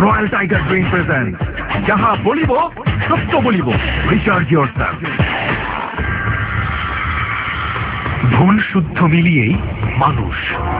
Royal Tiger drink present যাহা বলিব সত্য বলিব, রিচার্জ ইয়োরসেলফ। ভুল শুদ্ধ মিলিয়েই মানুষ।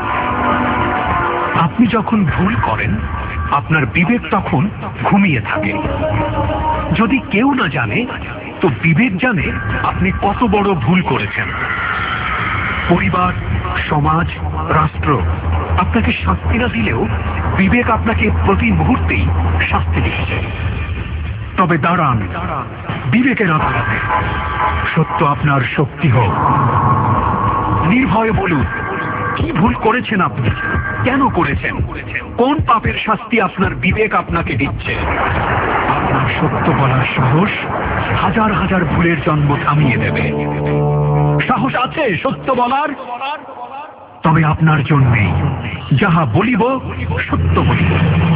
আপনি যখন ভুল করেন আপনার বিবেক তখন ঘুমিয়ে থাকে। যদি কেউ না জানে তো বিবেক জানে আপনি কত বড় ভুল করেছেন। পরিবার, সমাজ, রাষ্ট্র আপনাকে শাস্তি না দিলেও বিবেক আপনাকে প্রতি মুহূর্তেই শাস্তি দিচ্ছে। তবে দাঁড়ান বিবেকের আদালতে, সত্য আপনার শক্তি হোক। নির্ভয়ে বলুন কি ভুল করেছেন আপনি, কেন করেছেন, কোন পাপের শাস্তি আপনার বিবেক আপনাকে দিচ্ছে। আপনার সত্য বলার সাহস হাজার হাজার ভুলের জন্ম থামিয়ে দেবে। সাহস আছে সত্য বলার? তবে আপনার জন্যেই যাহা বলিব সত্য বলিব।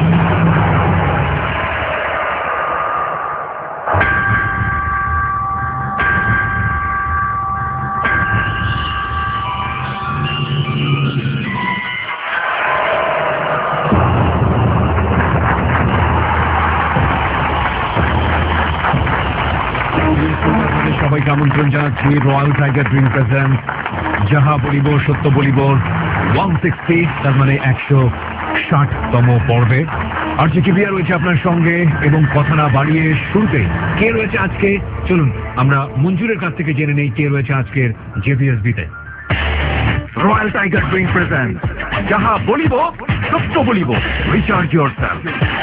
সবাইকে আমন্ত্রণ জানাচ্ছি রয়্যাল টাইগার ড্রিঙ্ক প্রেজেন্ট যাহা বলিব সত্য বলিব 160, তার মানে 160তম পর্বে। আর যে কিবিয়া রয়েছে আপনার সঙ্গে, এবং কথা না বাড়িয়ে শুরুতে কে রয়েছে আজকে, চলুন আমরা মঞ্জুরের কাছ থেকে জেনে নেই কে রয়েছে আজকের জেবিএসবিতে। রয়্যাল টাইগার ড্রিঙ্ক প্রেজেন্ট যাহা বলিব সত্য বলিব, রিচার্জ ইয়োরসেলফ।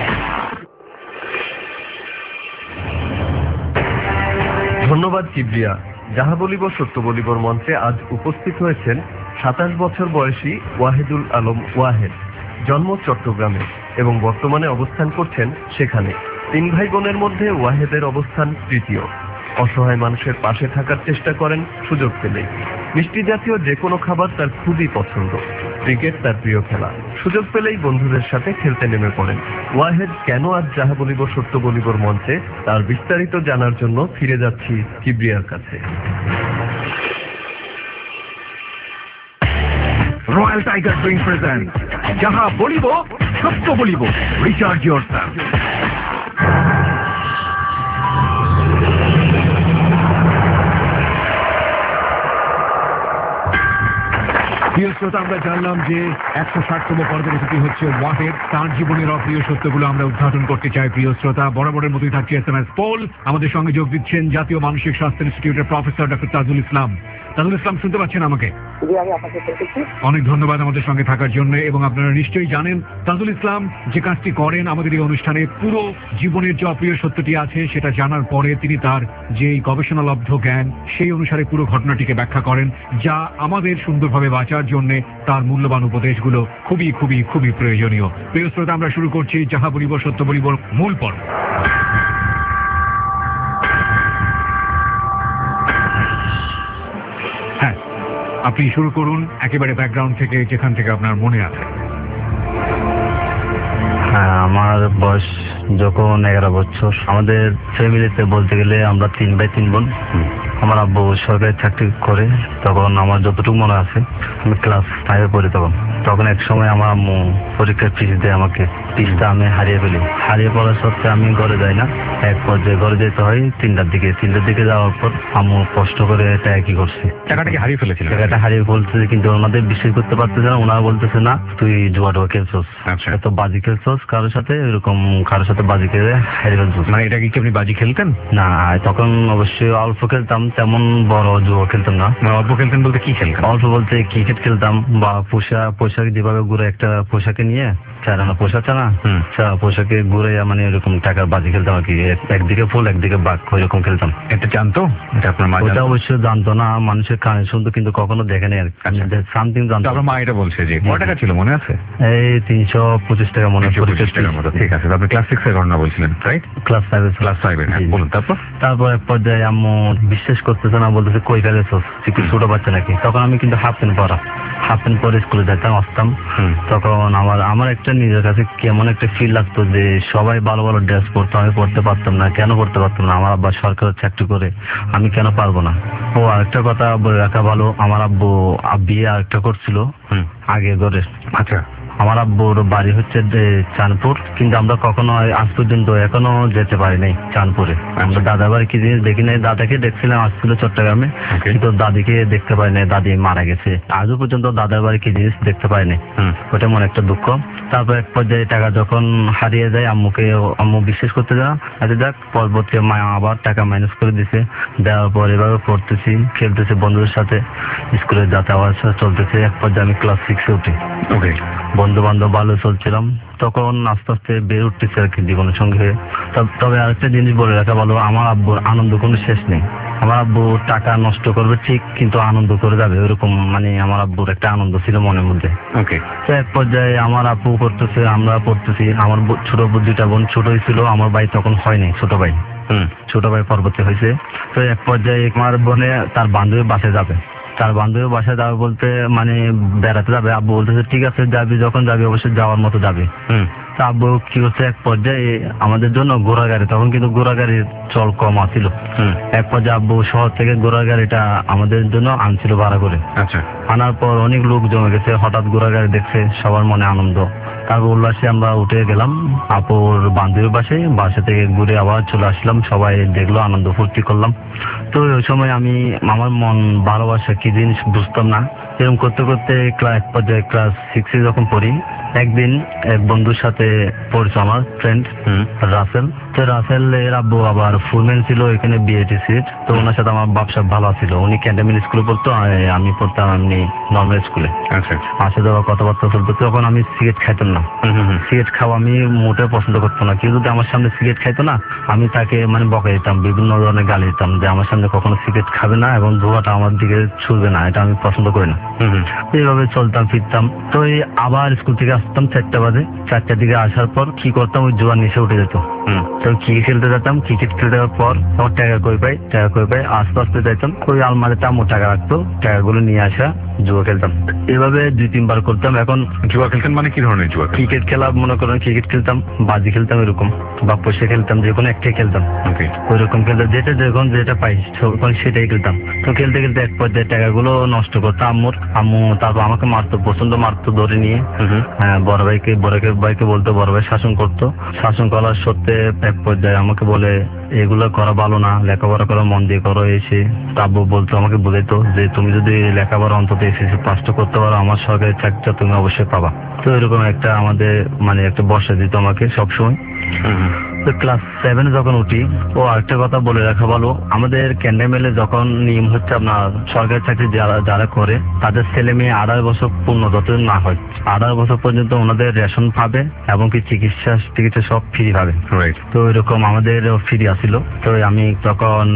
ধন্যবাদ কিবরিয়া। যাহা বলিব সত্য বলিবর মঞ্চে আজ উপস্থিত হয়েছেন 27 বছর বয়সী ওয়াহিদুল আলম ওয়াহেদ। জন্ম চট্টগ্রামে এবং বর্তমানে অবস্থান করছেন সেখানে। 3 ভাই বোনের মধ্যে ওয়াহেদের অবস্থান তৃতীয়। অসহায় মানুষের পাশে থাকার চেষ্টা করেন সুযোগ পেলেই। মিষ্টি জাতীয় যে কোনো খাবার তার খুবই পছন্দ। ক্রিকেট তার প্রিয় খেলা। সুযোগ পেলেই বন্ধুদের সাথে খেলতে নেমে পড়েন। ওয়াহেদ কেন আজ যাহা বলিব সত্য বলিবর মঞ্চে, তার বিস্তারিত জানার জন্য ফিরে যাচ্ছি কিবরিয়ার কাছে। রয়্যাল টাইগার ড্রিঙ্ক প্রেজেন্ট যাহা বলিব সত্য বলিব, রিচার্জ ইয়োরসেলফ। প্রিয় শ্রোতা, আমরা জানলাম যে 160তম পর্বের অতিথি হচ্ছে ওয়াহেদ। তার জীবনের অপ্রিয় সত্যগুলো আমরা উদ্ঘাটন করতে চাই। প্রিয় শ্রোতা, বরাবরের মতোই থাকছে SMS পোল। আমাদের সঙ্গে যোগ দিচ্ছেন জাতীয় মানসিক স্বাস্থ্য ইনস্টিটিউটের প্রফেসর ডক্টর তাজুল ইসলাম। তাজুল ইসলাম, শুনতে পাচ্ছেন আমাকে? অনেক ধন্যবাদ আমাদের সঙ্গে থাকার জন্য। এবং আপনারা নিশ্চয়ই জানেন তাজুল ইসলাম যে কাজটি করেন আমাদের এই অনুষ্ঠানে, পুরো জীবনের যে অপ্রিয় সত্যটি আছে সেটা জানার পরে তিনি তার যে গবেষণালব্ধ জ্ঞান সেই অনুসারে পুরো ঘটনাটিকে ব্যাখ্যা করেন, যা আমাদের সুন্দরভাবে বাঁচার জন্য তার মূল্যবান উপদেশগুলো খুবই খুবই খুবই প্রয়োজনীয়। প্রিয় শ্রোতা, আমরা শুরু করছি যাহা বলিব সত্য বলিব মূল পর্ব। হ্যাঁ, আপনি শুরু করুন একেবারে ব্যাকগ্রাউন্ড থেকে, যেখান থেকে আপনার মনে আছে। হ্যাঁ, আমার বয়স যখন 11 বছর। আমাদের ফ্যামিলিতে বলতে গেলে আমরা 3 ভাই 3 বোন। আমার আব্বু সরকারি চাকরি করে। তখন আমার যতটুকু মনে আছে আমি ক্লাস 5-এ পড়ি। তখন এক সময় আমার আম্মু পরীক্ষার ফিস দেয় আমাকে। ফিসটা আমি হারিয়ে ফেলি। হারিয়ে পড়ার সত্ত্বে আমি ঘরে যাই না। এক পর্যায়ে ঘরে যেতে হয় 3টার দিকে যাওয়ার পর আম্মু কষ্ট করে টাকা কি করছে, টাকাটাকে হারিয়ে ফেলেছিল। টাকাটা হারিয়ে ফেলতেছে, কিন্তু ওনাদের বিশ্বাস করতে পারতেছে না। ওনারা বলতেছে না তুই জুয়া খেলছস, এত বাজি খেলছস কারোর সাথে, এরকম কারোর সাথে বাজি খেলে হারিয়ে ফেলছস। মানে এটা কি আপনি বাজি খেলতেন? না, তখন অবশ্যই অল্প খেলতাম, তেমন বড় জুয়া খেলতাম না। অল্প খেলতেন বলতে কি খেলতেন? অল্প বলতে ক্রিকেট খেলতাম, বা পোশাক যেভাবে ঘুরে একটা পোশাকে নিয়ে চারানা পোশাক না, পোশাকে ঘুরে মানে এরকম টাকার বাজি খেলতাম আর কি। একদিকে ফুল একদিকে বাঘ, ওইরকম খেলতাম। এটা জানতো? এটা আপনার মা? ওটা অবশ্যই জানতো না, মানুষের কানে শুনতো কিন্তু কখনো দেখেনি আর কি। সামথিং জানতো। আপনার মা এটা বলছে যে কত টাকা ছিল মনে আছে? এই 325 টাকা মনে আছে। 325 টাকার মতো। ঠিক আছে, আপনি ক্লাস 6 এর ঘটনা বলছিলেন, রাইট? ক্লাস 5 এর। বলুন তারপর এক পর্যায়ে আম্মু বিশ্বাস করতেছে না, বলতেছে কই ফেলেছস, তুই ছোট বাচ্চা নাকি। তখন আমি কিন্তু হাফ প্যান্ট পরে স্কুলে যেতাম আসতাম। তখন আমার একটা নিজের কাছে কেমন একটা ফিল লাগতো যে সবাই ভালো ভালো ড্রেস পরতো, আমি পড়তে পারতাম না। কেন পড়তে পারতাম না? আমার আব্বা সরকারি চাকরি করে, আমি কেন পারবো না? ও আরেকটা কথা বলে রাখা ভালো, আমার আব্বু বিয়ে আরেকটা করছিল আগে ঘরে। আচ্ছা, আমার আব্বুর বাড়ি হচ্ছে চাঁদপুর, কিন্তু আমরা কখনো আজ পর্যন্ত এখনো যেতে পারি নাই চাঁদপুরে। আমরা দাদার বাড়ি কি জিনিস দেখি নাই, দাদাকে দেখছিলাম আসছিল চট্টগ্রামে, কিন্তু দাদিকে দেখতে পারি নাই, দাদি মারা গেছে। আজও পর্যন্ত দাদার বাড়ি কি জিনিস দেখতে পাই নাই, ওটা মনে একটা দুঃখ। তারপর এক পর্যায়ে টাকা যখন হারিয়ে যায় আম্মু বিশ্বাস করতে যায় আচ্ছা যাক, পরবর্তী মা আবার টাকা মাইনাস করে দিছে, দেওয়ার পর এভাবে পড়তেছি, খেলতেছি বন্ধুদের সাথে, স্কুলে যাতে আবার চলতেছে। এক পর্যায়ে আমি ক্লাস 6-এ উঠি। বন্ধু বান্ধব ভালো চলছিলাম, তখন আস্তে আস্তে বেড়ে উঠতেছে আর কি জীবনের সঙ্গে। তবে আরেকটা জিনিস বলে রাখা ভালো, আমার আব্বুর আনন্দ কোনো শেষ নেই। আমার আব্বু টাকা নষ্ট করবে ঠিক, কিন্তু আনন্দ করে যাবে, ওরকম মানে আমার আব্বুর একটা আনন্দ ছিল মনের মধ্যে। তো এক পর্যায়ে আমার আপু করতেছে, আমরা পড়তেছি। আমার ছোট দুইটা বোন ছোটই ছিল, আমার ভাই তখন হয়নি, ছোট ভাই পরবর্তী হয়েছে। তো এক পর্যায়ে আমার বোনে তার বান্ধবীর বাসায় যাবে, তার বান্ধবীর বাসায় যাবে বলতে মানে বেড়াতে যাবে। আব্বু বলতেছে ঠিক আছে যাবি, যখন যাবি অবশ্যই যাওয়ার মতো যাবে। তা আব্বু কি করছে, এক পর্যায়ে আমাদের জন্য ঘোড়া গাড়ি, তখন কিন্তু ঘোড়া গাড়ির চল কম আছিল, এক পর্যায়ে আব্বু শহর থেকে ঘোড়া গাড়িটা আমাদের জন্য আনছিল ভাড়া করে। আনার পর অনেক লোক জমে গেছে, হঠাৎ ঘোড়া গাড়ি দেখছে, সবার মনে আনন্দ। তারপর উল্লাসে আমরা উঠে গেলাম আপুর বান্ধবীর বাসা থেকে ঘুরে আবার চলে আসলাম, সবাই দেখলো, আনন্দ ফুর্তি করলাম। তো ওই সময় আমি আমার মন ভালোবাসা কি জিনিস বুঝতাম না। এরকম করতে করতে এক পর্যায়ে ক্লাস 6-এ যখন পড়ি, একদিন এক বন্ধুর সাথে পড়ছে আমার ফ্রেন্ড রাসেল। তো রাসেলের আব্বু আবার ফুলম্যান ছিল এখানে বিএটিসি, তো ওনার সাথে আমার ব্যবসা ভালো ছিল। উনি ক্যান্টনমেন্ট স্কুলে পড়তো, আমি পড়তাম এমনি নর্মাল স্কুলে। আসে যাওয়া কথাবার্তা চলতো। তখন আমি সিগারেট খাইতাম না, সিগারেট খাওয়া আমি মোটেও পছন্দ করতাম না। কেউ যদি আমার সামনে সিগারেট খাইতো না, আমি তাকে মানে বকা দিতাম, বিভিন্ন ধরনের গালি দিতাম যে আমার সামনে কখনো সিগারেট খাবে না এবং ধোঁয়াটা আমার দিকে ছুঁড়বে না, এটা আমি পছন্দ করি না। এইভাবে চলতাম ফিরতাম। তো এই আবার স্কুল থেকে আসতাম 4টা বাজে, 4টার দিকে আসার পর কি করতাম, ওই জোয়ার নিচে উঠে যেত। তো ক্রিকেট খেলতে যেতাম, ক্রিকেট খেলতে যাওয়ার পর আমার টাকা কই পাই আস্তে আস্তে যাইতাম, ওই আলমারিতে আম্মু টাকা রাখতো, টাকাগুলো নিয়ে আসা জুয়া খেলতাম। এভাবে 2-3 বার করতাম। এখন জুয়া খেলতেন মানে কি ধরনের জুয়া? ক্রিকেট খেলা, মনে করেন ক্রিকেট খেলতাম, বাজি খেলতাম, এরকম বা পয়সা খেলতাম, যে কোনো একটাই খেলতাম। ওইরকম খেলতাম, যেটা পাই সেটাই খেলতাম। তো খেলতে খেলতে এক পর্যায়ে টাকাগুলো নষ্ট করতাম আম্মু। তারপর আমাকে মারতো, প্রচন্ড মারতো ধরে নিয়ে। বড় ভাইকে বলতো, বড় ভাই শাসন করতো। শাসন করার সত্ত্বে এক পর্যায়ে আমাকে বলে এগুলো করা ভালো না, লেখাপড়া করা মন দিয়ে করো। এসে আব্বু বলতো, আমাকে বুঝাইতো যে তুমি যদি লেখাপড়া অন্তত এসএসসি পাসটা করতে পারো, আমার সরকারি চাকরিটা তুমি অবশ্যই পাবা। তো এরকম একটা আমাদের মানে একটা বর্ষা দিত আমাকে সবসময়। তো ক্লাস 7-এ যখন উঠি, আরেকটা কথা বলে রাখা ভালো, আমাদের ক্যান্টনমেন্টে যখন নিয়ম হচ্ছে আপনার সরকারি চাকরি যারা করে তাদের ছেলে মেয়ে 28 বছর পূর্ণ যতদিন না হয়, 28 বছর পর্যন্ত ওনাদের রেশন পাবে এবং কি চিকিৎসা সব ফ্রি পাবে। তো এরকম আমাদের ফ্রি আসিল। তো আমি তখন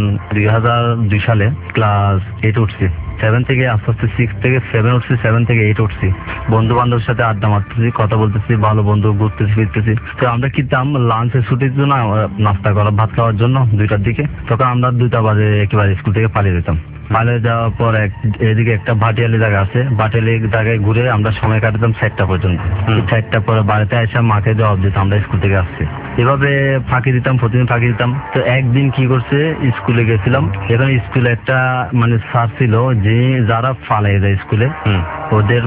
2002 সালে ক্লাস 8 উঠছি। 7 থেকে আস্তে আস্তে 6 থেকে 7 উঠছি, 7 থেকে 8 উঠছি। বন্ধু বান্ধবের সাথে আড্ডা মারতেছি, কথা বলতেছি, ভালো বন্ধু, ঘুরতেছি ফিরতেছি। তো আমরা কিতাম লাঞ্চে ছুটির জন্য নাস্তা করা, ভাত খাওয়ার জন্য 2টার দিকে। তখন আমরা 2টা বাজে একেবারে স্কুল থেকে পালিয়ে যেতাম। পালিয়ে যাওয়ার পর এদিকে একটা ভাটিয়ালি জায়গা আছে, ভাটিয়ালি জায়গায় ঘুরে আমরা সময় কাটাতাম 4টা পর্যন্ত। 4টার পরে বাড়িতে এসে মাকে জবাব দিতাম আমরা স্কুল থেকে আসছি। এভাবে ফাঁকি দিতাম, প্রতিদিন ফাঁকি দিতাম। তো একদিন কি করছে, স্কুলে গেছিলাম। এখানে স্কুলে একটা মানে স্যার ছিল যে যারা ফালাই যায় স্কুলে, ওদের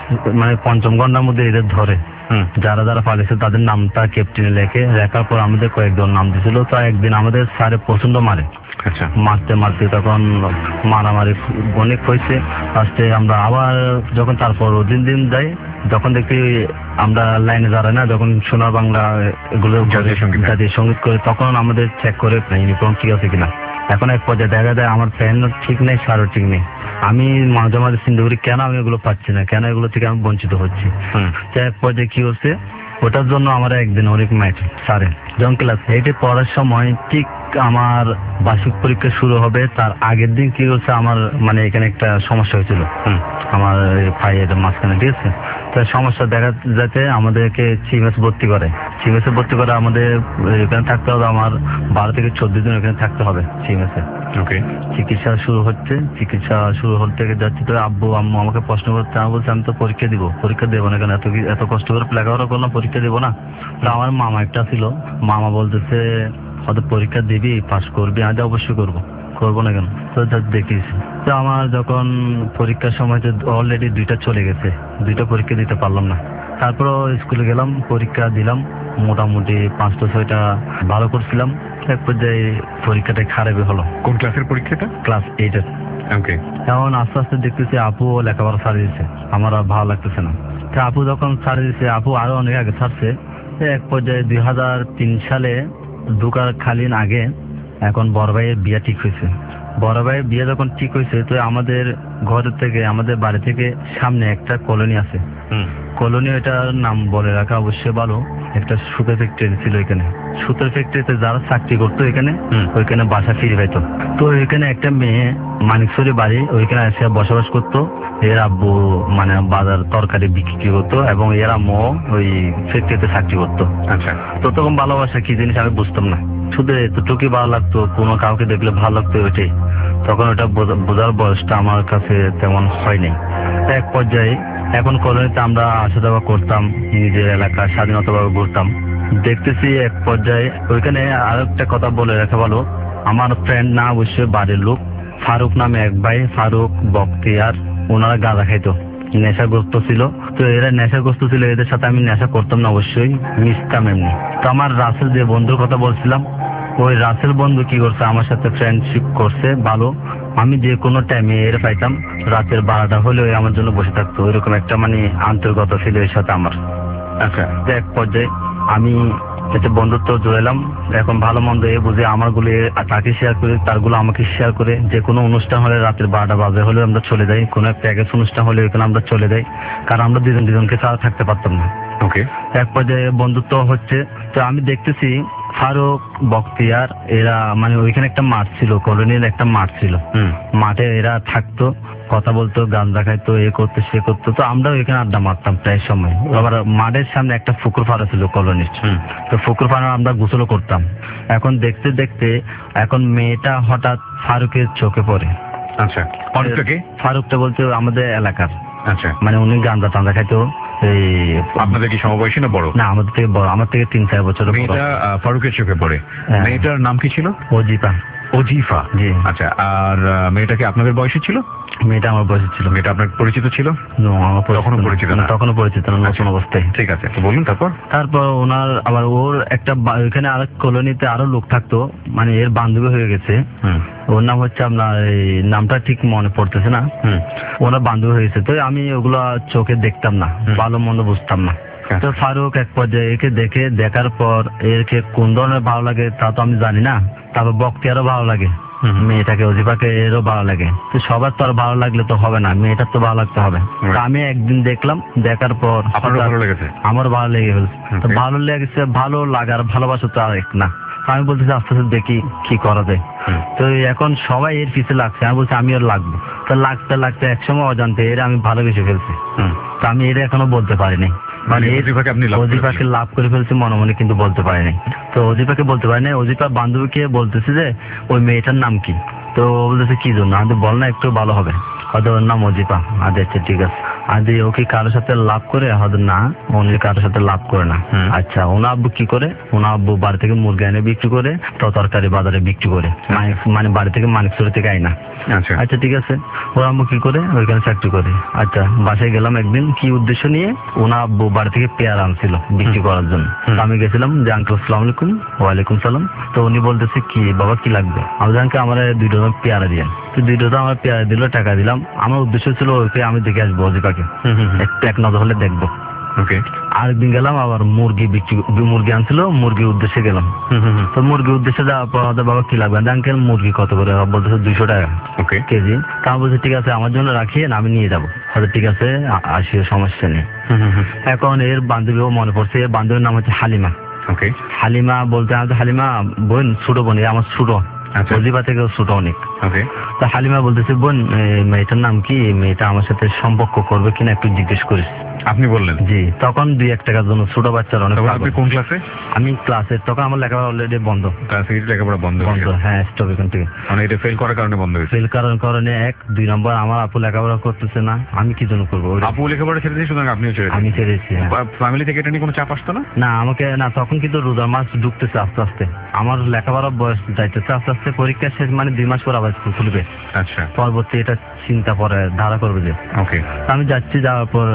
5ম ঘন্টার মধ্যে এদের ধরে, যারা পালিয়েছে তাদের নামটা ক্যাপ্টেনে লেখার পর আমাদের কয়েকজন নাম দিছিল। তো একদিন আমাদের স্যারে প্রচন্ড মারে, মারতে তখন মারামারি অনেক হয়েছে। ফার্স্টে আমরা আবার যখন তারপর দিন যাই, যখন দেখি আমরা লাইনে দাঁড়াই না, যখন সোনার বাংলা এগুলো জাতীয় সঙ্গীত করে, তখন আমাদের চেক করে ইউনিফর্ম ঠিক আছে কিনা। এখন এক পর্যায়ে দেখা যায় আমার প্যান্টও ঠিক নেই, শার্টও ঠিক নেই। আমি মাঝে মাঝে চিন্তা করি কেন আমি এগুলো পাচ্ছি না, কেন এগুলো থেকে আমি বঞ্চিত হচ্ছি। এক পর্যায়ে কি হচ্ছে, ওটার জন্য আমার একদিন অনেক ম্যাচ স্যারে যখন ক্লাস 8-এ পড়ার সময় ঠিক আমার বার্ষিক পরীক্ষা শুরু হবে তার আগের দিন কি হচ্ছে, আমার মানে এখানে একটা সমস্যা হয়েছিল আমার ভাইয়ের মাঝখানে, ঠিক আছে। তো সমস্যা দেখা যাতে আমাদেরকে সিএমএস ভর্তি করে আমাদের এখানে থাকতে হবে, আমার 12 থেকে 14 দিন এখানে থাকতে হবে সিএমএস-এ। চিকিৎসা শুরু হতে যাচ্ছে। তো আম্মু আমাকে প্রশ্ন করতে, আমি বলছি আমি তো পরীক্ষা দেবো না, কেন এত কষ্ট করে লেখাপড়া করলাম, পরীক্ষা দেবো না। তো আমার মামা একটা ছিল, মামা বলতেছে হয়তো পরীক্ষা দিবি, পাস করবি। আমি অবশ্যই করবো না কেন। তো দেখিস, তো আমার যখন পরীক্ষার সময় অলরেডি 2টা চলে গেছে, 2টা পরীক্ষা দিতে পারলাম না। তারপর স্কুলে গেলাম, পরীক্ষা দিলাম, মোটামুটি 5-6টা ভালো করছিলাম। এক পর্যায়ে পরীক্ষাটা খারাপই হলো। কোন ক্লাসের পরীক্ষাটা? ক্লাস 8-এর। ওকে। এখন আস্তে আস্তে দেখতেছি আপু লেখাপড়া ছাড়িয়ে দিচ্ছে, আমার আর ভালো লাগতেছে না। তো আপু যখন ছাড়িয়ে দিচ্ছে, আপু আরো অনেক আগে ছাড়ছে। এক পর্যায়ে 2003 সালে ঢোকার খালিন আগে এখন বড় ভাইয়ের বিয়ে ঠিক হয়েছে। বড় ভাইয়ের বিয়ে যখন ঠিক হয়েছে, তো আমাদের ঘরের থেকে, আমাদের বাড়ি থেকে সামনে একটা কলোনি আছে। কলোনি, এটার নাম বলে রাখা অবশ্যই ভালো। একটা সুতার ফ্যাক্টরি ছিল এখানে। সুতার ফ্যাক্টরিতে যারা চাকরি করতো এখানে, ওইখানে বাসা ফিরে পাইতো। তো ওইখানে একটা মেয়ে মানিকছড়ি বাড়ি, ওইখানে এসে বসবাস করতো। এর আব্বু মানে বাজার তরকারি বিক্রি করতো এবং এর আম্মু ওই ফ্যাক্টরিতে চাকরি করতো। আচ্ছা। তো তখন ভালোবাসা কি জিনিস আমি বুঝতাম না, শুধু এতটুকুই ভালো লাগতো, কোনো কাউকে দেখলে ভালো লাগতো ওইটাই। তখন ওটা বোঝার বয়সটা আমার কাছে তেমন হয়নি। এক পর্যায়ে এখন কলোনিতে আমরা আসা যাওয়া করতাম, নিজের এলাকা স্বাধীনতাভাবে ঘুরতাম। দেখতেছি এক পর্যায়ে ওইখানে আরেকটা কথা বলে রাখা ভালো, আমার ফ্রেন্ড না অবশ্যই বাড়ির লোক, ফারুক নামে এক ভাই, ফারুক বক্তিয়ার, ওনারা গাঁজা খাইতো, নেশাগ্রস্ত ছিল। তো এরা নেশাগ্রস্ত ছিল, এদের সাথে আমি নেশা করতাম না, অবশ্যই মিশতাম এমনি। তো আমার রাসেল যে বন্ধুর কথা বলছিলাম, ওই রাসেল বন্ধু কি করছে, আমার সাথে ফ্রেন্ডশিপ করছে ভালো। আমি যে কোনো টাইমে এর পাইতাম, রাতের 12টা হলে ওই আমার জন্য বসে থাকতো। ওইরকম একটা মানে আন্তরিকতা ছিল এর সাথে আমার। আচ্ছা। এক পর্যায়ে আমি একটা বন্ধুত্ব জড়ালাম। এখন ভালো মন্দ এ বুঝে আমার গুলো তাকে শেয়ার করে, তার গুলো আমাকে শেয়ার করে। যে কোনো অনুষ্ঠান হলে রাতের 12টা বাজে হলে আমরা চলে যাই, কোনো একটা প্যাকেজ অনুষ্ঠান হলে ওইখানে আমরা চলে যাই, কারণ আমরা দুজনকে ছাড়া থাকতে পারতাম না। ওকে। এক পর্যায়ে বন্ধুত্ব হচ্ছে। তো আমি দেখতেছি ফারুক বক্তিয়ার এরা মানে ওইখানে একটা মাঠ ছিল, কলোনির একটা মাঠ ছিল, মাঠে এরা থাকতো, কথা বলতো, গান দেখাইতো, এ করতো সে করতো। তো আমরা ওইখানে আড্ডা মারতাম প্রায় সময়। আবার মাঠের সামনে একটা পুকুর ফাড়া ছিল কলোনির, তো পুকুর ফাড়া আমরা গোসলও করতাম। এখন দেখতে দেখতে এখন মেয়েটা হঠাৎ ফারুকের চোখে পড়ে। আচ্ছা। ফারুকটাকে? ফারুকটা বলতে আমাদের এলাকার। আচ্ছা। মানে উনি গাঁজা টান্দা খাইতো। এই আপনাদের কি সমবয়সী না বড়? না, আমাদের থেকে বড়, আমার থেকে 3-4 বছর। মেয়েটা ফারুকের চোখে পড়ে। মেয়েটার নাম কি ছিল? অজিফা। অজিফা? জি। আচ্ছা। আর মেয়েটাকে আপনাদের বয়সী ছিল? মেয়েটা আমার বয়সী ছিল। মেয়েটা আপনার পরিচিত ছিল? তখনও পরিচিত না? তখনও পরিচিত না, নতুন অবস্থায়। ঠিক আছে, তো বলুন তারপর। তারপর ওনার আবার ওর একটা ওইখানে আরেক কলোনিতে আরো লোক থাকতো, মানে এর বান্ধবী হয়ে গেছে। ওর নাম হচ্ছে আপনার, এই নামটা ঠিক মনে পড়তেছে না। ওনার বান্ধবী হয়ে গেছে। তো আমি ওগুলো চোখে দেখতাম না, ভালো মন্দ বুঝতাম না। তো ফারুক এক পর্যায়ে একে দেখার পর এরকে কোন ধরনের ভালো লাগে তা তো আমি জানি না। তারপর বক্তিয়ারও ভালো লাগে, মেয়েটাকে অজিফাকে এরও ভালো লাগে। তো সবার তো আর ভালো লাগলে তো হবে না, মেয়েটার তো ভালো লাগতে হবে। তো আমি একদিন দেখলাম, দেখার পর আমার ভালো লেগে ফেলছে। তো ভালো লেগেছে, ভালো লাগার ভালোবাসা তো আর এক না। আমি বলতেছি আস্তে আস্তে দেখি কি করা যায়। তো এখন সবাই এর পিছে লাগছে, আমি বলছি আমি ওর লাগবো। তো লাগতে লাগতে একসময় অজান্তে এর আমি ভালোবেসে ফেলছি। তো আমি এটা এখনো বলতে পারিনি, মানে অজিফাকে লাভ করে ফেলছি মনে মনে, কিন্তু বলতে পারিনি। তো অজিফাকে বলতে পারিনি। অজিফার বান্ধবীকে বলতেছি যে ওই মেয়েটার নাম কি, তো বলতেছে কি জন্য, আমি বল না একটু ভালো হবে, হয়তো ওর নাম অজিফা। আচ্ছা ঠিক আছে। আজ ও কি কারোর সাথে লাভ করে? হয়তো না, উনি কারোর সাথে লাভ করে না। আচ্ছা, ওনার আব্বু কি করে? ওনার আব্বু বাড়ি থেকে মুরগি এনে বিক্রি করে, তো তরকারি বাজারে বিক্রি করে, মানে বাড়ি থেকে মানিকছড়ি থেকে আয় না। আচ্ছা ঠিক আছে। ওর আব্বু কি করে? ওইখানে চাকরি করে। আচ্ছা, বাসায় গেলাম একদিন, কি উদ্দেশ্য নিয়ে? ওনার আব্বু বাড়ি থেকে পেয়ারা আনছিল বিক্রি করার জন্য। আমি গেছিলাম যে আঙ্কেল আসসালামু আলাইকুম। ওয়ালাইকুম সালাম। তো উনি বলতেছে কি বাবা কি লাগবে? আমি জানকে আমার 2 ডজন পেয়ারা দিয়ে। তো 2 ডজন আমার পেয়ারা দিল, টাকা দিলাম। আমার উদ্দেশ্য ছিল ওকে আমি দেখে আসবো, অজিফাকে এক নজর হলে দেখবো। আরেকদিন গেলাম, আবার মুরগি আনছিল, মুরগির উদ্দেশ্যে গেলাম। তো মুরগির উদ্দেশ্যে যাওয়ার পর বাবা কি লাগবে? আঙ্কেল মুরগি কত করে? বলতেছে 200 টাকা কেজি। তা আমি বলছি ঠিক আছে, আমার জন্য রাখিয়ে আমি নিয়ে যাবো। হয়তো ঠিক আছে, আসিও, সমস্যা নেই। এখন এর বান্ধবীও মনে পড়ছে, এর বান্ধবীর নাম হচ্ছে হালিমা। হালিমা বলতে হালিমা বোন, ছোট বোন, আমার ছোট, অজিফা থেকে ছোট অনেক। তা হালিমা বলতেছে বোন মেয়েটার নাম কি? মেয়েটা আমার সাথে সম্পর্ক করবে কিনা একটু জিজ্ঞেস করিস। আপনি বললেন? জি। তখন 2-1 টাকার জন্য ছোট বাচ্চার অনেক। আপনি কোন ক্লাসে? আমি ক্লাসে, তখন আমার লেখাপড়া অলরেডি বন্ধ। লেখাপড়া বন্ধ? হ্যাঁ, স্টপ এখান থেকে। মানে এটা ফেল করার কারণে বন্ধ হয়েছে? ফেল করার কারণে 1, 2 নম্বর আমার আপু লেখাপড়া করতেছে না, আমি কি জন্য করবো? আপু লেখাপড়া ছেড়ে দিয়ে সুতরাং আপনিও ছেড়ে? আমি ছেড়েছি। ফ্যামিলি থেকে এটা নিয়ে কোনো চাপ আসতো না? না, আমাকে না, তখন কিন্তু রোজার মাস ঢুকতেছে আস্তে আস্তে, আমার লেখাপড়ার বয়স যাইতেছে আস্তে আস্তে। পরীক্ষা শেষ মানে 2 মাস পর আবার স্কুল খুলবে। আচ্ছা। পরবর্তী এটা চিন্তা পরে ধারা করবে যে। আমি যাচ্ছি, যাওয়ার পর বলতে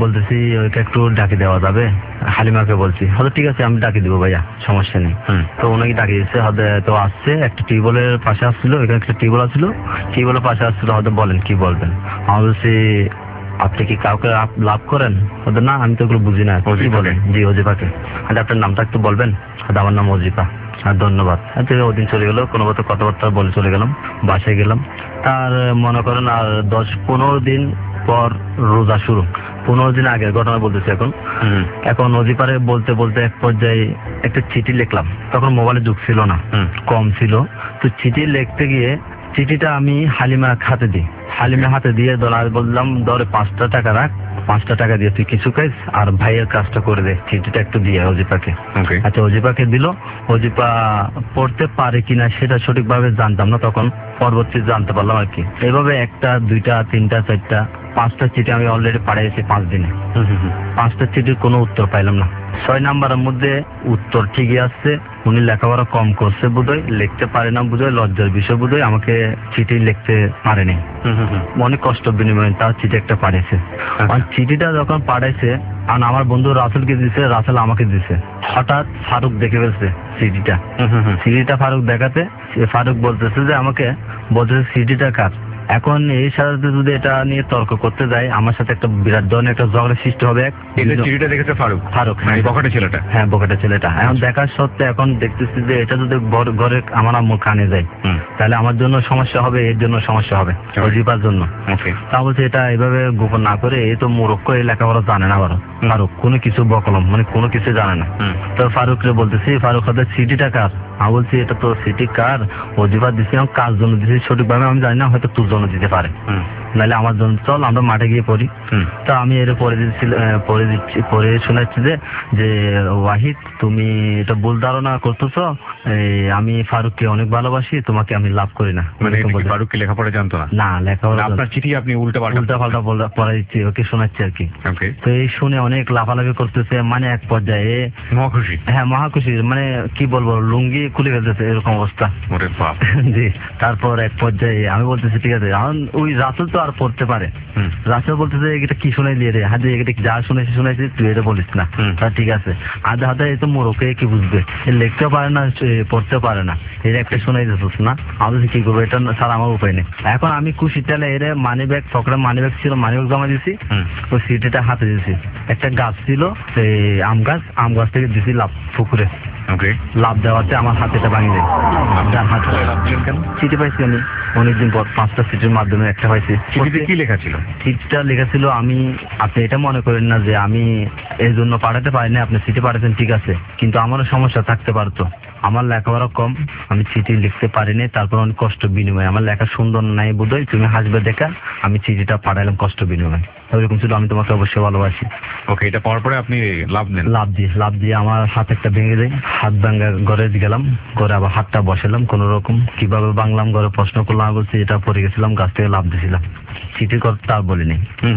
বলতেছি ওইকে একটু ডাকি দেওয়া যাবে, হালিমাকে বলছি হয়তো ঠিক আছে আমি ডাকি দিব ভাইয়া, সমস্যা নেই। তো ওনাকে ডাকি দিচ্ছে, হয়তো তো আসছে একটা টিউবওয়েলের পাশে আসছিল, ওইখানে একটা টিউবওয়েল আসছিল, টিউবওয়েলের পাশে আসছিল, হয়তো বলেন কি বলবেন। আমি বলছি আপনি কি কাউকে লাভ করেন? হয়তো না আমি তো ওগুলো বুঝি না, কি বলেন? জি অজিফাকে। আপনার নামটা একটু বলবেন? আমার নাম অজিফা। আর ধন্যবাদ। ওদিন চলে গেল, কোনো মতো কথাবার্তা বলে চলে গেলাম, বাসায় গেলাম। তার মনে করেন আর 10-15 দিন পর রোজা শুরু। 15 দিন আগের ঘটনা বলতেছি এখন অজিফারে বলতে বলতে এক পর্যায়ে একটা চিঠি লিখলাম। তখন মোবাইলে যুগ ছিল না, কম ছিল। তো চিঠি লিখতে গিয়ে চিঠিটা আমি হালিমা হাতে দিই, হালিমা হাতে দিয়ে বললাম ধরে 5টা টাকা রাখ, 5টা টাকা দিয়ে তুই কিছু খাইস আর ভাইয়ের কাজটা করে দে, চিঠিটা একটু দিয়ে অজিফাকে। আচ্ছা অজিফাকে দিল। অজিফা পড়তে পারে কিনা সেটা সঠিকভাবে জানতাম না, তখন পরবর্তী জানতে পারলাম আর কি। এভাবে 1টা 2টা 3টা 4টা 5টা চিঠি আমি অলরেডি পাঠিয়েছি 5 দিনে। 5টা চিঠির কোনো উত্তর পাইলাম না। 6 নাম্বারের মধ্যে উত্তর ঠিকই আসছে, উনি লেখাপড়া কম করছে বোধহয়, লিখতে পারে না বোধহয়, লজ্জার বিষয় বোধহয়, আমাকে চিঠি লিখতে পারেনি। অনেক কষ্ট বিনিময়ে তার চিঠি একটা পাঠিয়েছে। আর চিঠিটা যখন পাঠাইছে আর আমার বন্ধু রাসেলকে দিছে, রাসেল আমাকে দিছে। হঠাৎ ফারুক দেখে ফেলছে চিঠিটা ফারুক দেখাতে, ফারুক বলতেছে যে আমাকে বলতেছে চিঠিটা কার। এখন এই সাথে যদি এটা নিয়ে তর্ক করতে যাই আমার সাথে একটা বিরাট ধরনের একটা ঝগড়া সৃষ্টি হবে। চিঠিটা দেখেছে ফারুক? ফারুক বখাটে ছেলেটা। হ্যাঁ বখাটে ছেলেটা। এখন দেখার সত্ত্বে এখন দেখতেছি যে এটা যদি ঘরে আমার আম্মুর কানে যায় তাহলে আমার জন্য সমস্যা হবে, এর জন্য সমস্যা হবে, অজিফার জন্য। তা বলছে এটা এইভাবে গোপন না করে, এই তো মূর্খ, এই লেখাপড়া জানে না আবার ফারুক, কোনো কিছু বকলম মানে কোনো কিছু জানে না। তো ফারুকরে বলতেছি ফারুক হাতে চিঠিটা কার? আমি বলছি এটা তো সিটি কার, অজিফা দিচ্ছি, কার জন্য দিচ্ছি সঠিকভাবে আমি জানি না, হয়তো তোর জন্য দিতে পারে, নাহলে আমার জন্য চল আমরা মাঠে গিয়ে পড়ি। তো আমি এর পরে শোনাচ্ছি যে ওয়াহিদ তুমি এটা ভুল ধারণা করতেছো, আমি ফারুককে অনেক ভালোবাসি, তোমাকে আমি লাভ করি না। মানে ফারুককে লেখাপড়া জানতো না? না, লেখাপড়া আপনার চিঠি আপনি উল্টা পাল্টা পড়া দিচ্ছি, ওকে শোনাচ্ছি আর কি। তো এই শুনে অনেক লাফালাফি করতেছে, মানে এক পর্যায়ে মহাখুশি। হ্যাঁ মহাখুশি, মানে কি বলবো, লুঙ্গি খুলে ফেলতেছে এরকম অবস্থা। জি। তারপর এক পর্যায়ে আমি বলতেছি ঠিক আছে, এখন ওই রাসেল তো আর পড়তে পারে, রাসেল বলতেছে এটা কি শোনাইলি রে, হাতে এটা যা শুনেছি তুই এটা বলিস না। ঠিক আছে, আধা হাতে এই তো মোরকে কি বুঝবে, লিখতে পারে না পড়তে পারে না, এর একটা শোনাই দিচ্ছিস না। আমি কি করবো, এটা ছাড়া আমার উপায় নেই। এখন আমি খুশি তেলে এর মানি ব্যাগ, পকেটে মানি ব্যাগ ছিল, মানি ব্যাগ জমা দিয়েছি, ওই সিটিটা হাতে দিয়েছি। একটা গাছ ছিল সেই আম গাছ থেকে দিয়েছি লাভ পুকুরে। লাভ দেওয়াতে আমার হাতেটা ভাঙি যায়। চিঠি পাইছি আমি অনেকদিন পর, 5টা চিঠির মাধ্যমে একটা পাইছি। চিঠিতে কি লেখা ছিল? চিঠিটা লেখা ছিল আপনি এটা মনে করেন না যে আমি এই জন্য পাঠাতে পারি না, আপনি চিঠি পাঠাতেন ঠিক আছে, কিন্তু আমারও সমস্যা থাকতে পারতো, আমার লেখাপড়া কম, আমি চিঠি লিখতে পারিনি, তারপর অনেক কষ্ট বিনিময়ে, আমার লেখা সুন্দর নাই বোধহয়, তুমি হাসবে দেখা আমি চিঠিটা পাঠাইলাম কষ্ট বিনিময়ে, ওইরকম ছিল, আমি তোমাকে অবশ্যই ভালোবাসি। ওকে, এটা পাওয়ার পরে আপনি লাভ দিয়ে আমার হাত একটা ভেঙে যায়, হাত ভাঙা, ঘরে গেলাম, ঘরে আবার হাতটা বসালাম কোন রকম, কিভাবে ভাঙলাম ঘরে প্রশ্ন করলাম, বলছি এটা পড়ে গেছিলাম, গাছ থেকে লাভ দিয়েছিলাম, চিঠির কথা তার বলিনি।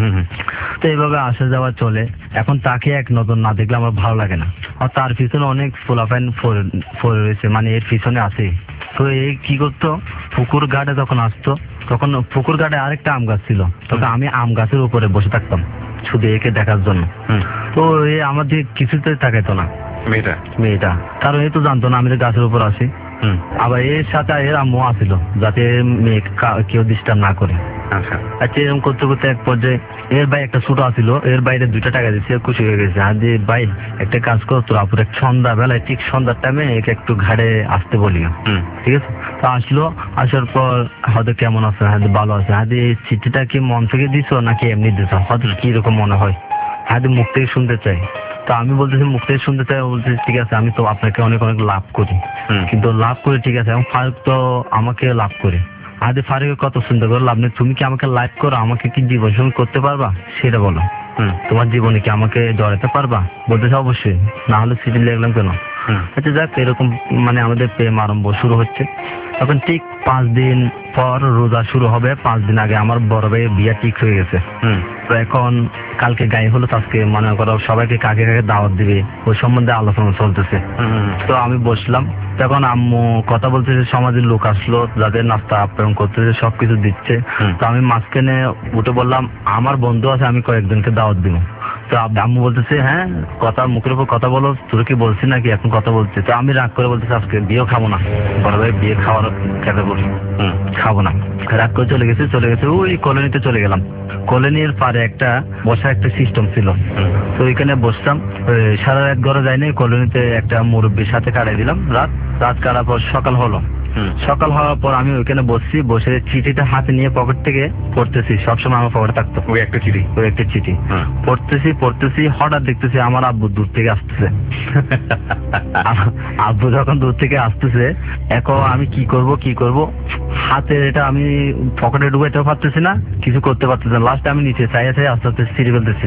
তো এইভাবে আসা যাওয়া চলে। এখন তাকে এক নজর না দেখলে আমার ভালো লাগে না, আর তার পিছনে অনেক ফোলাফাইন পড়ে রয়েছে, মানে এর পিছনে আছে। তো এই কি করতো, পুকুর ঘাটে যখন আসতো, তখন পুকুর ঘাটে আরেকটা আম গাছ ছিল, তখন আমি আম গাছের উপরে বসে থাকতাম শুধু একে দেখার জন্য। তো এ আমার দিকে কিছুতে তাকাইতো না মেয়েটা, কারণ এ তো জানতো না আমি গাছের উপর আছি। আবার এর সাথে এর আম্মু আসিল যাতে মেয়ে কেউ ডিস্টার্ব না করে। আচ্ছা, এরকম করতে করতে এক পর্যায়ে এর ভাই একটা ছোট আসিল, এর বাইরে 2টা টাকা দিচ্ছে, খুশি হয়ে গেছে। আর যে ভাই একটা কাজ কর, তোর আপুর এক সন্ধ্যা বেলায় ঠিক সন্ধ্যার টাইমে একে একটু ঘাটে আসতে বলিও, ঠিক আছে? তো আসলো, আসার পর হয়তো কেমন আছে, হয়তো ভালো আছে, হয়তো এই চিঠিটা কি মন থেকে দিছো নাকি এমনি দিছো, হয়তো কিরকম মনে হয়, হয়তো মুখ থেকে শুনতে চাই। তো আমি বলতেছি মুখ থেকে শুনতে চাই, বলতেছি ঠিক আছে আমি তো আপনাকে অনেক অনেক লাভ করি, কিন্তু লাভ করে ঠিক আছে, এবং ফারুক তো আমাকে লাভ করে, আদি ফারুকের কত চিন্তা করে লাভ নেই, তুমি কি আমাকে লাইভ করো, আমাকে কি জীবন সঙ্গী করতে পারবা সেটা বলো, তোমার জীবনে কি আমাকে জড়াতে পারবা? বলতেছে অবশ্যই, না হলে সিটি লিখলাম কেন। আচ্ছা যাক, এরকম মানে আমাদের প্রেম আরম্ভ শুরু হচ্ছে। তখন ঠিক 5 দিন পর রোজা শুরু হবে, 5 দিন আগে আমার বড় ভাইয়ের বিয়ে ঠিক হয়ে গেছে। তো এখন কালকে গায়ে হলো, আজকে মনে করো সবাইকে কাকে কাকে দাওয়াত দিবে ওই সম্বন্ধে আলোচনা চলতেছে। তো আমি বসলাম, তখন আম্মু কথা বলতেছে, সমাজের লোক আসলো যাদের নাস্তা আপ্যায়ন করতেছে, সবকিছু দিচ্ছে। তো আমি মাঝখানে উঠে বললাম আমার বন্ধু আছে, আমি কয়েকজনকে দাওয়াত দিব। তো আম্মু বলতেছে হ্যাঁ কথা মুখের উপর কথা বলো, তোর কি বলছি নাকি এখন কথা বলছি। তো আমি রাগ করে বলতেছি আজকে বিয়েও খাবো না, বড় ভাই বিয়ে খাওয়ার খেতে বলি খাবো না। রাগ করে চলে গেছে ওই কলোনিতে চলে গেলাম। কলোনির পারে একটা বসার একটা সিস্টেম ছিল, তো ওইখানে বসতাম। সারা রাত ঘরে যাইনি, কলোনিতে একটা মুরব্বীর সাথে কাটাই দিলাম রাত কাটার পর সকাল হলো। সকাল হওয়ার পর আমি ওইখানে বসে চিঠিটা হাতে নিয়ে পকেট থেকে পড়তেছি, সবসময় আমার পকেটে থাকতো ওই একটা চিঠি পড়তেছি হঠাৎ দেখতেছি আমার আব্বু দূর থেকে আসতেছে। আব্বু যখন দূর থেকে আসতেছে, এখন আমি কি করব হাতে এটা আমি পকেটে ঢুকাইতেও পারতেছি না, কিছু করতে পারতেছি না। লাস্টে আমি নিচে চাই আস্তে আস্তে ছিঁড়ে ফেলতেছি,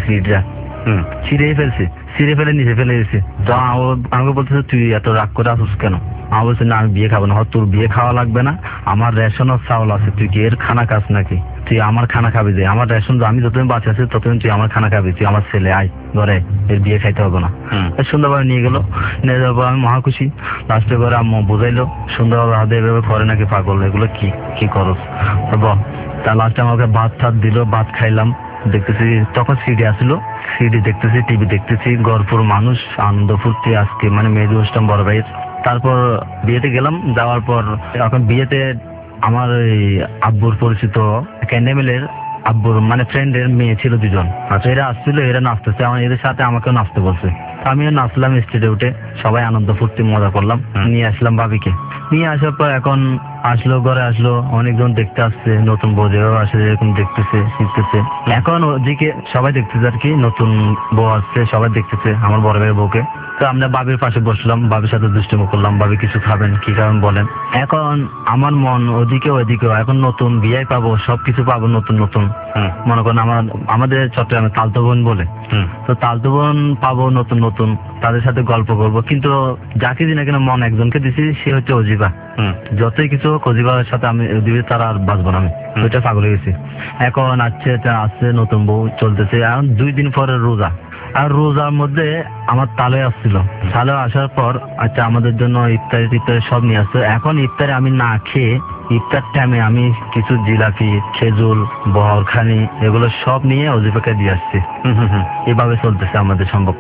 ছিঁড়ে ফেলে নিচে ফেলে দিয়েছি। তো আমাকে বলতেছে তুই এত রাগ করে আসুস কেন? আমি বলছি না আমি বিয়ে খাবো না। তোর বিয়ে খাওয়া লাগবে না, আমার রেশনের চাউল আছে, তুই কি এর খানা খাস নাকি? তুই আমার খানা খাবি যে, আমার রেশন আমি যতদিন বাঁচে আছি ততদিন তুই আমার খানা খাবি, তুই আমার ছেলে আয় ঘরে, এর বিয়ে খাইতে হবে না। সুন্দরভাবে নিয়ে গেল, নিয়ে যাবো আমি মহা খুশি। লাস্টে করে আম্মু বুঝাইলো সুন্দরভাবে হাতে এভাবে করে নাকি পাগল, এগুলো কি করস বল। তা লাস্টে আমাকে ভাত দিল, ভাত খাইলাম। দেখতেছি তখন সিডি আসলো, সিডি দেখতেছি, টিভি দেখতেছি, গড়পুর মানুষ আনন্দ ফুর্তি আজকে মানে মেহেদি অনুষ্ঠান বড় ভাইয়ের। তারপর বিয়েতে গেলাম, যাওয়ার পর এখন বিয়েতে আমার আব্বুর পরিচিত ক্যান্ডেমেলের আব্বুর মানে ফ্রেন্ডের মেয়ে ছিল দুজন। আচ্ছা এরা আসছিল, এরা নাচতেছে, আমার এদের সাথে আমাকেও নাচতে বলছে। আমিও নাচলাম স্টেজে উঠে, সবাই আনন্দ ফুর্তি মজা করলাম। নিয়ে আসলাম ভাবিকে, নিয়ে আসার পর এখন ঘরে আসলো, অনেকজন দেখতে আসছে, নতুন বউও আসে, এরকম দেখতেছে শিখতেছে। এখন ওদিকে সবাই দেখতেছে আর কি, নতুন বউ আসছে, সবাই দেখতেছে আমার বড় ভাইয়ের বউকে। তো আমরা বাবির পাশে বসলাম, বাবির সাথে দুষ্টুমি করলাম, বাবি কিছু খাবেন কি খাবেন বলেন। এখন আমার মন ওদিকেও এখন নতুন বিয়ে পাবো, সবকিছু পাবো নতুন। মনে করেন আমাদের চট্টগ্রামে তালতো বোন বলে, তো তালতো বোন পাবো নতুন, তাদের সাথে গল্প করবো। কিন্তু যাকে দিন কেন মন একজনকে দিছি, সে হচ্ছে অজিবা। যতই কিছু অজিবার সাথে আমি দিবি তারা আর বাঁচবো না, আমি ওইটা পাগল হয়ে গেছি। এখন আসছে নতুন বউ চলতেছে। এখন 2 দিন পরে রোজা, আর রোজার মধ্যে আমার তালে আসছিল। তালে আসার পর আমাদের জন্য ইফতারি সব নিয়ে আসতো। এখন ইফতারে আমি না খেয়ে, ইফতার টাইমে আমি কিছু জিলাপি, খেজুর, বহরখানি এগুলো সব নিয়ে অজিবাকে দিয়ে আসছি। এভাবে চলতেছে আমাদের সম্পর্ক।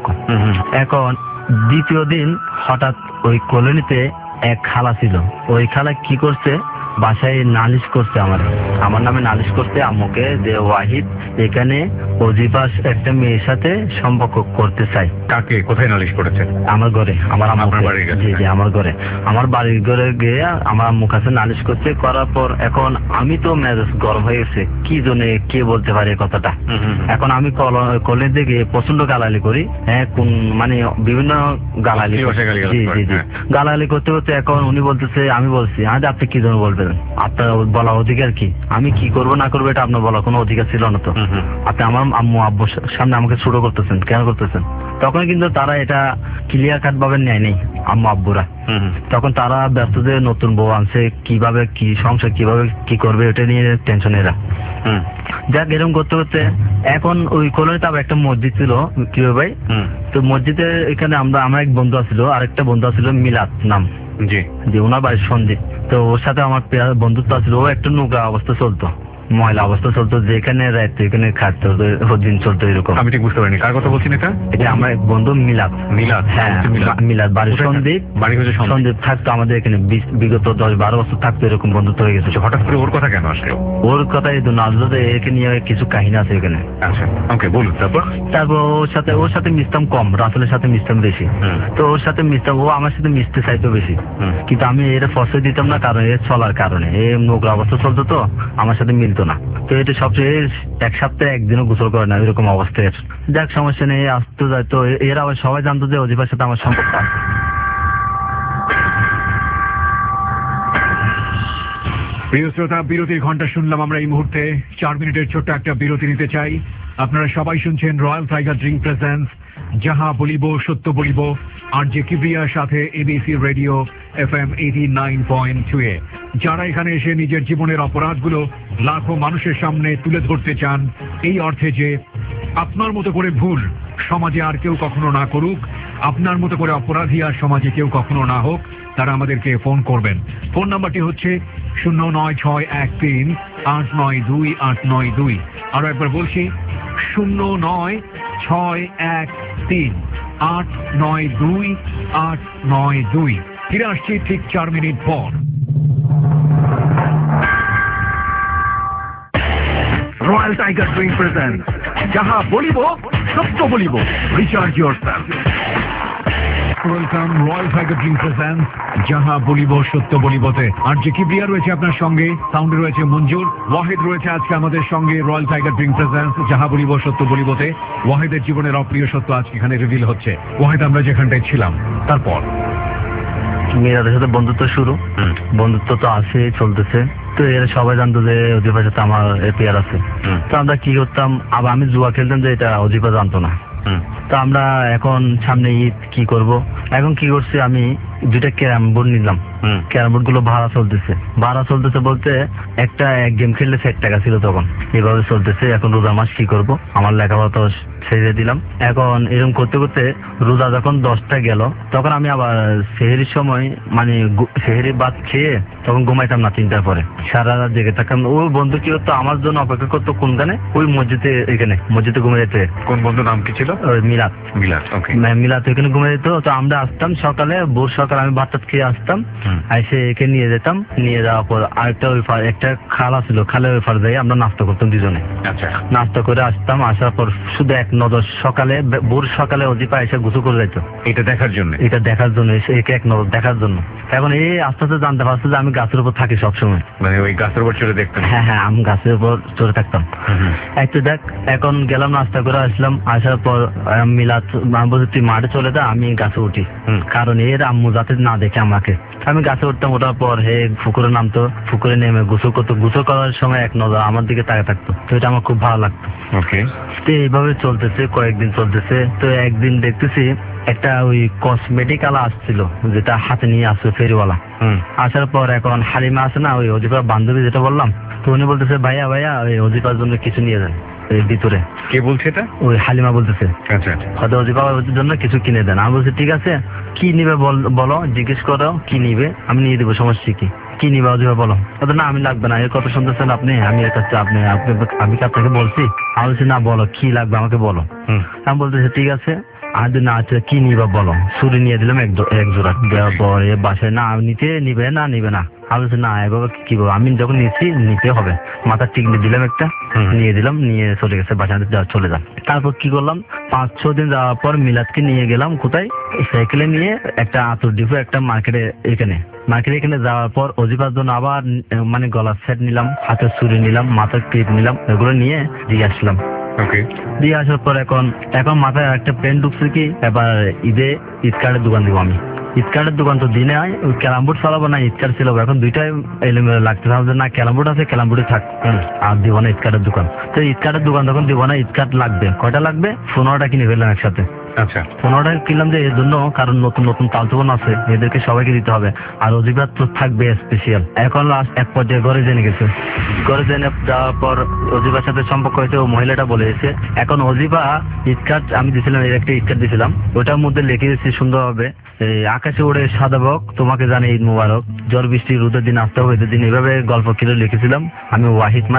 এখন দ্বিতীয় দিন হঠাৎ ওই কলোনিতে এক খালা ছিল, ওই খালা কি করছে, বাসায় নালিশ করছে, আমার নামে নালিশ করছে আম্মুকে, যে ওয়াহিদ এখানে অজিবাস একটা মেয়ের সাথে সম্পর্ক করতে চাই। কাকে, কোথায় নালিশ করেছে? আমার ঘরে, আমার আম্মুকে। জি আমার ঘরে, আমার বাড়ির ঘরে গিয়ে আমার আম্মুর কাছে নালিশ করছে। করার পর এখন আমি তো মেজাজ গরম হয়ে গেছে, কি জন্য কে বলতে পারে কথাটা। এখন আমি কলেজে গিয়ে প্রচন্ড গালালি করি, কোন মানে বিভিন্ন গালালি, জি গালালি করতে করতে এখন উনি বলতেছে, আমি বলছি আজ আপনি কি জন্য বলবেন, আপনার বলা অধিকার কি? আমি কি করবো না করবো এটা আপনার বলা কোনো অধিকার ছিল না। তো আপনি আমার আব্বুর সামনে আমাকে ছোট করতেছেন, কেন করতেছেন? তখন কিন্তু তারা এটা ক্লিয়ার কাট ভাবে নেয় নেই আম্মু আব্বুরা। তখন তারা ব্যস্ত যে নতুন বউ আনছে, কিভাবে কি সংসার কিভাবে কি করবে এটা নিয়ে টেনশন এরা। যাক এরকম করতে করতে এখন ওই কলোনিতে আবার একটা মসজিদ ছিল কি ভাই, তো মসজিদে এখানে আমার এক বন্ধু আছিল, আরেকটা বন্ধু আছিল মিলাদ নাম, জি ওনার বাড়ির সন্দীপ। তো ওর সাথে আমার বন্ধুত্ব আছিল, ও একটা নোংরা অবস্থা চলতো, ময়লা অবস্থা চলতো, যেখানে রাখতো এখানে খাটতো, দিন চলতো এরকম। আমি ঠিক বুঝতে পারিনি কার কথা বলছেন এটা? এটা আমার এক বন্ধু মিলাদ। হ্যাঁ মিলাদ, বাড়ির সন্দীপ, সন্দীপ থাকতো আমাদের এখানে বিগত 10-12 বছর থাকতো, এরকম বন্ধুত্ব হয়ে গেছে। হঠাৎ করে ওর কথা কেন আসলো? ওর কথা এই জন্য আসলো যে একে নিয়ে কিছু কাহিনী আছে এখানে। আচ্ছা ওকে বলুন। তারপর ওর সাথে মিশতাম কম, রাসেলের সাথে মিশতাম বেশি। তো ওর সাথে মিশতাম, ও আমার সাথে মিশতে চাইতো বেশি, কিন্তু আমি এর ফসল দিতাম না, কারণ এর চলার কারণে এই নোংরা অবস্থা চলতো, তো আমার সাথে মিলতো না। তো এটা সবচেয়ে 1 সপ্তাহে একদিনও গোসল করে না, এরকম অবস্থায়। যাক সমস্যা নেই, আসতে যায়। তো এরা আবার সবাই জানতো যে অজিবার সাথে আমার সম্পর্ক আছে। প্রিয় শ্রোতা, বিরতির ঘন্টা শুনলাম আমরা এই মুহূর্তে। 4 মিনিটের ছোট্ট একটা বিরতি নিতে চাই। আপনারা সবাই শুনছেন রয়্যাল টাইগার ড্রিঙ্ক প্রেজেন্স যাহা বলিব সত্য বলিব, আর যে কিবরিয়ার সাথে এবিসি রেডিও FM 89.2 এ। যারা এখানে এসে নিজের জীবনের অপরাধগুলো লাখো মানুষের সামনে তুলে ধরতে চান, এই অর্থে যে আপনার মতো করে ভুল সমাজে আর কেউ কখনো না করুক, আপনার মতো করে অপরাধী আর সমাজে কেউ কখনো না হোক, তারা আমাদেরকে ফোন করবেন। ফোন নাম্বারটি হচ্ছে 09613892892। আরো একবার বলছি 09613892892। ফিরে আসছি ঠিক 4 মিনিট পর। রয়্যাল টাইগার ড্রিঙ্ক প্রেজেন্ট যাহা বলিব সত্য বলিব, recharge yourself. Welcome Royal Tiger drink present যাহা বলিব সত্য বলিবতে। আর যে কিবরিয়া রয়েছে আপনার সঙ্গে, সাউন্ডে রয়েছে মঞ্জুর, ওয়াহিদ রয়েছে আজকে আমাদের সঙ্গে রয়্যাল টাইগার ড্রিঙ্ক প্রেজেন্ট যাহা বলিব সত্য বলিবতে। ওয়াহিদের জীবনের অপ্রিয় সত্য আজকে এখানে রিভিল হচ্ছে। ওয়াহিদ, আমরা যেখানটায় ছিলাম তারপর মেয়েদের সাথে বন্ধুত্ব শুরু, বন্ধুত্ব তো আছে, চলতেছে। তো এরা সবাই জানতো যে অজিফার সাথে আমার পেয়ার আছে। তো আমরা কি করতাম, আবার আমি জুয়া খেলতাম যে এটা অজিফা জানতো না। তো আমরা এখন সামনে ঈদ কি করব, এখন কি করছি, আমি 2টা ক্যারাম বোর্ড নিলাম। ক্যারাম বোর্ড গুলো ভাড়া চলতেছে বলতে একটা এক গেম খেললে 60 টাকা ছিল তখন। এভাবে চলতেছে। এখন রোজার মাস কি করব, আমার লেখাপড়া তো ছেড়ে দিলাম। এখন এরকম করতে করতে রোজা যখন 10টা গেল, তখন আমি আবার সেহেরির সময় মানে সেহেরি ভাত খেয়ে তখন ঘুমাইতাম না 3টার পরে, সারা রাত জেগে থাকতাম। ওই বন্ধু কি করতো, আমার জন্য অপেক্ষা করতো কোনখানে, ওই মসজিদে, এখানে মসজিদে ঘুমে যেতে। কোন বন্ধু নাম কি ছিল? মিলাদ। ওকে। মিলাদ ওইখানে ঘুমে যেত। তো আমরা আসতাম সকালে, ভোর সকালে আমি ভাত খেয়ে আসতাম, এসে একে নিয়ে যেতাম। নিয়ে যাওয়ার পর আরেকটা ওই একটা খালা ছিল, খালে ওই ফার যাই আমরা নাস্তা করতাম দুজনে। আচ্ছা। নাস্তা করে আসতাম, আসার পর শুধু এক নজর সকালে, ভোর সকালে অজিফা এসে গোসল করে যাইতো এটা দেখার জন্য, এসে একে এক নজর দেখার জন্য। এখন এই আস্তে আস্তে জানতে পারছে যে আমি গাছের উপর থাকি সবসময়, মানে ওই গাছের উপর চড়ে দেখতাম। হ্যাঁ, আমি গাছের উপর চড়ে থাকতাম। একটু দেখ, এখন গেলাম নাস্তা করে আসলাম, আসার পর মিলাদ বলছি তুই মাঠে চলে যা, আমি গাছে উঠি, কারণ এর আম্মু যাতে না দেখে আমাকে। আমি গাছে উঠতাম, ওঠার পর হে পুকুরে নামতো, পুকুরে নেমে গোসল করতো। গোসল করার সময় এক নজর আমার দিকে তাকিয়ে থাকতো। তো এটা আমার খুব ভালো লাগতো। ওকে। তো এইভাবে চলতেছে, কয়েকদিন চলতেছে। তো একদিন দেখতেছি একটা ওই কসমেটিক আলা আসছিল, যেটা হাতে নিয়ে আসছে ফেরিওয়ালা। আসার পর এখন হালিমা আছে না, ওই অজিফার বান্ধবী, যেটা বললাম, তো উনি বলতেছে ভাইয়া ওই অজিফার জন্য কিছু নিয়ে যান ভিতরে। কে বলছে এটা? ওই হালিমা বলতেছে। আচ্ছা, হয়তো অজিফার জন্য কিছু কিনে দেন। আমি বলছি ঠিক আছে, কি নিবে বলো, জিজ্ঞেস করো কি নিবে, আমি নিয়ে দেবো, সমস্যা কি নিবে অজিফা বলো। না আমি লাগবে না, এর কথা শুনতেছেন আপনি, আমি এর কাছে আমি কি আপনাকে বলছি? আমি বলছি না, বলো কি লাগবে আমাকে বলো। আমি বলতেছি ঠিক আছে, আর না আচ্ছা কি নিবা বলো। ছুরি নিয়ে দিলাম এক জোড়া। দেওয়ার পরে বাসায় না নিবে না আমি বলছি না এভাবে কি বলবো, আমি যখন নিতে হবে। মাথার টিকলি দিলাম একটা, নিয়ে দিলাম, নিয়ে চলে গেছে বাসায়, চলে যান। তারপর কি করলাম, 5-6 দিন যাওয়ার পর মিলাদকে নিয়ে গেলাম কোথায়, সাইকেলে নিয়ে একটা আতর ডিপো, একটা মার্কেটে এখানে যাওয়ার পর অজিফার জন্য আবার মানে গলার সেট নিলাম, হাতের ছুরি নিলাম, মাথার ক্লিপ নিলাম, এগুলো নিয়ে দিয়ে আসলাম। দিয়ে আসার পর এখন মাথায় একটা প্ল্যান ঢুকছে কি, এবার ঈদে ঈদকার্ডের দোকান দিব আমি। ঈদকার্ডের দোকান তো দিনে হয়, ওই ক্যারাম বোর্ড চালাবো না ঈদকার্ড ছিল, এখন দুইটাই এলোমেলো লাগতেছে। না ক্যারাম বোর্ড আছে, ক্যারাম বোর্ডে থাক, আর দিব না ঈদকার্ডের দোকান। তো ঈদকার্ডের দোকান তখন দিব না, ঈদকার্ড লাগবে, কয়টা লাগবে, 15টা কিনে ফেললাম একসাথে। আচ্ছা, 15টা কিনলাম যে এর জন্য, কারণ নতুন নতুন তালতোবন আছে, এদেরকে সবাইকে দিতে হবে, আর অজিফার তো থাকবে স্পেশাল। এখন লাস্ট এক পর্যায়ে ঘরে জেনে গেছে, ঘরে জেনে যাওয়ার পর অজিফার সাথে সম্পর্ক হয়েছে, ও মহিলাটা বলে এসে, এখন অজিফা ঈদকার্ড আমি দিয়েছিলাম, একটা ঈদকার্ড দিয়েছিলাম, ওটার মধ্যে লিখে দিয়েছি সুন্দরভাবে, আকাশে উড়ে সাদা বক, তোমাকে জানে ঈদ মুবারক, ঝড় বৃষ্টি রোদের দিন আসতে হবে দিন, এভাবে গল্প কিনে লিখেছিলাম আমি ওয়াহিদ, মানে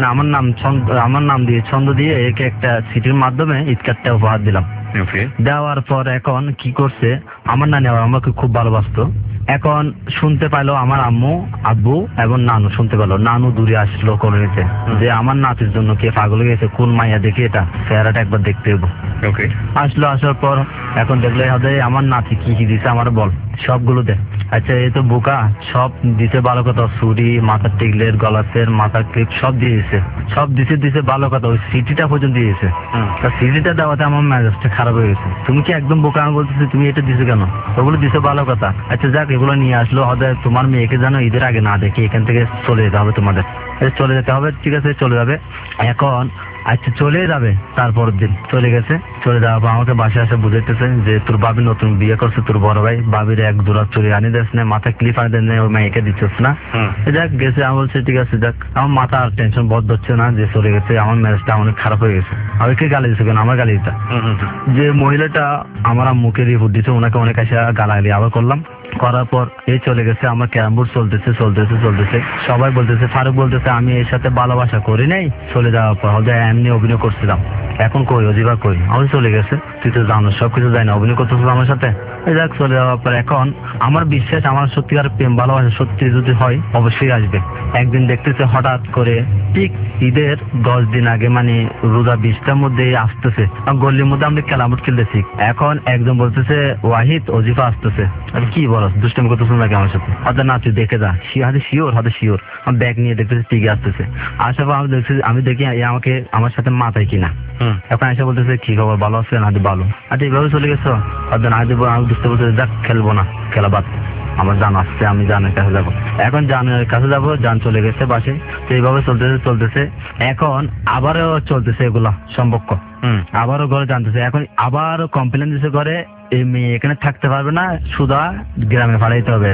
আমার নাম দিয়ে ছন্দ দিয়ে একে একটা সিটির মাধ্যমে ঈদকার্ডটা উপহার দিলাম। দেওয়ার পর এখন কি করছে, আমার নানি আমাকে খুব ভালোবাসতো। এখন শুনতে পাইলো আমার আম্মু, আব্বু এবং নানু শুনতে পেলো, নানু দূরে আসলো কলোনিতে, যে আমার নাতির জন্য কে পাগল হয়ে গেছে, কোন মাইয়া দেখি এটা চেহারাটা একবার দেখতে দেবো। আসলো, আসার পর এখন দেখলে হবে আমার নাতি কি কি দিছে আমার বল, সবগুলো দে। আচ্ছা এই তো বোকা, সব দিতে ভালো কথা, ছুরি, মাথার টিকলের, গলাসের, মাথার ক্লিপ সব দিয়েছে, সব দিছে ভালো কথা, ওই সিটিটা পর্যন্ত দিয়েছে। তা সিটিটা দেওয়াতে আমার মেজাজটা খারাপ হয়ে গেছে, তুমি কি একদম বোকা, আমি বলতেছি তুমি এটা দিছো কেন, ওগুলো দিছে ভালো কথা। আচ্ছা যাক, এগুলো নিয়ে আসলো, হয়তো তোমার মেয়েকে জানো ঈদের আগে না দেখে এখান থেকে চলে যেতে হবে, তোমাদের চলে যেতে হবে, ঠিক আছে চলে যাবে। এখন আচ্ছা চলে যাবে। তারপর দিন চলে গেছে, চলে যাওয়ার পর আমাকে বাসায় এসে বুঝাইতেছে যে তোর বাবি নতুন বিয়ে করছে, তোর বড় ভাই, বাবির এক জোড়া চুরি আনি দিস না, মাথায় ক্লিপ আনি দেন না, ওই মেয়েকে দিচ্ছিস না। যাক গেছে, আমি বলছি ঠিক আছে যাক, আমার মাথা আর টেনশন বদ্ধ হচ্ছে না যে চলে গেছে, আমার মেজাজটা অনেক খারাপ হয়ে গেছে। আমি কে গালি দিচ্ছে কেন? আমার গালি দিতা যে মহিলাটা আমার মুখে রিপোর্ট দিচ্ছে, ওনাকে অনেক এসে গালাগালি আবার করলাম। করার পর এই চলে গেছে, আমার ক্যারাম বোর্ড চলতেছে চলতেছে চলতেছে, সবাই বলতেছে, ফারুক বলতেছে আমি এর সাথে ভালোবাসা করি নাই, চলে যাওয়ার পর হয়তো এমনি অভিনয় করছিলাম, এখন কই অজিবা কই? আমি চলে গেছে, তুই তো জানো সবকিছু যাই না, অভিনয় করতেছিস আমার সাথে। এই যাক চলে যাওয়ার পর এখন আমার বিশ্বাস আমার সত্যিকার প্রেম ভালোবাসা সত্যি যদি হয় অবশ্যই আসবে। একদিন দেখতেছে হঠাৎ করে ঠিক ঈদের 10 দিন আগে, মানে রোজা 20টার মধ্যে আসতেছে, গল্লির মধ্যে আমরা ক্যারামবোর্ড খেলতেছি, এখন একজন বলতেছে ওয়াহিদ অজিফা আসতেছে। আমি কি বলো দুষ্টামি করতেছ নাকি আমার সাথে? হয়তো না তুই দেখে যা, হাতে শিওর, হাতে শিওর। আমি ব্যাগ নিয়ে দেখতেছি টিকে আসতেছে, আসার পর আমি দেখি আমাকে আমার সাথে মাথায় কিনা। এখন এসে বলতেছে কি খবর, ভালো আছেন? হাতে ভালো। আচ্ছা এইভাবে চলে গেছো? হয়তো না, আমি বুঝতে বলতে যাক খেলবো না, খেলা বাদ, আমার জান আসছে, আমি জানের কাছে যাবো। এখন জানের কাছে যাবো, জান চলে গেছে বাসে। তো এইভাবে চলতেছে চলতেছে, এখন আবারও চলতেছে এগুলা সম্পর্ক, আবারও ঘরে জানতেছে, এখন আবারও কমপ্লেন দিছে ঘরে, এই মেয়ে এখানে থাকতে পারবে না, সুদা গ্রামে পাঠাইতে হবে।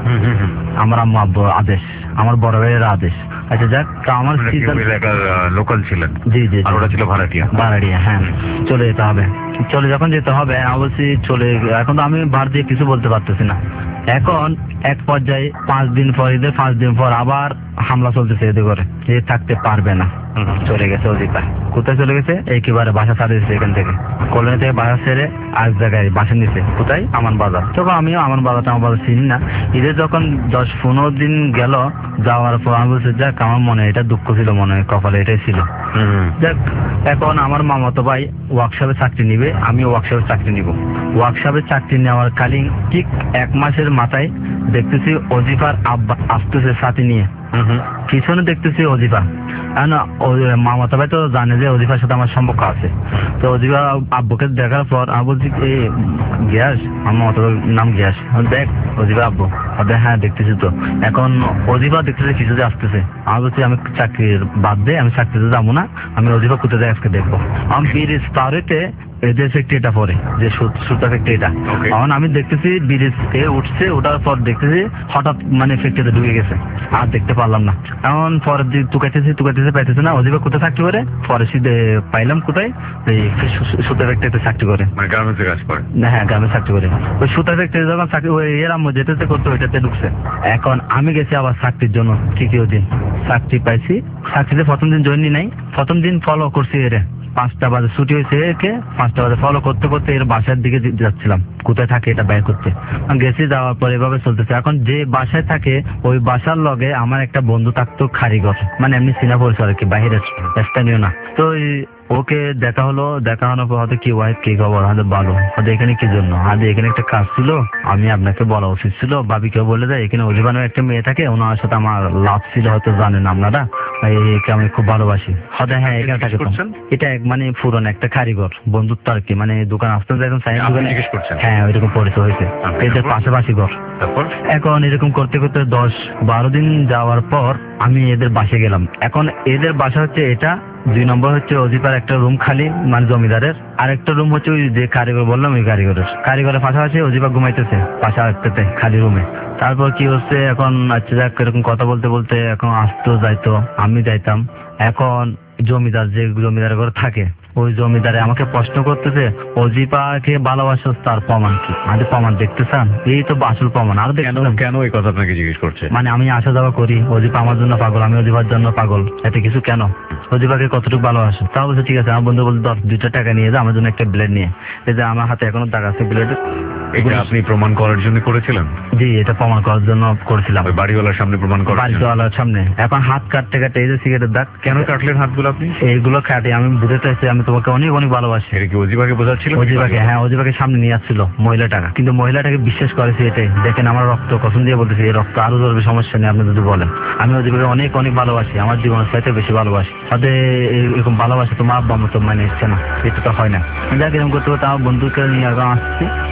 আমার আম্মু আব্বু আদেশ, আমার বড় ভাইয়ের আদেশ। আচ্ছা যাক, আমার লোকাল ছিলেন? জি জি, আর ওরা ছিল ভাড়াটিয়া? ভাড়াটিয়া, হ্যাঁ। চলে যেতে হবে, চলে যখন যেতে হবে আমি বলছি চলে, এখন তো আমি বার দিয়ে কিছু বলতে পারতেছি না। এখন এক পর্যায়ে 5 দিন পর, ঈদের 5 দিন পর আবার হামলা চলতেছে এদের ঘরে, যে থাকতে পারবে না। চলে গেছে অধিকার। কোথায় চলে গেছে? একেবারে বাসা ছাড়ে দিচ্ছে, এখান থেকে কলোনি থেকে বাসা ছেড়ে আরেক জায়গায় বাসা নিচ্ছে। কোথায়? আমান বাজার। তখন আমিও আমান বাজারটা আমার বাজার চিনি না। ঈদের যখন 10-15 দিন গেল, যাওয়ার পর আমি বলছি যাক আমার মনে এটা দুঃখ ছিল, মনে হয় কপালে এটাই ছিল। যাক এখন আমার মামাতো ভাই ওয়ার্কশপে চাকরি নিবে, আমি ওয়ার্কশপে চাকরি নিব। ওয়ার্কশপে চাকরি নেওয়ার কালীন ঠিক 1 মাসের মাথায় দেখতেছি অজিফার আব্বা আসতেছে সাথে নিয়ে, পিছনে দেখতেছি অজিফা। মামাতো ভাই তো জানে যে অজিফার সাথে আমার সম্পর্ক আছে। তো অজিফা আব্বুকে দেখার পর আমি বলছি গ্যাস, আমার মামাতো নাম গ্যাস, দেখ অজিফা আব্বু। হ্যাঁ দেখতেছি তো। এখন অজিফা দেখতেছি কিছুতে আসতেছে, আমি বলছি আমি চাকরির বাদ দে, আমি চাকরিতে যাবো না, আমি অজিফা কোথায় যায় আজকে দেখবো। আমি ব্রিজ পারেতে এদের ফ্যাক্টরিটা পরে, যে সুতা ফ্যাক্টরিটা, এখন আমি দেখতেছি ব্রিজ উঠছে, ওঠার পর দেখতেছি হঠাৎ মানে ফ্যাক্টরিতে ঢুকে গেছে, আর দেখতে পারলাম না। এখন পরের দিন তুকাইতেছি পাইতেছে না, অজিফা কোথায় চাকরি করে, পরে সিধে পাইলাম কোথায়, এই সুতা ফ্যাক্টরিতে চাকরি করে, গার্মেন্টসে কাজ করে। হ্যাঁ গ্রামে চাকরি করে। ওই সুতা ফ্যাক্টরি যখন চাকরি এর আম্মু যেতে করতে ওইটাতে ঢুকছে। এখন আমি গেছি আবার চাকরির জন্য, তৃতীয় দিন চাকরি পাইছি। চাকরিতে প্রথম দিন জয়েন নাই, প্রথম দিন ফলো করছি এরে, 5টা বাজে ছুটি হয়েছে, একে 5টা বাজে ফলো করতে করতে এর বাসার দিকে যাচ্ছিলাম, কোথায় থাকে এটা বের করতে। গেছি, যাওয়ার পর এভাবে চলতেছে। এখন যে বাসায় থাকে ওই বাসার লগে আমার একটা বন্ধু থাকতো কারিগর, মানে এমনি চিনা পরিচয় আর কি, বাহিরের, স্থানীয় না। তো ওকে দেখা হলো, দেখা হওয়ার পর হয়তো কি ওয়াইফ কি খবর, হয়তো ভালো, হয়তো এখানে কি জন্য, হয়তো এখানে একটা কাজ ছিল, আমি আপনাকে বলা উচিত ছিল, ভাবিকেও বলে দেয় এখানে অজিবানের একটা মেয়ে থাকে, ওনার সাথে আমার লাভ ছিল, হয়তো জানেন আপনারা, একে আমি খুব ভালোবাসি। হয়তো হ্যাঁ এখানে থাকে। এটা মানে পুরনো একটা কারিগর বন্ধুত্ব আর কি, মানে দোকান আসতে যখন হ্যাঁ ওইরকম পরিচয় হয়েছে, এদের পাশাপাশি ঘর। এখন এরকম করতে করতে 10-12 দিন যাওয়ার পর আমি এদের বাসে গেলাম। এখন এদের বাসা হচ্ছে এটা, 2 নম্বর হচ্ছে অজিফার একটা রুম খালি, মানে জমিদারের, আর একটা রুম হচ্ছে ওই যে কারিগর বললাম ওই কারিগরের পাশাপাশি অজিফা ঘুমাইতেছে পাশা একটাতে খালি রুমে। তারপর কি হচ্ছে এখন, আচ্ছা যাক এরকম কথা বলতে বলতে এখন আসতো যাইতো, আমি যাইতাম। এখন জমিদার যে জমিদারের ঘরে থাকে, ওই জমিদারে আমাকে প্রশ্ন করতেছে অজিফাকে ভালোবাসো, তার প্রমাণ কি? আমি প্রমাণ দেখতে চান? এই তো আসল প্রমাণ। আর কেন এই কথা আপনাকে জিজ্ঞেস করছে? মানে আমি আসা যাওয়া করি, অজিফা আমার জন্য পাগল, আমি অজিফার জন্য পাগল, এতে কিছু কেন? অজিফাকে কতটুকু ভালোবাসো? তা বলছে ঠিক আছে। আমার বন্ধু বলতে 2টা টাকা নিয়ে যা, আমার জন্য একটা ব্লেড নিয়ে। এই যে আমার হাতে এখনো দাগ আছে ব্লেড। এটা আপনি প্রমাণ করার জন্য করেছিলেন? জি, এটা প্রমাণ করার জন্য করেছিলাম, ওই বাড়িওয়ালার সামনে প্রমাণ করা, বাড়িওয়ালার সামনে। এখন হাত কাটতে কাটতে এই যে সিগারেটের দাগ। কেন কাটলেন হাতগুলো আপনি? এইগুলো কাটে আমি বুঝতে চাইছি আমি তোমাকে অনেক অনেক ভালোবাসি। এটা কি অজিফাকে বোঝাচ্ছিল? অজিফাকে, হ্যাঁ অজিফাকে সামনে নিয়ে আসছিল মহিলাটাকে, কিন্তু মহিলাটাকে বিশ্বাস করেছি এটাই। দেখেন আমার রক্ত কসম দিয়ে বলতেছি, এই রক্ত আরো ধরবে, সমস্যা নেই আপনি যদি বলেন। আমি অজিফাকে অনেক অনেক ভালোবাসি, আমার জীবনের চাইতে বেশি ভালোবাসি। তাদের এরকম ভালোবাসা তোমার আব্বা মতো মানে ইচ্ছে না, এটা তো হয় না। যাক এরকম করতে করতে আমার বন্ধুকে নিয়ে এখন আসছি। এখন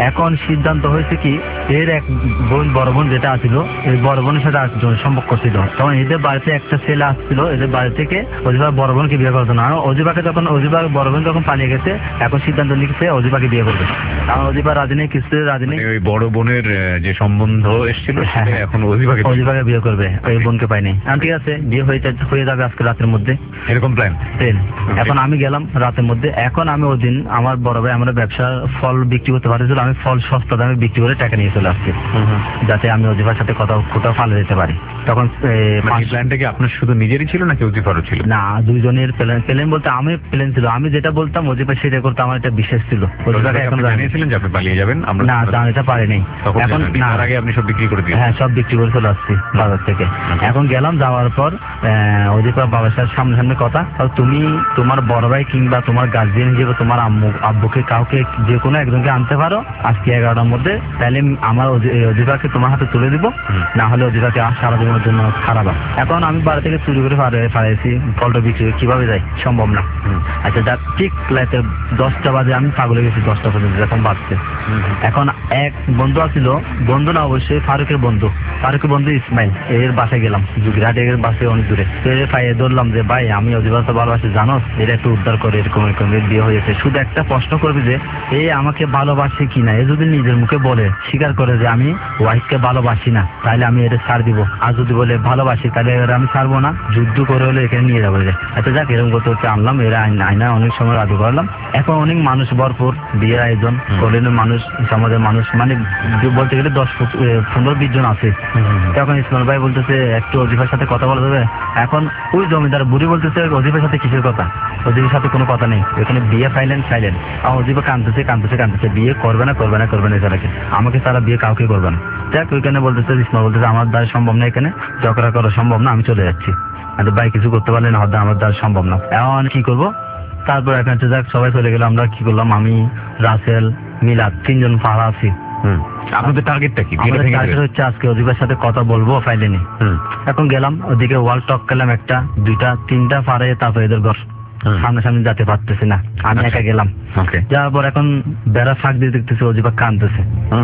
সিদ্ধান্ত হয়েছে কি, এর এক বোন, বড় বোন যেটা আছিল, এই বড় বোনের সাথে আরেকজন সম্পর্ক ছিল। তখন এদের বাড়িতে একটা ছেলে আসছিল, এদের বাড়ি থেকে অজিবা বড় বোনকে বিয়ে করতো না। অজিবাকে যখন অজিবা বড় বোন যখন পালিয়ে গেছে, এখন সিদ্ধান্ত নিচ্ছে অজিবাকে বিয়ে করবে। কারণ অজিবা রাজি নেই, কিছুতে রাজি নেই। ওই বড় বোনের যে সম্বন্ধ এসেছিল সেটা এখন অজিবাকে বিয়ে করবে, ওই বোনকে পাইনি। ঠিক আছে, বিয়ে হয়ে যাবে আজকে রাতের মধ্যে, এরকম প্ল্যান। এখন আমি গেলাম রাতের মধ্যে। এখন আমি ওই দিন আমার বড় ভাই আমরা ব্যবসার ফল বিক্রি করতে পারতেছিল, আমি ফল সস্তা দামে বিক্রি করে টাকা নিয়ে চলে আসছি, যাতে আমি অজিবার সাথে কোথাও ফালে যেতে পারি। তখন প্ল্যানটা কি আপনার শুধু নিজেরই ছিল নাকি অজিফারও ছিল? না, দুইজনের প্ল্যান বলতে আমি প্ল্যান ছিল, আমি যেটা বলতাম অজিবা সেটা করতে আমার একটা বিশ্বাস ছিল। অজিবাকে এখন জানিয়েছিলেন যে আপনি পালিয়ে যাবেন? না, জানাতে পারিনি। এখন তার আগে আপনি সব বিক্রি করে দিলেন? হ্যাঁ, সব বিক্রি করে চলে আসছি বাজার থেকে। এখন গেলাম, যাওয়ার পর অজিবা বাবার সাথে সামনে কথা, তুমি তোমার বড় ভাই কিংবা তোমার গার্জিয়ান হিসেবে তোমার আব্বুকে কাউকে যে কোনো একজনকে আনতে পারো আজকে 11টার মধ্যে, তাহলে আমার অজিবাকে তোমার হাতে তুলে দিব, না হলে অজিবাকে সারা জীবনের জন্য খারাপ। এখন আমি বাড়ি থেকে চুরি করে ফারাইছি, ফলটা বিক্রি কিভাবে যাই, সম্ভব না। আচ্ছা, যাক, ঠিক রাতে 10টা বাজে আমি পাগলে গেছি, 10টা পর্যন্ত যখন বাজছে। এখন এক বন্ধু আছিল, বন্ধু না অবশ্যই ফারুকের বন্ধু ইসমাইল, এর বাসায় গেলাম, জুগিরহাট এর বাসায় অনেক দূরে। তো এর পায়ে ধরলাম যে ভাই আমি অজিবা তো ভালোবাসি, জানো এটা একটু উদ্ধার করে, এরকম বিয়ে হয়েছে। শুধু একটা প্রশ্ন করবি যে এ আমাকে ভালোবাসে কিনা, এ যদি নিজের মুখে বলে স্বীকার করে যে আমি ওয়াইফকে ভালোবাসি না, তাহলে আমি এটা ছাড় দিব। আর যদি বলে ভালোবাসি, তাহলে এরা আমি ছাড়বো না, যুদ্ধ করে হলে এখানে নিয়ে যাবো। আচ্ছা, যাক, এরকম করতে হচ্ছে আনলাম, এরা আইনা অনেক সময় রাজু করলাম। এখন অনেক মানুষ ভরপুর, বিয়ের আয়োজন, কলিনের মানুষ, সমাজের মানুষ, মানে বলতে গেলে 10-15-20 জন আছে। তখন ইসমাইল ভাই বলতেছে একটু অজিফার সাথে কথা বলা যাবে? এখন ওই জমিদার বুড়ি বলতেছে অজিফার সাথে কিসের কথা, অজিফার সাথে কোনো কথা নেই, এখানে বিয়ে ফাইলেন। আর অজিফা কাঁদতেছে, বিয়ে করবে না তারাকে, আমাকে তারা বিয়ে কাউকে করবে না। যাক, ওইখানে বলতেছে ইসমাইল বলতেছে আমার দ্বারা সম্ভব না, এখানে ঝগড়া করা সম্ভব না, আমি চলে যাচ্ছি। ভাই কিছু করতে পারলেন না, আমার দ্বারা সম্ভব না, এখন কি করবো? তারপর এখন যাক সবাই চলে গেল, আমরা কি করলাম, আমি, রাসেল, মিলাদ, 3জন পাহারা আছি। আপনাদের টার্গেটটা কি? টার্গেট হচ্ছে আজকে অজিবার সাথে কথা বলবো, ফাইলে নেই। এখন গেলাম ওদিকে, ওয়াল টক করলাম, 1টা 2টা 3টা পারে, তারপর এদের ঘর সামনে যেতে পারতেছি না, আমি একা গেলাম। যাওয়ার পর এখন বেড়া ফাঁক দিয়ে দেখতেছি অজিবা কাঁদতেছে।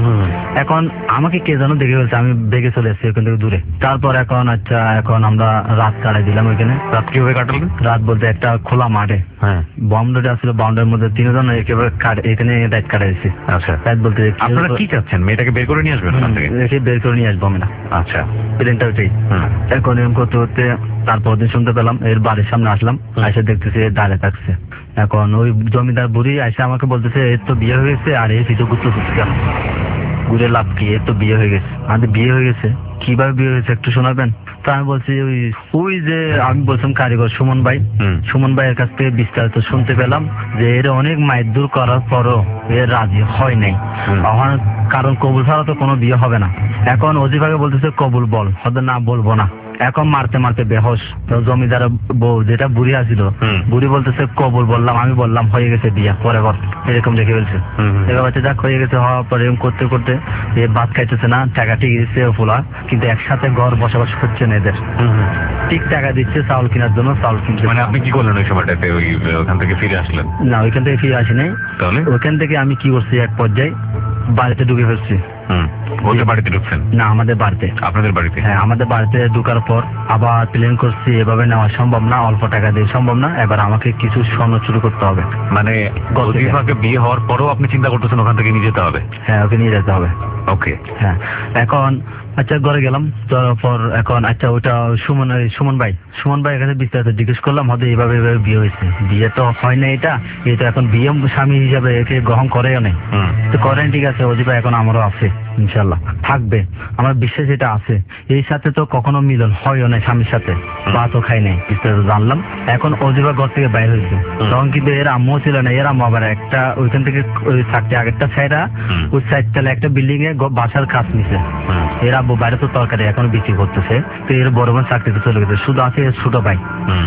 এখন আমাকে কে যেন দেখে ফেলছে, আমি বেগে চলে এসেছি ওখান থেকে দূরে। তারপর এখন আমরা রাত কাটাই দিলাম ওইখানে। রাত কিভাবে কাটালেন? রাত বলতে একটা খোলা মাঠে, বাউন্ডারি আসলে, বাউন্ডারির মধ্যে 3জন একেবারে এখানে রাত কাটাইছি। আচ্ছা, রাত বলতে আপনারা কি চাচ্ছেন? মেয়েটাকে বের করে নিয়ে আসবেন? বের করে নিয়ে আসবো আমি না। আচ্ছা, প্লেনটা ওইটাই। এখন এরকম করতে তারপর দিন শুনতে পেলাম, এর বাড়ির সামনে আসলাম, এসে দেখতেছি দাঁড়িয়ে থাকছে। এখন ওই জমিদার বুড়ি এসে আমাকে বলতেছে এর তো বিয়ে হয়ে গেছে, আর এই পিছু গুছতে কেন, ঘুরে লাভ কি, এর তো বিয়ে হয়ে গেছে। আমাদের বিয়ে হয়ে গেছে, কিভাবে বিয়ে হয়েছে একটু শোনাবেন? তো আমি বলছি ওই যে আমি বলছিলাম কারিগর সুমন ভাইয়ের কাছ থেকে বিস্তারিত শুনতে পেলাম যে এর অনেক মায়ের দূর করার পরও এর রাজি হয় নাই, কারণ কবুল ছাড়া তো কোনো বিয়ে হবে না। এখন অজিবাকে বলতেছে কবুল বল, হয়তো না বলবো না। এখন মারতে বেহস। জমিদার বউ যেটা বুড়ি আছিল, বুড়ি বলতেছে কবুল বললাম, আমি বললাম হয়ে গেছে বিয়া, পরে কর, এরকম দেখে ফেলছে। এবার বাচ্চা যাক হয়ে গেছে, হওয়ার পরে এরকম করতে ভাত খাইতেছে না, টাকা ঠিক দিচ্ছে ফোলা, কিন্তু একসাথে ঘর বসবাস করছে না এদের। ঠিক টাকা দিচ্ছে চাউল কেনার জন্য, চাউল কিনছে। মানে আপনি কি করলেন ওই সময়টাতে? ওখান থেকে ফিরে আসলেন? না, ওইখান থেকে ফিরে আসি নাই। তাহলে ওইখান থেকে আমি কি করছি, এক পর্যায়ে বাড়িতে ঢুকে ফেলছি। ওদের বাড়িতে ঢুকছেন? না, আমাদের বাড়িতে। আপনাদের বাড়িতে? হ্যাঁ, আমাদের বাড়িতে ঢুকার পর আবার প্ল্যান করছি এভাবে নেওয়া সম্ভব না, অল্প টাকা দিয়ে সম্ভব না, এবার আমাকে কিছু স্বর্ণ চুরি করতে হবে। মানে অজিফাকে বিয়ে হওয়ার পরও আপনি চিন্তা করতেছেন ওখান থেকে নিয়ে যেতে হবে? হ্যাঁ, ওকে নিয়ে যেতে হবে। ওকে, হ্যাঁ। এখন আচ্ছা ঘরে গেলাম, তারপর এখন আচ্ছা ওটা সুমন ভাই কাছে বিস্তারিত জিজ্ঞেস করলাম, হয়তো এইভাবে বিয়ে হয়েছে, বিয়ে তো হয় না, এটা এখন বিয়ে স্বামী হিসাবে একে গ্রহণ করেও নেই, তো করেন, ঠিক আছে অজিবা এখন আমারও আছে, ইনশাল্লাহ থাকবে, আমার বিশ্বাস এটা আছে। এই সাথে তো কখনো মিলন হয়ও না, স্বামীর সাথে ভাতও খাই নাই, বিস্তারিত জানলাম। এখন অজিবা ঘর থেকে বাইরে হয়েছে, তখন কিন্তু এর আম্মু ছিল না, এর আম্মু আবার একটা ওইখান থেকে ওই থাকতে আগেরটা সাইডা ওই সাইড তালে একটা বিল্ডিং এ বাসার কাজ নিছে, এর আব্বু বাইরে তো তরকারি এখন বিক্রি করতেছে, তো এর বড় বোন চাকরিতে চলে গেছে, শুধু আছে এর ছোট ভাই।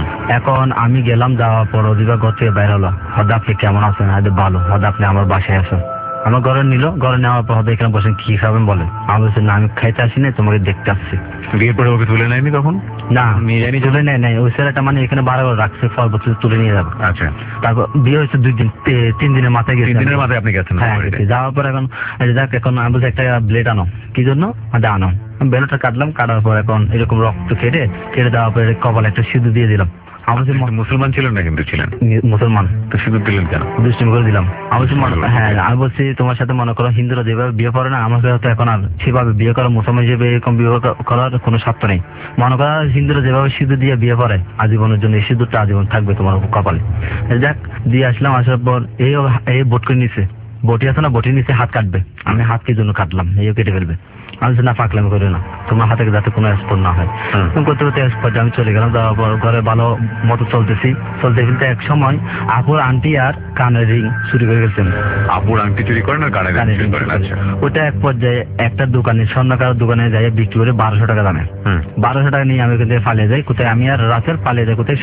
এখন আমি গেলাম, যাওয়ার পর অজিবা ঘর থেকে বাইরে হলো, হয়তো আপনি কেমন আছেন? হয়তো ভালো, হয়তো আপনি আমার বাসায় আসেন। আমার ঘরে নিল, ঘরে নেওয়ার পর হবে এখানে বসে কি খাবেন বলেন। আমি বলছি না আমি খাইতে আসি না, তোমাকে দেখতে আসছি। বিয়ের পরে ওকে তুলে নেয়নি তখন? না নিয়ে যায়নি? তুলে নেয় ওই ছেলেটা, মানে এখানে 12 করে রাখছে, পরবর্তীতে তুলে নিয়ে যাবো। আচ্ছা, তারপর বিয়ে হয়েছে 3 দিনের মাথায় 3 গেছে। দিনের মাথায় আপনি গেছেন? হ্যাঁ গেছি। যাওয়ার পর এখন দেখ, এখন আমি বলছি একটা ব্লেড আনো। কি জন্য? আনো। বেলটা কাটলাম, কাটার পর এখন এরকম রক্ত কেটে দেওয়ার পরে কপালে একটা সিঁদুর দিয়ে দিলাম। আমি বলছি মুসলমান ছিলেন না কিন্তু ছিলেন মুসলমান, তো সিঁদুর দিলেন কেন? দুষ্টুমি করে দিলাম। আমি বলছি হ্যাঁ, আমি বলছি তোমার সাথে মনে করো হিন্দুরা যেভাবে বিয়ে করে না, আমার সাথে এখন আর সেভাবে বিয়ে করা, মুসলমান হিসেবে এরকম বিয়ে করার কোনো স্বার্থ নেই। মনে করো হিন্দুরা যেভাবে সিঁদুর দিয়ে বিয়ে করে আজীবনের জন্য, এই সিঁদুরটা আজীবন থাকবে তোমার কপালে। যাক, দিয়ে আসলাম। আসার পর এই বোট করে নিছে, বটি আছে না, বটির নিচে হাত কাটবে। আমি হাত কি জন্য কাটলাম, এই কেটে ফেলবে। আমি না পাকলামি করে না, তোমার হাতে যাতে কোনো স্পট না হয়। করতে করতে স্পট আমি চলে গেলাম। যাওয়ার পর ঘরে ভালো মতো চলতে ফেলতে এক সময় আপুর আন্টি আর কানের রিং চুরি করে গেছেন। আপুর আংটি চুরি করেন আর কানের রিং চুরি করেন? আচ্ছা। ওটা এক পর্যায়ে একটা দোকানে, স্বর্ণকার দোকানে যাই বিক্রি করে 1200 টাকা দামে। 1200 টাকা নিয়ে আমি ওখান থেকে পালিয়ে যাই। কোথায়? আমি আর রাসেল পালিয়ে যাই কোথায়?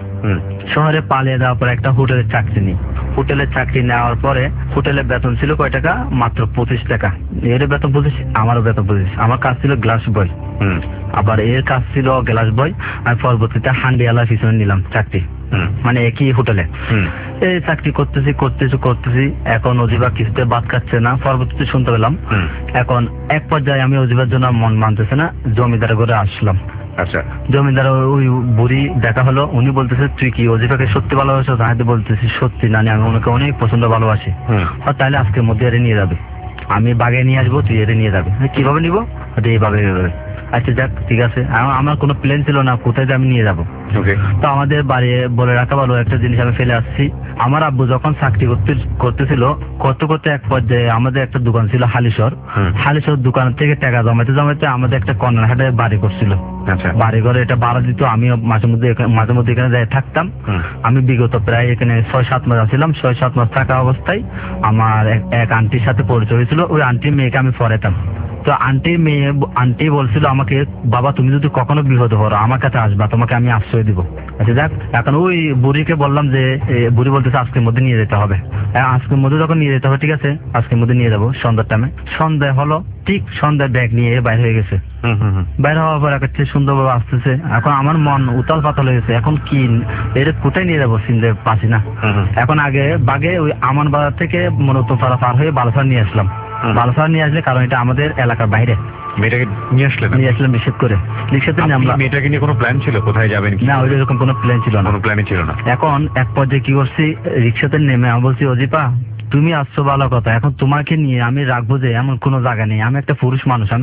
শহরে পালিয়ে যাওয়ার পর একটা হোটেলের চাকরি নিই। হোটেলের চাকরি নেওয়ার পরে হোটেলের বেতন ছিল কয় টাকা? মাত্র 25 টাকা। এর বেতন 25, আমারও বেতন 25। আমার কাজ ছিল গ্লাস বয়, আবার এর কাজ ছিল গ্লাস বয়। আমি পরবর্তীতে হান্ডিওয়ালা পিছনে নিলাম চাকরি, মানে একই হোটেলে। এই চাকরি করতেছি। এখন অজিবা কিছুতে বাদ খাচ্ছে না। পরবর্তীতে শুনতে পেলাম এখন এক পর্যায়ে আমি অজিবার জন্য মন মানতেছে না, জমিদার ঘরে আসলাম। আচ্ছা। জমিদার ওই বুড়ি দেখা হলো। উনি বলতেছে তুই কি অজিফাকে সত্যি ভালোবাসো? আমি বলতেছি সত্যি নানি, আমি ওনাকে অনেক পছন্দ ভালোবাসি। তাহলে আজকের মধ্যে এর নিয়ে যাবে, আমি বাগে নিয়ে আসবো, তুই এর নিয়ে যাবে। কিভাবে নিবো? এইভাবে। আচ্ছা যাক, ঠিক আছে। আমার কোনো প্ল্যান ছিল না কোথায় যে আমি নিয়ে যাবো। তো আমাদের বাড়ি বলে রাখা ভালো, একটা জিনিস আমি ফেলে আসছি। আমার আব্বু যখন চাকরি করতেছিল, করতে এক পর্যায়ে আমাদের একটা দোকান ছিল হালিশহর দোকান থেকে টাকা জমাতে আমাদের একটা কর্নারহাটে বাড়ি করছিল। বাড়ি ঘরে এটা ভাড়া দিত, আমি মাঝে মধ্যে এখানে যাই থাকতাম। আমি বিগত প্রায় এখানে 6-7 মাস ছিলাম। 6-7 মাস থাকা অবস্থায় আমার এক আন্টির সাথে পরিচয় হয়েছিল। ওই আন্টির মেয়েকে আমি পড়াতাম। তো আন্টি বলছিল আমাকে, বাবা তুমি যদি কখনো বিপদ হও আমার কাছে আসবা, তোমাকে আমি আশ্রয় দিব। আচ্ছা যাক, এখন ওই বুড়িকে বললাম যে, বুড়ি বলতেছে আজকের মধ্যে নিয়ে যেতে হবে। আজকের মধ্যে যখন নিয়ে যেতে হবে, ঠিক আছে আজকের মধ্যে নিয়ে যাবো। সন্ধ্যার টাইমে সন্ধ্যা হলো, ঠিক সন্ধ্যায় ব্যাগ নিয়ে বাইরে হয়ে গেছে। বাইরে হওয়ার পর একটা সুন্দরভাবে আসতেছে। এখন আমার মন উতাল পাতাল হয়ে গেছে। এখন কি এর কোথায় নিয়ে যাবো চিনতে পারছি না। এখন আগে বাগে ওই আমান বাজার থেকে মূলত পার হয়ে বালসার নিয়ে আসলাম। বালসার নিয়ে আসলে, কারণ এটা আমাদের এলাকার বাইরে। মেয়েটাকে নিয়ে আসলাম নিষেধ করে। মেয়েটাকে নিয়ে কোনো প্ল্যান ছিল কোথায় যাবেন? না, ওই রকম কোনো প্ল্যান ছিল না, কোনো প্ল্যানই ছিল না। এখন এক পর্যায়ে কি করছি, রিক্সাতে নেমে আমি বলছি অজিপা তুমি আসছো ভালো কথা, এখন তোমাকে নিয়ে আমি রাখবো যে এমন কোনো জায়গা নেই। আমি একটা পুরুষ মানুষ, আমি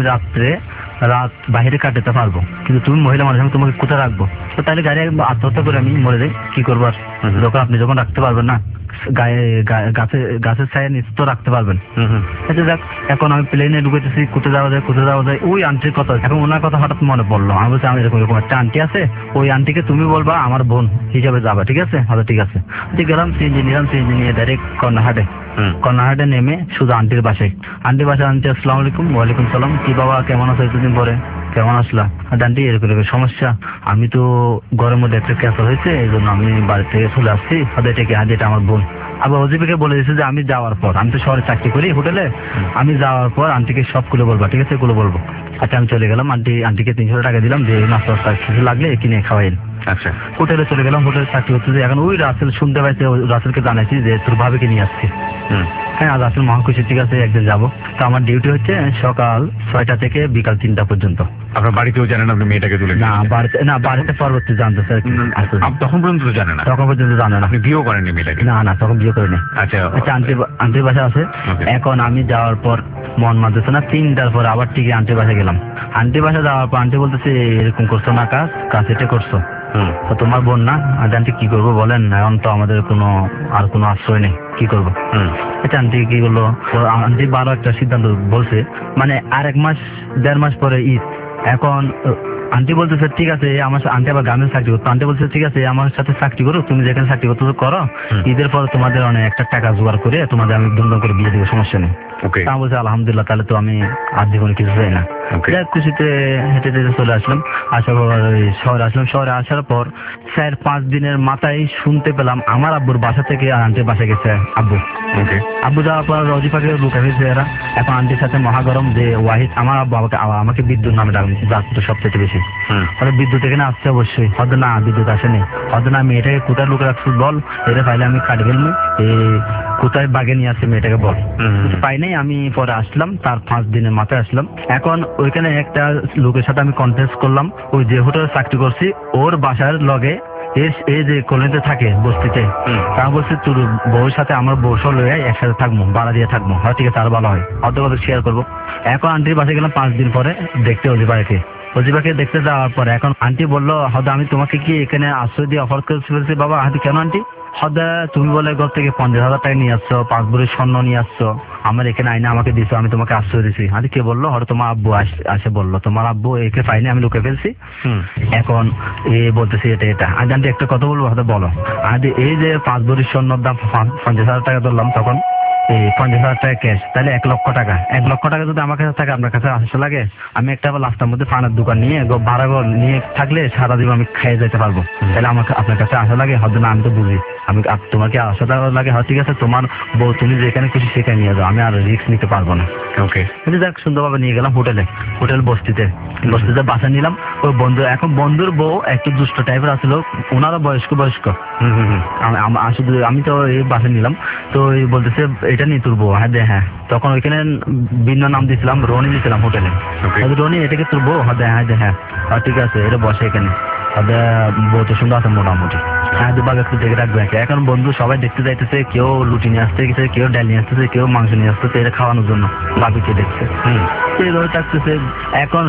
রাত বাইরে কাটাতে পারবো, কিন্তু তুমি মহিলা মানুষ, আমি তোমাকে কোথায় রাখবো? তো তাহলে গাড়ি আত্মহত্যা করে আমি মরে যাই, কি করবার? যখন আপনি যখন রাখতে পারবেন না, গাছের ছায়া নিচে তো রাখতে পারবেন। আচ্ছা যাক, এখন আমি প্লেনে ঢুকেতেছি, কোথায় যাওয়া যায়। ওই আন্টির কথা, এখন ওনার কথা হঠাৎ মনে পড়লো। আমি বলছি আমি এরকম একটা আন্টি আছে, ওই আন্টিকে তুমি বলবা আমার বোন হিসাবে যাবা, ঠিক আছে? হয়তো ঠিক আছে। গেলাম, সিএনজি নিয়ে ডাইরেক্ট কর্নারহাটে নেমে শুধু আন্টির বাসায়। আন্টি আসসালামু আলাইকুম। ওয়ালাইকুম সালাম। কি বাবা কেমন আছো? এতদিন পরে কেমন আসলা? আন্টি এরকম সমস্যা, আমি তো ঘরের মধ্যে একটা ক্যান্সার হয়েছে, এই জন্য আমি বাড়ি থেকে চলে আসছি। এটা আমার বোন। আবার অজিবিকে বলে দিয়েছে যে আমি যাওয়ার পর, আমি তো শহরে চাকরি করি হোটেলে, আমি যাওয়ার পর আন্টিকে সব খুলে বলবা, ঠিক আছে? এগুলো বলবো। আচ্ছা আমি চলে গেলাম। আন্টিকে 300 টাকা দিলাম যে নাস্তা কিছু লাগলে কিনে খাওয়াইন। আচ্ছা, হোটেলে চলে গেলাম। হোটেলে চাকরি করতে যে এখন ওই রাসেল শুনতে পাইছে, রাসেলকে জানাইছি যে তোর ভাবিকে নিয়ে আসছি। হ্যাঁ, আজ রাসেল মহাখুশি, ঠিক আছে একদিন যাবো। তো আমার ডিউটি হচ্ছে সকাল 6টা থেকে বিকাল 3টা পর্যন্ত। আপনার বাড়িতেও জানেন আপনি মেয়েটাকে তুলে? না, বাড়িতে পরবর্তী জানতো স্যার। তখন পর্যন্ত জানে না? তখন পর্যন্ত জানে না। আপনি বিয়েও করেননি মেয়েটাকে? না, তখন বিয়ে করিনি। আচ্ছা, আন্টির বাসা আছে। এখন আমি যাওয়ার পর মন মানতেছে না, 3টার পর আবার ঠিক আন্টির বাসা গেলাম। আন্টির বাসা যাওয়ার পর আন্টি বলতেছে এরকম করছো না, কাজ এটা করছো, তো তোমার বোন না? আন্টি কি করবো বলেন, এখন তো আমাদের আর কোনো আশ্রয় নেই, কি করবো? আচ্ছা, আন্টি কি করলো? আন্টি ভালো একটা সিদ্ধান্ত বলছে, মানে আর 1-1.5 মাস পরে ঈদ। এখন আন্টি বলতেছে ঠিক আছে, আন্টি আবার গ্রামে চাকরি করতো। আন্টি বলছে ঠিক আছে আমার সাথে চাকরি করো, তুমি যেখানে চাকরি করতো করো, ঈদের পর তোমাদের অনেক একটা টাকা জোগাড় করে তোমাদের আমি ধুমধাম করে বিয়ে দেবো, সমস্যা নেই। ওকে। তা বলছে আলহামদুলিল্লাহ, তাহলে তো আমি আর জীবনে কিছু চাই না। Okay. যাক, খুশিতে হেঁটে হেঁটে চলে আসলাম। আসার পর ওই শহরে আসলাম। শহরে আসার পর 4-5 দিনের মাথায় শুনতে পেলাম আমার আব্বুর বাসা থেকে আন্টির বাসায় গেছে আব্বু। ওকে। আব্বু যাওয়ার পর রজিফাকে লুকা ফেলছে এরা। এখন আন্টির সাথে মহাগরম যে ওয়াহিদ, আমার আব্বু আমাকে বিদ্যুৎ নামে ডাকতো সবচেয়ে বেশি। তাহলে বিদ্যুৎ এখানে আসছে অবশ্যই। হয়তো না, বিদ্যুৎ আসেনি। হয়তো না, মেয়েটাকে কোথায় লুকে রাখছিস বল, এটা পাইলে আমি কাটি ফেলবো। কোথায় বাগে নিয়ে আসছে মেয়েটাকে বল। পাই নাই। আমি পরে আসলাম, তার 5 দিনের মাথায় আসলাম। এখন ওইখানে একটা লোকের সাথে আমি কন্টেস্ট করলাম, ওই যে হোটেলে চাকরি করছি ওর বাসার লগে এই যে কলোনিতে থাকে বস্তিতে, তা বলছে তোর বউর সাথে আমার বউ সব লয়ে একসাথে থাকবো, ভাড়া দিয়ে থাকবো। হয় ঠিক আছে, আরো ভালো হয়, অত কথা শেয়ার করবো। এখন আন্টির বাসায় গেলাম 5 দিন পরে দেখতে অজিবাকে দেখতে যাওয়ার পরে এখন আন্টি বললো, হয়তো আমি তোমাকে কি এখানে আশ্রয় দিয়ে অফার করে ফেলছি। বাবা আন্টি কেন আন্টি? হয়তো তুমি বলে ঘর থেকে 50,000 টাকা নিয়ে আসছো, 5 ভরি স্বর্ণ নিয়ে আসছো, আমার এখানে আইনে আমাকে দিছো, আমি তোমাকে আশ্রয় দিছি। আন্টি কে বললো? হয়তো তোমার আব্বু আসে বললো, তোমার আব্বু একে পাইনি, আমি লুকে ফেলছি। এখন বলতেছি এটা আন্টি একটা কথা বলবো, হয়তো বলো। আন্টি এই যে 5 ভরি স্বর্ণর দাম 50,000 টাকা ধরলাম, তখন এই 50,000 টাকা ক্যাশ, তাহলে 1 লক্ষ টাকা। 1 লক্ষ টাকা যদি আমার কাছে থাকে, আপনার কাছে আসতে লাগে, আমি একটা লাস্টের মধ্যে পানের দোকান নিয়ে ভাড়া ঘর নিয়ে থাকলে সারা জীবন আমি খেয়ে যেতে পারবো। তাহলে আমাকে আপনার কাছে আসা লাগে, হয়তো না, আমি তো বুঝি, আমি তোমাকে আসা লাগে, হয় ঠিক আছে, তোমার বউ তুমি যেখানে খুশি সেখানে নিয়ে যাও, আমি আর রিস্ক নিতে পারবো না। ওকে। যাক, সুন্দরভাবে নিয়ে গেলাম হোটেল বস্তিতে বাসা নিলাম। ওই বন্ধু, এখন বন্ধুর বউ একটু দুষ্ট টাইপের আসলো, ওনারা বয়স্ক। আমি তো এই বাসা নিলাম, তো বলতেছে এটা নিয়ে তোর বউ? হ্যাঁ দে। হ্যাঁ, তখন ওইখানে ভিন্ন নাম দিয়েছিলাম, রনি দিয়েছিলাম হোটেলে। রনি, এটাকে তোর বউ? হ্যাঁ দে। হ্যাঁ ঠিক আছে, এটা বসে এখানে। বউ তো সুন্দর আছে মোটামুটি। হ্যাঁ, দুবার একটু দেখে রাখবে। এখন বন্ধু সবাই দেখতে যাইতেছে, কেউ লুটি নিয়ে আসতে গেছে, কেউ ডাল নিয়ে আসতেছে, কেউ মাংস নিয়ে আসতেছে, এটা খাওয়ানোর জন্য বাবিকে দেখছে। এইভাবে থাকতেছে। এখন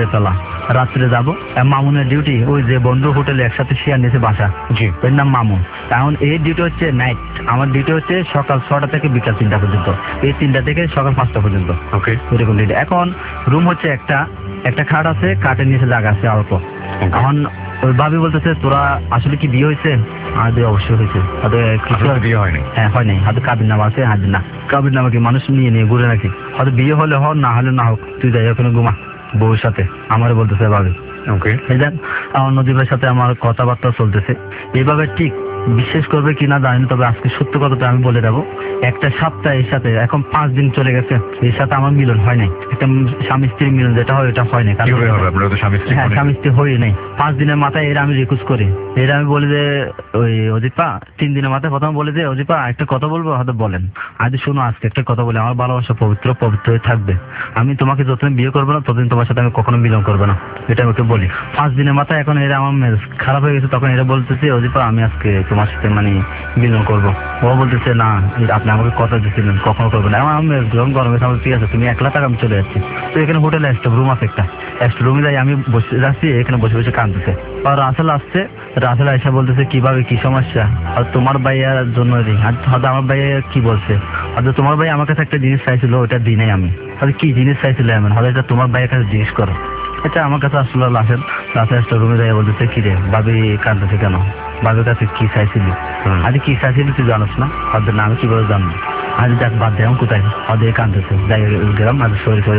রাত্রে যাবো, মামুনের ডিউটি, ওই যে বন্ধু হোটেলে একসাথে শেয়ার নিয়েছে বাসা, ওর নাম মামুন। এখন এই ডিউটি হচ্ছে নাইট, আমার ডিউটি হচ্ছে সকাল 6টা থেকে বিকাল 3টা পর্যন্ত, এই 3টা থেকে সকাল 5টা পর্যন্ত। এরকম ডিউটি। এখন রুম হচ্ছে একটা খাট আছে, খাটের নিচে জায়গা আছে অল্প। এখন ওই ভাবি বলতেছে, তোরা আসলে কি বিয়ে হয়েছে? অবশ্যই হয়েছে। বিয়ে হয়নি? হ্যাঁ, হয় নাই। হয়তো কাবির নামা আছে। হাজির না, কাবির নামা কি মানুষ নিয়ে ঘুরে নাকি? হয়তো বিয়ে হলে হোক, না হলে না হোক, তুই যাই ওখানে ঘুমা বউর সাথে, আমার বলতেছে ভাবি। ওকে। আমার নদীবের সাথে আমার কথাবার্তা চলতেছে এইভাবে। ঠিক বিশ্বাস করবে কিনা জানি না, তবে আজকে সত্য কথাটা আমি বলে দেবো। একটা সপ্তাহ এর সাথে এখন 5 দিন চলে গেছে, এর সাথে আমার মিলন হয় নাই। একটা স্বামী স্ত্রীর মিলন যেটা হয়, এটা হয় নাই। হ্যাঁ, স্বামী স্ত্রী হয়ে নাই। 5 দিনের মাথায় এরা আমি রিকোয়েস্ট করি, এরা আমি বলি যে ওই অজিপা 3 দিনের মাথায় প্রথম বলে যে, অজিপা একটা কথা বলবো? হয়তো বলেন। আজ শোনো, আজকে একটা কথা বলি, আমার ভালোবাসা পবিত্র হয়ে থাকবে। আমি তোমাকে যতদিন বিয়ে করবো না, ততদিন তোমার সাথে আমি কখনো মিলন করবো না, এটা আমাকে বলি। 5 দিনের মাথায় এখন এরা আমার খারাপ হয়ে গেছে, তখন এরা বলতেছে, অজিপা আমি আজকে তোমার সাথে মিলন করবো। ও বলতেছে, না, আপনি আমাকে কথা দিচ্ছিলেন, কখনো করবেন না। আমি গরমে সামনে, ঠিক আছে, তুমি 1 লাখ টাকা, আমি চলে যাচ্ছি। তো এখানে হোটেলে একটা রুম আছে, একটা রুমে যাই, আমি বসে যাচ্ছি, এখানে বসে বসে কাঁদতেছে। আর রাসেল আসছে, রাসেল এসে বলতেছে, কিভাবে, কি সমস্যা? আর তোমার ভাইয়ার জন্য হয়তো আমার ভাইয়া কি বলছে, হয়তো তোমার ভাই আমার কাছে একটা জিনিস চাইছিল, ওটা দিই নাই আমি। তাহলে কি জিনিস চাইছিল এমন? হয়তো এটা তোমার ভাইয়ের কাছে জিজ্ঞেস করো। এটা আমার কাছে আসলো রাসেল একটা রুমে যাই বলতেছে, কি রে ভাবি কাঁদতেছে কেন? ভাবির কাছে কি চাইছিলি? আজ কি চাইছিলি তুই জানোস না? হয়তো না, আমি কিভাবে জানবো? আজ যাক, বাদ দেয়, কোথায় হদে কাঁদতেছে, যাই গেলাম। আজ শরীর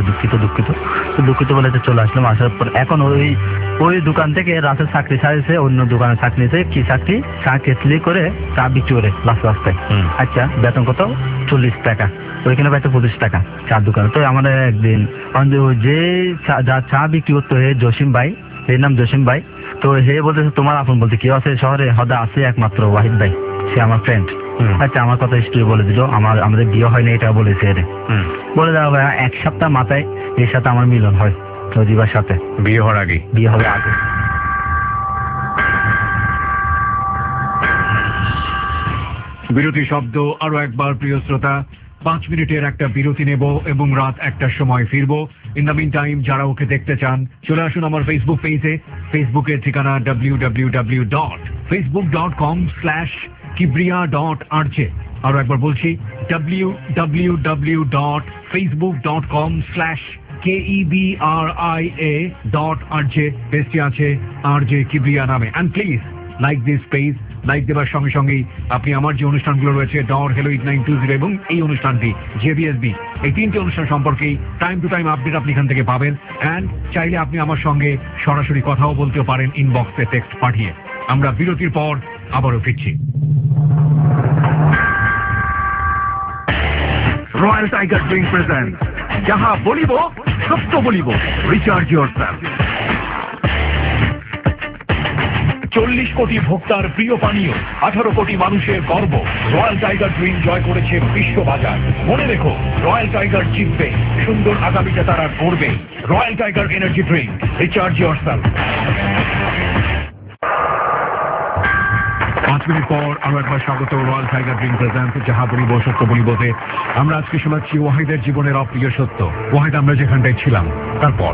দুঃখিত বলে চলে আসলাম। আসার পর এখন ওই দোকান থেকে রাতের চাকরি ছাড়িয়েছে, অন্য দোকানে চাকরি নিয়েছে। কি চাকরি? চা কেটলি করে চা বিক্রি করে রাস্তায়। আচ্ছা, বেতন কত? 40 টাকা। ওইখানে পাইতো 25 টাকা চার দোকানে। তো আমাদের একদিন যে যা চা বিক্রি করতো, জসিম ভাই, এর নাম জসিম ভাই। তো হে বলতেছে, তোমার আপন বলতে কেউ আছে শহরে? হদা আছে একমাত্র ওয়াহিদ ভাই, সে আমার ফ্রেন্ড। আচ্ছা, আমার কথা হিস্ট্রি বলে দিল, আমাদের বিয়ে হয়নি এটা বলেছে। এর বলে দেওয়া ভাই, 1 সপ্তাহ মাথায় এর সাথে আমার মিলন হয়, নদীবার সাথে। বিয়ে হওয়ার আগে। বিরতি শব্দ আরো একবার, প্রিয় শ্রোতা, 5 মিনিটের একটা বিরতি নেব এবং রাত 1টার সময় ফিরবো। ইন দ্য মিন টাইম, যারা ওকে দেখতে চান, চলে আসুন আমার ফেসবুক পেজে। ফেসবুকের ঠিকানা www.facebook.com/kibriya.rj। আরো একবার বলছি, www.facebook.com/KEBRIA.RJ। পেজটি আছে RJ কিবরিয়া নামে। And please like this page. Like দেওয়ার সঙ্গে সঙ্গেই আপনি আমার যে অনুষ্ঠানগুলো রয়েছে ডর, হেলো 8920 এবং এই অনুষ্ঠানটি জেবিএসবি, এই 3টে অনুষ্ঠান সম্পর্কেই টাইম টু টাইম আপডেট আপনি এখান থেকে পাবেন। অ্যান্ড চাইলে আপনি আমার সঙ্গে সরাসরি কথাও বলতেও পারেন ইনবক্সে টেক্সট পাঠিয়ে। আমরা বিরতির পর আবারও ফিরছি। রয়্যাল টাইগার ড্রিঙ্ক প্রেজেন্ট যাহা বলিব সত্য বলিব, রিচার্জ ইয়োরসেলফ। 40 কোটি ভোক্তার প্রিয় পানীয়, 18 কোটি মানুষের গর্ব, রয়্যাল টাইগার ড্রিঙ্ক জয় করেছে বিশ্ববাজার। মনে রেখো, রয়্যাল টাইগার জিতবে, সুন্দর আগামীতে তারা গড়বে। Royal Tiger energy drink, recharge yourself. 5 minute পর আরো একবার স্বাগত রয়্যাল টাইগার ড্রিঙ্ক প্রেজেন্ট যাহা বলিব সত্য বলিবতে। আমরা আজকে শোনাচ্ছি ওয়াহিদের জীবনের অপ্রিয় সত্য। ওয়াহিদ, আমরা যেখানটায় ছিলাম তারপর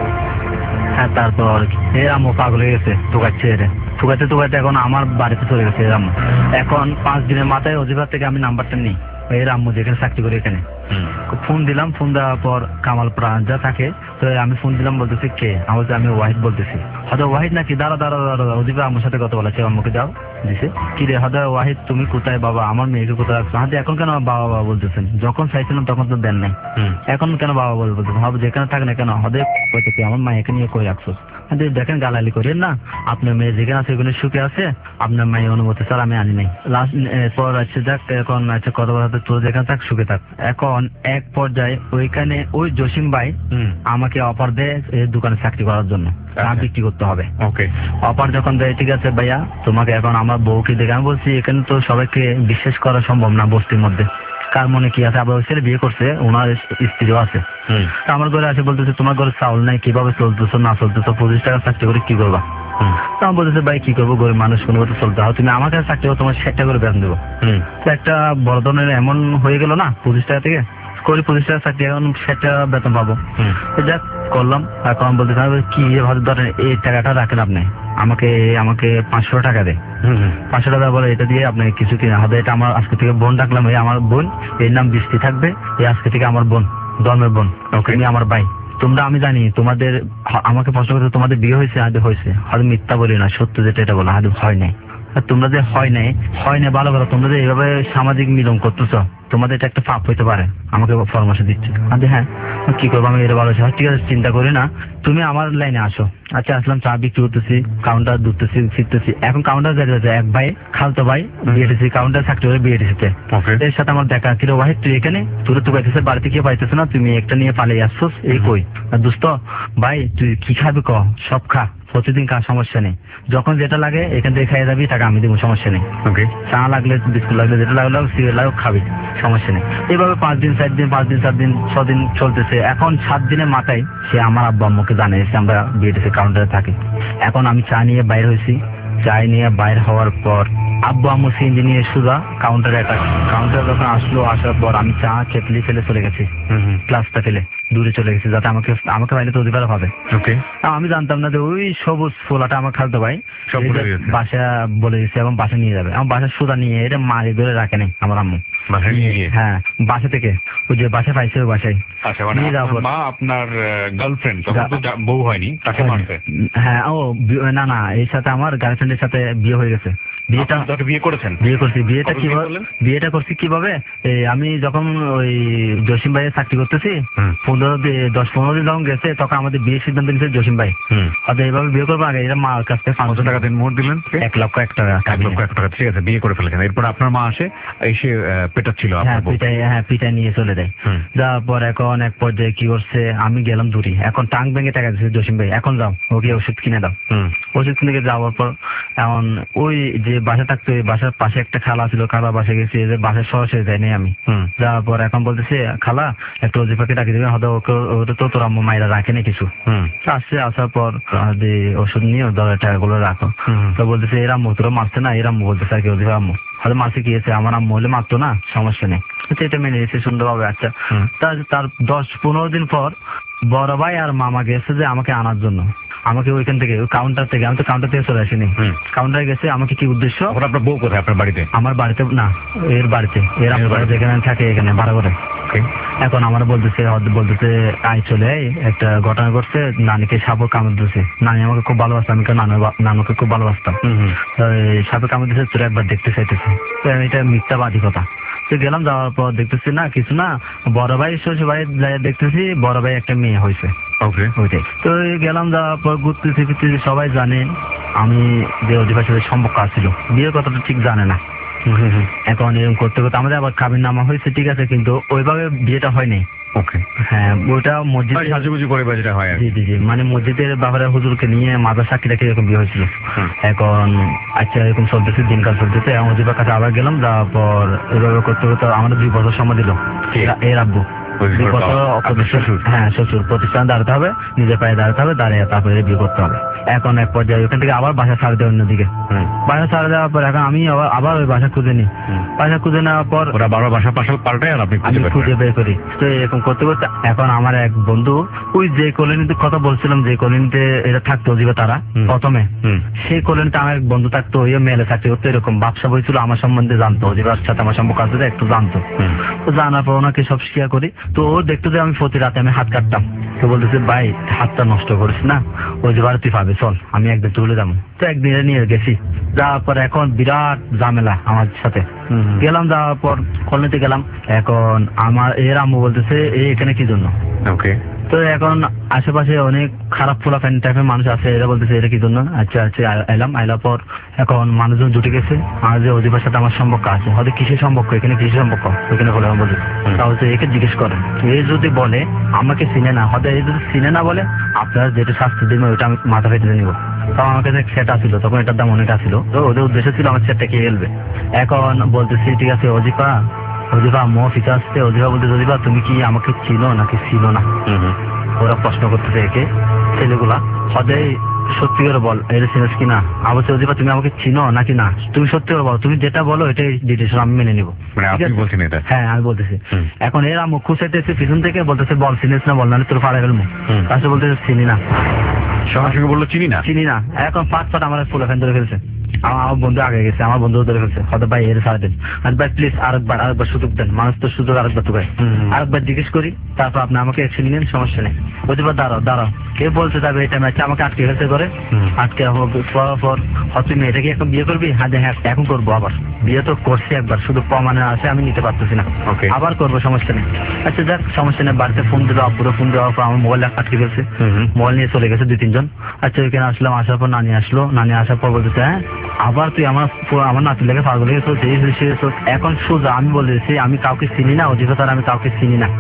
হ্যাঁ, তারপর এর আম্মু পাগল হয়ে গেছে, ঠুকাচ্ছে এর ঠুকাতে ঠুকাতে এখন আমার বাড়িতে চলে গেছে এর আম্মু। এখন 5 দিনের মাথায় অজিবার থেকে আমি নাম্বারটা নিই, এর আম্মু যেখানে চাকরি করে এখানে ফোন দিলাম। ফোন দেওয়ার পর কামাল প্রাণ যা থাকে, তো আমি ফোন দিলাম, বলতেছি কে? আমি ওয়াহিদ বলতেছি। হয়তো ওয়াহিদ নাকি, দাঁড়া দাঁড়া দাঁড়া, অজিবা আম্মুর সাথে কথা বলেছে, আম্মুকে দাও দিছে। কি রে হয়তো ওয়াহিদ, তুমি কোথায় বাবা? আমার মেয়েকে কোথায় রাখছো? হাতে এখন কেন বাবা বাবা বলতেছেন? যখন চাইছিলাম তখন তো দেন নাই, এখন কেন বাবা বলতেছেন? হবে যেখানে থাক না কেন, হদে কইতে আমার মায়েকে নিয়ে কই রাখছো? দেখেন গালালি করেন না, আপনার মেয়ে যেখানে আছে ওখানে সুখে আছে, আপনার মায়ের অনুমতি স্যার আমি আনি নাই। লাস্ট পর আছে যাক, এখন আছে কথা বলতে, তোর যেখানে থাক সুখে থাক। এখন এক পর্যায়ে ওইখানে ওই জসিম ভাই আমাকে অফার দেয় দোকানে চাকরি করার জন্য, বিক্রি করতে হবে। ওকে, অফার যখন দেয়, ঠিক আছে ভাইয়া তোমাকে এখন আমার বউকে দেখে, আমি বলছি এখানে তো সবাইকে বিশ্বাস করা সম্ভব না বস্তির মধ্যে, কার মনে কি আছে। আবার ওই ছেলে বিয়ে করছে, ওনার স্ত্রীও আছে। আমার ঘরে আসে বলতেছে তোমার ঘরে চাউল নাই, কিভাবে চলতেছো না চলতেছো, 25 টাকা চাকরি করে কি করবা? তখন বলতেছে ভাই কি করবো, গরিব মানুষ কোনো মতো চলতে হবে, তুমি আমার কাছে চাকরি করো, তোমার 60 টাকা করে বেতন দেবো। তো একটা বড় ধরনের এমন হয়ে গেল না, 25 টাকা থেকে করি 25 টাকা চাকরি, এখন 60 টাকা বেতন পাবো। যাক করলাম। এখন বলতেছে কি ভাবে ধরেন এই টাকাটা রাখেন আপনি, আমাকে 500 টাকা দেয়। 500 টাকা বলে এটা দিয়ে আপনি কিছু কিনা হবে। এটা আমার আজকে থেকে বোন ডাকলাম, এই আমার বোন, এর নাম বৃষ্টি থাকবে, এই আজকে থেকে আমার বোন, ধর্মের বোন, তুমি আমার ভাই। তোমরা আমি জানি তোমাদের, আমাকে প্রশ্ন করতে তোমাদের বিয়ে হয়েছে, আগে হয়েছে, হয়তো মিথ্যা বলি না, সত্য যেটা এটা বলো, হয়তো হয় নাই। তোমরা যে হয় নাই ভালো কথা, তোমরা যে এইভাবে সামাজিক মিলন করতেছ, তোমাদের এটা একটা পাপ হইতে পারে। আমাকে পরামর্শ দিচ্ছে, হ্যাঁ কি করবো আমি, এটা ভালো। ঠিক আছে চিন্তা করি না, তুমি আমার লাইনে আসো। আচ্ছা আসলাম, চা বিক্রি করতেছি, কাউন্টার ধরতেছি, ফিরতেছি। এখন কাউন্টার যাচ্ছে এক ভাই, খালতো ভাই, বিএটিসি কাউন্টার চাকরি করে বিএটিসিতে। এর সাথে আমার দেখা, কিরে ওয়াহিদ তুই এখানে, তোরা তো পাইতেছে বাড়িতে কি পাইতেছে না, তুমি একটা নিয়ে পালিয়ে আসছোস, এই কই? দোস্ত ভাই তুই কি খাবি ক, সব খা, প্রতিদিন খা, সমস্যা নেই, যখন যেটা লাগে এখান থেকে খাইয়ে যাবি, টাকা আমি দেবো, সমস্যা নেই। চা লাগলে বিস্কুট লাগলে যেটা লাগলে সিগারেট লাগলে খাবি, সমস্যা নেই। এইভাবে 5 দিন 4 দিন 5 দিন 4 দিন 6 দিন চলতেছে। এখন 7 দিনের মাথায় সে আমার আব্বা আম্মুকে জানিয়েছে আমরা বিএটিসি কাউন্টারে থাকি। এখন আমি চা নিয়ে বাইরে হয়েছি, চা নিয়ে বাইরে হওয়ার পর আব্বু আম্মু সিএনজি নিয়ে সোজা কাউন্টারে কাউন্টারে যখন আসলো, আসার পর আমি চা কেটলি ফেলে চলে গেছি, গ্লাসটা ফেলে দূরে চলে গেছি, যাতে আমাকে পাইলে তো অধিকার হবে। আমি জানতাম না যে ওই সবুজ ফোলাটা আমার খালতো ভাই বাসা বলে দিচ্ছে এবং বাসা নিয়ে যাবে। আমার বাসা সোজা নিয়ে এটা মারি ধরে রাখে নাই আমার আম্মু। হ্যাঁ, বাসা থেকে ওই যে বাসা পাইছে ওই বাসায়। আপনার গার্লফ্রেন্ড বউ হয়নি, তাকে মারছে? হ্যাঁ, ও না এর সাথে আমার গার্লফ্রেন্ডের সাথে বিয়ে হয়ে গেছে। বিয়ে করেছেন? বিয়ে করছি। বিয়েটা করছি কিভাবে, আমি যখন ওই জসিম ভাইয়ের চাকরি করতেছি, 10-15 দিন যখন গেছে, তখন আমাদের বিয়ের সিদ্ধান্ত নিয়েছে জসিম ভাই। হয়তো এইভাবে বিয়ে করবো, আগে এরা মার কাছ থেকে 500 টাকা দিন মোট দিলেন, 1 লক্ষ 1 টাকা। 1 লক্ষ 1 টাকা, ঠিক আছে, বিয়ে করে ফেলেছেন। এরপর আপনার মা আসে, এসে পেটাচ্ছিল? হ্যাঁ, পিটাই নিয়ে চলে যায়। যাওয়ার পর এখন এক পর্যায়ে কি করছে, আমি গেলাম দূরে, এখন টাং ভেঙে টাকা দিচ্ছে জসিম ভাই, এখন যাও ওকে ওষুধ কিনে দাও। ওষুধ কিনে যাওয়ার পর এখন ওই যে বাসা থাকতো, বাসার পাশে একটা খালা ছিল, খালা বাসা গেছি, বাসায় সরাসরি যাই নাই আমি। যাওয়ার পর এখন বলতেছে খালা একটা ওজিফাকে ডাকি দেবে, হয়তো ওটা তো তোর আম্মু মায়েরা রাখে না কিছু। আসছে, আসার পর ওষুধ নিয়ে ধরে টাকাগুলো রাখো। তো বলতেছে এরা আম্মু তোরা মারছে না, এরা আম্মু বলতেছে আর কি ওজিফা আম্মু হয়তো মারছে গিয়েছে, আমার আম্মু হলে মারতো না, সমস্যা নেই। এটা মেনে নিয়েছে সুন্দরভাবে। আচ্ছা, তার 10-15 দিন পর বড় ভাই আর মামা গেছে যে আমাকে আনার জন্য, আমাকে ওইখান থেকে ওই কাউন্টার থেকে, আমি তো কাউন্টার থেকে চলে আসিনি, কাউন্টারে গেছে। আমাকে কি উদ্দেশ্য? আপনার বউ কোথায়? আপনার বাড়িতে? আমার বাড়িতে না, এর বাড়িতে, এর আমার বাড়িতে, এখানে থাকে, এখানে ভাড়া করে। ওকে। এখন আমার বলতেছে আই চলে আয়, একটা ঘটনা ঘটছে, নানিকে সাপে কামড় দিয়েছে। নানি আমাকে খুব ভালোবাসতাম, আমি নানুকে খুব ভালোবাসতাম। তো এই সাপে কামড় দিয়েছে, তোর একবার দেখতে চাইতেছে। তো আমি এটা মিথ্যাবাদী কথা। তো গেলাম, যাওয়ার পর দেখতেছি না কিছু না, বড় ভাই শ্বশুর বাড়ি দেখতেছি বড় ভাই একটা মেয়ে হয়েছে। ওকে। ওইটাই তো গেলাম, যাওয়ার পর ঘুরতেছি ফিরতেছি, সবাই জানে আমি যে অধিকার সাথে সম্পর্ক আছিল, বিয়ের কথাটা ঠিক জানে না। এখন এরকম করতে করতে আমাদের আবার কাবিন নামা হয়েছে, ঠিক আছে, কিন্তু ওইভাবে বিয়েটা হয়নি। ওকে। হ্যাঁ, ওইটা মসজিদে সাজুগুজু করে বা যেটা হয় আর জি জি জি, মানে মসজিদের ব্যাপারে হুজুরকে নিয়ে মাদ্রাসা সাক্ষী রেখে এরকম বিয়ে হয়েছিল। এখন আচ্ছা এরকম চলতেছে, দিনকাল চলতেছে, অজিবার কাছে আবার গেলাম, যাওয়ার পর এভাবে করতে করতে আমাদের 2 বছর সময় দিল এর আব্বু। 2 বছর হ্যাঁ, শ্বশুর প্রতিষ্ঠান দাঁড়াতে হবে, নিজের পায়ে দাঁড়াতে হবে, দাঁড়িয়ে তারপরে বিয়ে করতে হবে। এখন এক পর্যায়ে ওখান থেকে আবার বাসা ছাড়ে দেয় অন্যদিকে। বাসা ছাড়ে দেওয়ার পর এখন আমি আবার ওই বাসা খুঁজে নিই। বাসা খুঁজে নেওয়ার পর ওরা 12 বাসা পাল্টায় আর আপনি খুঁজে বের করি। তো এরকম করতে করতে এখন আমার এক বন্ধু, ওই যে কলোনিতে কথা বলছিলাম, যে কলোনিতে এটা থাকতো অজিবা তারা প্রথমে, সেই কলোনিতে আমার এক বন্ধু থাকতো, ওই মেলে চাকরি করতো, এরকম ব্যবসা বইছিল, আমার সম্বন্ধে জানতো, অজিবার সাথে আমার সম্পর্ক আছে একটু জানতো। তো জানার পর ওনাকে সব শেয়ার করি। তো ও দেখতো যে আমি প্রতি রাতে আমি হাত কাটতাম। তো বলতেছে ভাই হাতটা নষ্ট করিস না, অজিবার তুই পাবে, চল আমি একদিন তুলে যাবো। তো একদিনে নিয়ে গেছি, যাওয়ার পর এখন বিরাট ঝামেলা আমার সাথে। গেলাম, যাওয়ার পর কলোনিতে গেলাম, এখন আমার এর আম্মু বলতেছে এখানে কি জন্য। ওকে। তো এখন আশেপাশে অনেক খারাপ ফোলাফ্যান টাইপের মানুষ আছে, এরা বলতেছে এটা কি জন্য। আচ্ছা আচ্ছা এলাম পর এখন মানুষজন জুটে গেছে, আর যে অধিবার সাথে আমার সম্পর্ক আছে, হয়তো কিসের সম্পর্ক, এখানে কিসের সম্পর্ক, ওইখানে বলে বলতে তাহলে একে জিজ্ঞেস করেন। এ যদি বলে আমাকে চিনে না, হয়তো এই যদি চিনে না বলে আপনারা যেটা শাস্তি দিবেন ওইটা আমি মাথা ফেটে নিব। তো আমার কাছে সেট আসছিল, তখন এটার দাম অনেক আসছিল, তো ওদের উদ্দেশ্য ছিল আমার সেটটা খেয়ে ফেলবে। এখন বলতেছি ঠিক আছে অজিপা আম্মু অফিসে আসছে, অজিপা বলতেছে অজিপা তুমি কি আমাকে চিনো নাকি চিনো না। ওরা প্রশ্ন করতেছে একে, ছেলেগুলা সদাই সত্যি করে বল এটা চিনিস কিনা। অবশ্যই অজিপা তুমি আমাকে চিনো নাকি না, তুমি সত্যি করে বলো, তুমি যেটা বলো এটাই ডিটেলস আমি মেনে নিবো। হ্যাঁ আমি বলতেছি। এখন এরা মুখ খুঁচাইতেছে পিছন থেকে, বলতেছে বল চিনিস না বল, নাহলে তোর ফাড়া ফেলবো। তারপরে বলতেছে চিনি না, সঙ্গে বললো চিনি না। এখন পাঁচ আমার ফুল ফ্যান ধরে ফেলছে, আমার বন্ধু আগে গেছে, আমার বন্ধু ধরে ফেলছে, হয়তো ভাই এর সারা দেন, আর ভাই প্লিজ আরেকবার সুযোগ দেন, মানুষ তো সুযোগ আরেকবার তো ভাই, আরেকবার জিজ্ঞেস করি, তারপর আপনি আমাকে অ্যাকশন নিন, সমস্যা নেই। বলতে পার দাঁড়াও কে বলতে যাবে এটা ম্যাচে আমাকে আটকে ফেলতে করে, আটকে পর তুমি এটাকে এখন বিয়ে করবি। হ্যাঁ এখন করবো, আবার বিয়ে তো করছি একবার, শুধু প্রমাণে আছে আমি নিতে পারতেছি না, আবার করবো, সমস্যা নেই। আচ্ছা যাক সমস্যা নেই, বাড়িতে ফোন দিল, আব্বুরে ফোন দেওয়ার পর আমার মোবাইল আটকে ফেলছে, মোবাইল নিয়ে চলে গেছে 2-3 জন। আচ্ছা ওইখানে আসলাম, আসার পর নানি আসলো, নানি আসার পর বলতেছে হ্যাঁ আবার তুই আমার নাতির লেগে পাগল হয়ে গেছো। এখন সোজা আমি বলেছি আমি কাউকে চিনি না, অজিবাতার আমি কাউকে চিনি না।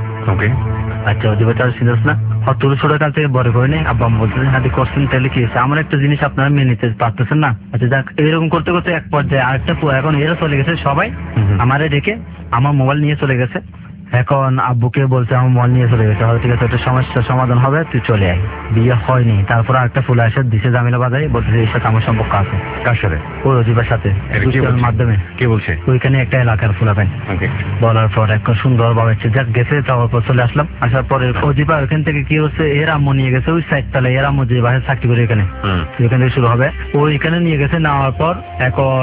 আচ্ছা অজিবাতার চিনিস না, তোর ছোট কাল থেকে বড় করে নেই, আব্বা বলতেছে হাতে করছেন, তাহলে কি হয়েছে, আমার একটা জিনিস আপনারা মেনে নিতে পারতেছেন না। আচ্ছা যাক এরকম করতে করতে এক পর্যায়ে আরেকটা এখন এরা চলে গেছে সবাই, আমারে রেখে আমার মোবাইল নিয়ে চলে গেছে। এখন আব্বুকে বলছে আমার মোবাইল নিয়ে চলে গেছে, ঠিক আছে একটা সমস্যার সমাধান হবে, তুই চলে আয়। বিয়ে হয়নি, তারপর আরেকটা ফুল আসে দিছে জামিলা বাজারে, বলতেছে এর সাথে আমার সম্পর্ক আছে। কার সাথে? ওই অজিবার সাথে, মাধ্যমে। কে বলছে? ওইখানে একটা এলাকার ফুলাফেন। বলার পর একটা সুন্দর ভাবে যাক গেছে, যাওয়ার পর চলে আসলাম। আসার পরে অজিবা ওইখান থেকে কি হচ্ছে, এর আম্মু নিয়ে গেছে ওই সাইডতলায়, এর আম্মু যে বাসায় চাকরি করে এখানে, ওইখান থেকে শুরু হবে, ওইখানে নিয়ে গেছে। নেওয়ার পর এখন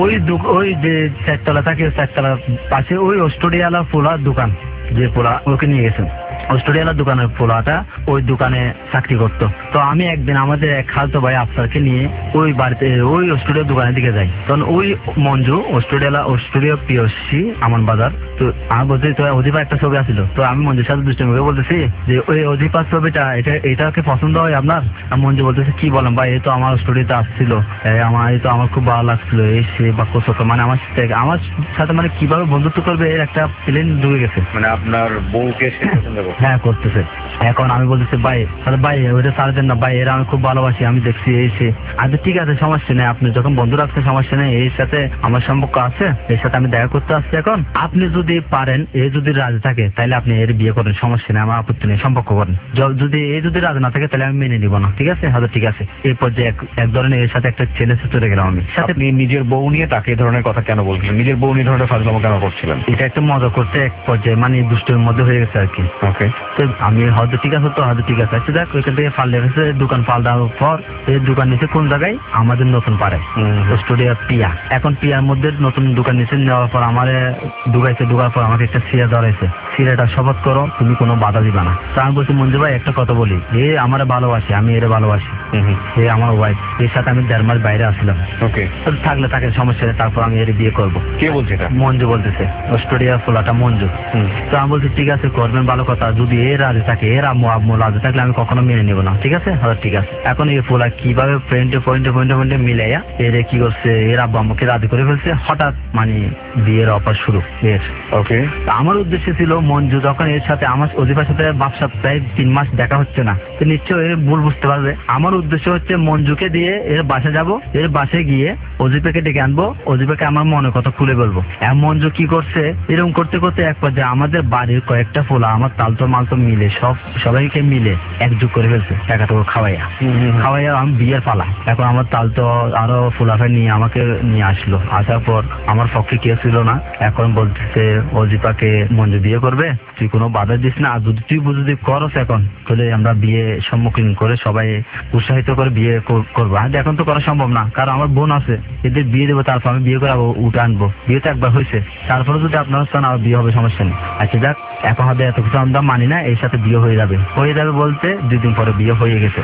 ওই যে চারতলা থাকে, চারতলার পাশে ওই অস্ট্রেলিয়ালা ফুলার দোকান, যে পোলা ওকে নিয়ে গেছে, অস্ট্রেলিয়ার দোকানের পোলাটা ওই দোকানে চাকরি করতো। তো আমি একদিন আমাদের এক খালতো ভাই আফসারকে নিয়ে ওই বাড়িতে ওই অস্ট্রেলিয়ার দোকানের দিকে যাই, তখন ওই মঞ্জু অস্ট্রেলিয়া পিওসি আমান বাজার। তো আমি বলছি তো অধিপা একটা ছবি আসছিল, তো আমি মঞ্জুর সাথে দুষ্টুমিকে বলতেছি যে ওই অধিপার ছবিটা এটাকে পছন্দ হয় আপনার। আমি মঞ্জু বলতেছি কি বলেন ভাই, এই তো আমার স্টোরিতে আসছিল, আমার খুব ভালো লাগছিল, এই সে বাক্য চক্র, মানে আমার সাথে মানে কিভাবে বন্ধুত্ব করবে এর একটা প্লেন ঢুকে গেছে, মানে আপনার বউকে হ্যাঁ করতেছে। এখন আমি বলতেছি ভাই ওইটা ছাড় দেন না ভাই, এরা আমি খুব ভালোবাসি, আমি দেখছি এসে। আচ্ছা ঠিক আছে সমস্যা নেই, আপনি যখন বন্ধু রাখছেন সমস্যা নেই, এর সাথে আমার সম্পর্ক আছে, এর সাথে আমি দেখা করতে আসছি। এখন আপনি যদি পারেন, এ যদি রাজি থাকে তাহলে আপনি এর বিয়ে করেন, সমস্যা নেই, আমার আপত্তি নেই, সম্পর্ক করেন। যদি রাজি না থাকে তাহলে আমি মেনে নিব না, ঠিক আছে? হয়তো ঠিক আছে। এরপর যে এক ধরনের এর সাথে একটা ছেলে চলে গেলাম আমি। আপনি নিজের বউ নিয়ে তাকে এই ধরনের কথা কেন বলছিলেন, নিজের বউ নিয়ে ধরনের ফাজলামো কেন করছিলেন? এটা একটা মজা করতে এক পর্যায়ে মানে দুষ্টের মধ্যে হয়ে গেছে আর কি। ওকে। তো আমি হয়তো ঠিক আছে, তো হয়তো ঠিক আছে, আচ্ছা দেখ ওইখান থেকে পাল্টে গেছে, দোকান পাল্টানোর পর এই দোকান নিচে কোন জায়গায় আমাদের নতুন পারে স্টুডিও পিয়া। এখন পিয়ার মধ্যে নতুন দোকান নিচে নেওয়ার পর আমার ঢুকার পর আমাকে একটা সিরা ধরাইছে, সিরাটা শপথ করো তুমি কোনো বাধা দিবা না। তা আমি বলছি মঞ্জু ভাই একটা কথা বলি, এ আমার ভালোবাসে, আমি এর ভালোবাসি, এ আমার ওয়াইফ, এর সাথে আমি 1.5 মাস বাইরে আসলাম, ওকে। থাকলে তাকে সমস্যা নেই, তারপর আমি এর বিয়ে করবো। কে বলছে এটা? মঞ্জু বলতেছে, অস্ট্রেলিয়া ফোলাটা মঞ্জু। তো আমি বলছি ঠিক আছে করবেন, ভালো কথা, যদি এ রাজি থাকে, এর আম্মু রাজি থাকলে আমি কখনো মেনে নিবো না, ঠিক আছে? হ্যাঁ ঠিক আছে। এখন এই ফোলা কিভাবে পয়েন্টে মিলাইয়া এর কি করছে, এর আব্বু আম্মুকে রাজি করে ফেলছে হঠাৎ, মানে বিয়ের অফার শুরু বিয়ের। ওকে। আমার উদ্দেশ্য ছিল মঞ্জু যখন এর সাথে আমার অজিফার সাথে ব্যবসা প্রায় 3 মাস দেখা হচ্ছে না, তো নিশ্চয়ই এর ভুল বুঝতে পারবে। আমার উদ্দেশ্য হচ্ছে মঞ্জুকে দিয়ে এর বাসা যাব, এর বাসায় গিয়ে অজিফাকে ডেকে আনবো, অজিফাকে আমার মনের কথা খুলে বলবো। মঞ্জু কি করছে, এরকম করতে করতে এক পর্যায়ে আমাদের বাড়ির কয়েকটা ফোলা আমার তালতো মালতো মিলে সবাইকে মিলে একযোগ করে ফেলছে, টাকাটা খাওয়াইয়া আমি বিয়ের পালা। এখন আমার তালতো আরো ফোলাফে নিয়ে আমাকে নিয়ে আসলো, আসার পর আমার পক্ষে কেউ ছিল না। এখন বলতেছে অজিফাকে মঞ্জু বিয়ে করবে, তুই কোনো বাধা দিস না, আর যদি তুই বুঝি করস এখন তাহলে আমরা বিয়ে সম্মুখীন করে সবাই উৎসাহিত করে বিয়ে করবো। এখন তো করা সম্ভব না, কারণ আমার বোন আছে, এদের বিয়ে দেবো, তারপর আমি বিয়ে করে উঠে আনবো। বিয়ে তো একবার হয়েছে, তারপরে যদি আপনার চান আর বিয়ে হবে সমস্যা নেই। আচ্ছা যাক, এখন হবে এত কিছু আমরা মানি না, এর সাথে বিয়ে হয়ে যাবে বলতে 2 দিন পরে বিয়ে হয়ে গেছে,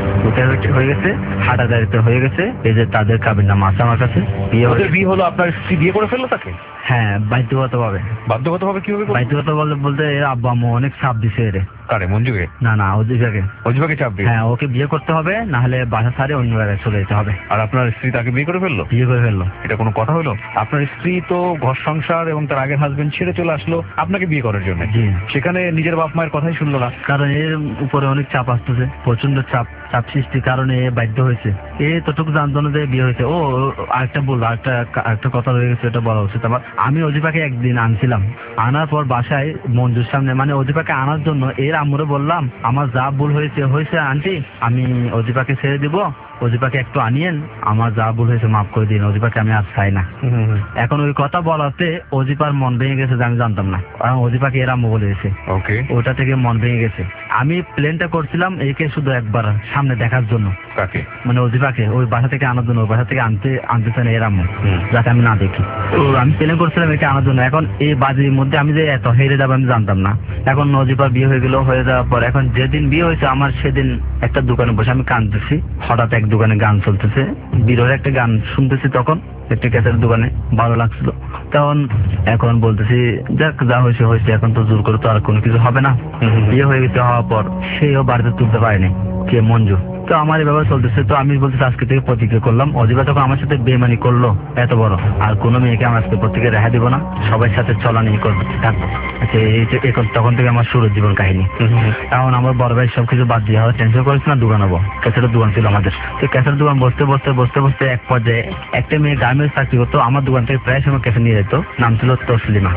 হয়ে গেছে, হাটাদারিতে হয়ে গেছে। এই যে তাদের কাবির নাম আছে আমার কাছে, বিয়ে হলো, আপনার স্ত্রী বিয়ে করে ফেললো তাকে? হ্যাঁ বাধ্যগত ভাবে। কিভাবে? বাধ্যগত বলতে এর আব্বু আম্মু অনেক চাপ দিছে এর। কারে? মঞ্জুকে? না অজিফাকে চাপ দিয়ে? হ্যাঁ, ওকে বিয়ে করতে হবে, না হলে বাসা ছাড়ে অন্য জায়গায় চলে যেতে হবে। আর আপনার স্ত্রী তাকে বিয়ে করে ফেললো? বিয়ে করে ফেললো। এটা কোনো কথা হলো? আপনার স্ত্রী তো ঘর সংসার এবং তার আগের হাজবেন্ড ছেড়ে চলে আসলো আপনাকে বিয়ে করার জন্য, সেখানে নিজের বাপ মায়ের কথাই শুনলো না? কারণ এর উপরে অনেক চাপ আসতেছে, প্রচন্ড চাপ সৃষ্টির কারণে বাধ্য হয়েছে। তোটুকু জানতো না যে বিয়ে হয়েছে। ও আরেকটা কথা রয়ে গেছে, এটা বলা উচিত আমার। আমি অজিফাকে একদিন আনছিলাম, আনার পর বাসায় মঞ্জুর সামনে, মানে অজিফাকে আনার জন্য এর আম্মুরে বললাম আমার যা ভুল হয়েছে আন্টি, আমি অজিফাকে ছেড়ে দিব, অজিফাকে একটু আনিয়েন, আমার যা ভুল হয়েছে মাফ করে দিন, অজিফাকে আমি আর চাই না। এখন ওই কথা বলাতে অজিফার মন ভেঙে গেছে, আমি জানতাম না, কারণ অজিফাকে এর আম্মু বলে দিয়েছে। ওটা থেকে মন ভেঙে গেছে। আমি প্লেনটা করছিলাম একে শুধু একবার সামনে দেখার জন্য। কাকে? মানে অজিফাকে ওই বাসা থেকে আনার জন্য, ওই বাসা থেকে আনতে চান এর আম্মু, যাতে আমি না দেখি। তো আমি প্লেন করছিলাম একে আনার জন্য। এখন এই বাজির মধ্যে আমি যে এত হেরে যাবো আমি জানতাম না। এখন অজিফার বিয়ে হয়ে গেল, হয়ে যাওয়ার পর এখন যেদিন বিয়ে হয়েছে আমার, সেদিন একটা দোকানে বসে আমি কাঁদতেছি, হঠাৎ এক দোকানে গান চলতেছে, বিরোধ একটা গান শুনতেছি, তখন একটা ক্যাসেটের দোকানে ভালো লাগছিল। তখন এখন বলতেছি যাক, যা হয়েছে, এখন তো জোর করে তো আর কোনো কিছু হবে না। বিয়ে হয়ে গেছে, হওয়ার পর সেও বাড়িতে তুলতে পারেনি, কে মঞ্জু। তো আমার এই ব্যাপার চলতেছে। তো আমি বলতেছি আজকে থেকে প্রতিজ্ঞা করলাম, অজিফা যখন আমার সাথে বেমানি করলো এত বড়, আর কোনো মেয়েকে আমার আজকে প্রতিজ্ঞা রেহাই দিব না, সবার সাথে চলানি করতে থাকবো। তখন থেকে আমার শুরুর জীবন কাহিনী। এখন আমার বড় ভাই সবকিছু বাদ দিয়ে হয় টেনশন করেছে না, দোকান হবো, ক্যাসেটের দোকান ছিল আমাদের। তো ক্যাসেটের দোকান বসতে এক পর্যায়ে একটা মেয়ে গার্মেন্টস চাকরি করতো, আমার দোকান থেকে প্রায় সময় ক্যাসেট নিয়ে যেত, নাম ছিল তসলিমা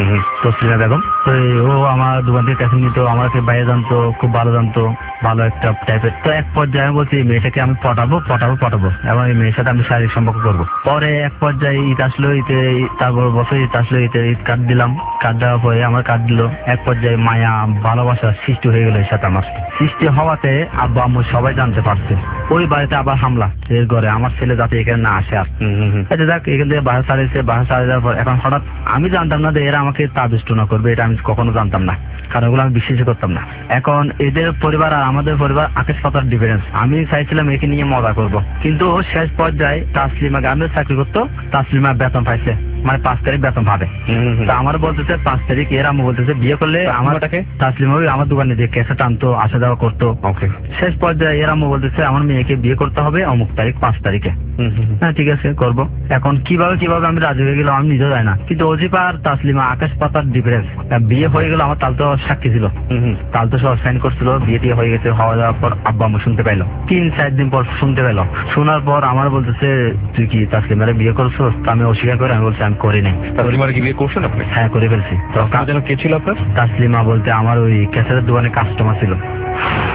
বেগম। তো ও আমার দোকান থেকে ক্যাসেট নিত, আমাকে বাইরে জানতো, খুব ভালো জানতো, ভালো একটা টাইপের। তো এক পর্যায়ে আমি বলছি এই মেয়েটাকে আমি পটাবো, এবং এই মেয়ের সাথে আমি শারীরিক সম্পর্ক করবো। পরে এক পর্যায়ে ঈদ আসলো, তারপর বছর ঈদ আসলো, ঈদ কার্ড দিলাম, কার্ড দেওয়ার পরে আমার কার্ড দিল। এক পর্যায়ে মায়া ভালোবাসা সৃষ্টি হয়ে গেল এর সাথে আমার। সৃষ্টি হওয়াতে আব্বা আম্মু সবাই জানতে পারছে। ওই বাড়িতে আবার হামলা এর ঘরে, আমার ছেলে যাতে এখানে না আসে। আচ্ছা যাক, এখান থেকে বাসা ছাড়িয়ে যাওয়ার পর এখন হঠাৎ আমি জানতাম না যে এরা আমাকে তাবিজ টুনা করবে, এটা আমি কখনো জানতাম না, কারণ ওগুলো আমি বিশ্বাস করতাম না। এখন এদের পরিবার আর আমাদের পরিবার আকাশ পাতার ডিফারেন্স। আমি চাইছিলাম একে নিয়ে মজা করব, কিন্তু শেষ পর্যায়ে তাসলিমা গার্মেন্টস চাকরি করতো, তাসলিমা বেতন পাইছে, মানে 5 তারিখ বেতন পাবে। তা আমার বলতেছে 5 তারিখ, এর আম্মু বলতেছে বিয়ে করলে আমার তাসলিমা আমার দোকানে যে ক্যাসেট আনতো, আসা যাওয়া করতো। শেষ পর্যায়ে এর আম্মু বলতেছে আমার মেয়েকে বিয়ে করতে হবে অমুক তারিখ, 5 তারিখে। হ্যাঁ ঠিক আছে করবো। এখন কিভাবে আমি রাজি হয়ে গেলাম আমি নিজেও জানি না, কিন্তু অজিফা আর তাসলিমা আকাশ পাতার ডিফারেন্স। বিয়ে হয়ে গেল, আমার তালতো সাক্ষী ছিল, তালতো সব সাইন করছিল, বিয়ে টিয়ে হয়ে গেছে। হওয়া যাওয়ার পর আব্বা আম্মু শুনতে পাইলো, 3-4 দিন পর শুনতে পাইলো। শোনার পর আমার বলতেছে তুই কি তাসলিমারে বিয়ে করছো? আমি অস্বীকার করে আমি বলছি আমি করি নাই। তাসলিমারে কি বিয়ে করছেন আপনি? হ্যাঁ করে ফেলছি। তো কে ছিল আপনার? তাসলিমা বলতে আমার ওই ক্যাসেটের দোকানে কাস্টমার ছিল।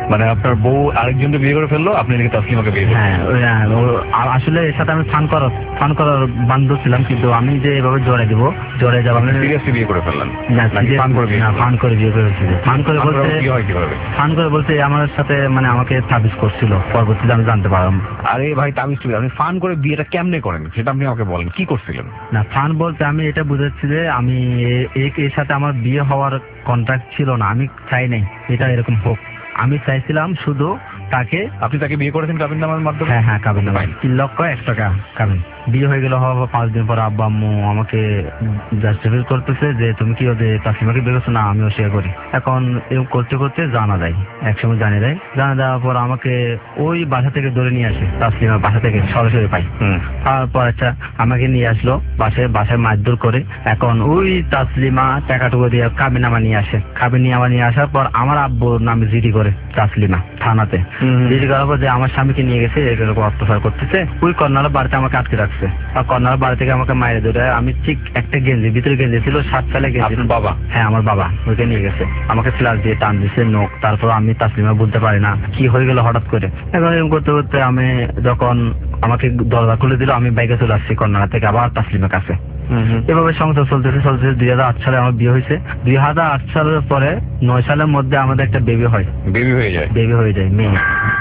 মানে আপনার বউ আরেকজনকে বিয়ে করে ফেললো, আপনি নাকি তাসলিমাকে বিয়ে করলেন? হ্যাঁ আসলে এর সাথে আমি ফান করার বান্ধব ছিলাম, কিন্তু আমি যে এভাবে জড়ে দিব, জড়ে যাবো আপনি সিরিয়াসলি বিয়ে করে ফেললেন? ফান করে বিয়ে করলেন? ফান করে বিয়ে করেছি। ফান করে বলতে কি হয় কিভাবে? ফান করে বলতে আমার সাথে মানে আমাকে তাবিজ করছিল, পরবর্তীতে আমি জানতে পারলাম। আরে ভাই তাবিজ টুবি, আপনি ফান করে বিয়েটা কেমনে করেন সেটা আপনি আমাকে বলেন, কি করছিলেন? না, ফান বলতে আমি এটা বুঝাচ্ছি যে আমি এর সাথে আমার বিয়ে হওয়ার কন্ট্রাক্ট ছিল না, আমি চাই নাই এটা এরকম হোক। আমি চাইছিলাম শুধু তাকে। আপনি তাকে বিয়ে করেছেন কাবিন নামার মাধ্যমে? হ্যাঁ কাবিন নামা, 3,01,000 টাকা কাবিন। বিয়ে হয়ে গেল, হওয়ার 5 দিন পর আব্বা আম্মু আমাকে জাস্টিফাই করতেছে যে তুমি কি ওদের তাসলিমাকে বিয়ে করছো? না, আমিও শেয়ার করি। এখন এরকম করতে করতে জানা দেয়, একসময় জানিয়ে দেয়। জানা দেওয়ার পর আমাকে ওই বাসা থেকে ধরে নিয়ে আসে, তাসলিমার বাসা থেকে সরাসরি পাই। তারপর আচ্ছা আমাকে নিয়ে আসলো বাসায় মারধর করে। এখন ওই তাসলিমা টাকাটুকু দিয়ে কাবিন নামা নিয়ে আসে। কাবিন নামা নিয়ে আসার পর আমার আব্বুর নামে জিডি করে তাসলিমা থানাতে। জিডি করার পর যে আমার স্বামীকে নিয়ে গেছে, এরকম অত্যাচার করতেছে। ওই কর্নার বাড়িতে আমাকে আটকে রাখছে, আর কর্নার বাড়ি থেকে আমাকে মায়ের ধরে আমি ঠিক একটা গেঞ্জি, ভিতরে গেঞ্জি ছিল 7 সালে গেঞ্জি। বাবা? হ্যাঁ আমার বাবা ওইকে নিয়ে গেছে, আমাকে ফ্লাশ দিয়ে টান দিচ্ছে নোক। তারপর আমি তাসলিমা বলতে পারি না কি হয়ে গেল হঠাৎ করে। এখন এরকম করতে করতে আমি যখন আমাকে দরজা খুলে দিল, আমি বাইকে চলে আসছি কর্নার থেকে আবার তাসলিমার কাছে। এভাবে সংসার চলতেছে 2008 সালে আমার বিয়ে হয়েছে। 2008 সালের পরে 9 সালের মধ্যে আমাদের একটা বেবি হয়। বেবি হয়ে যায়? বেবি হয়ে যায়, মেয়ে।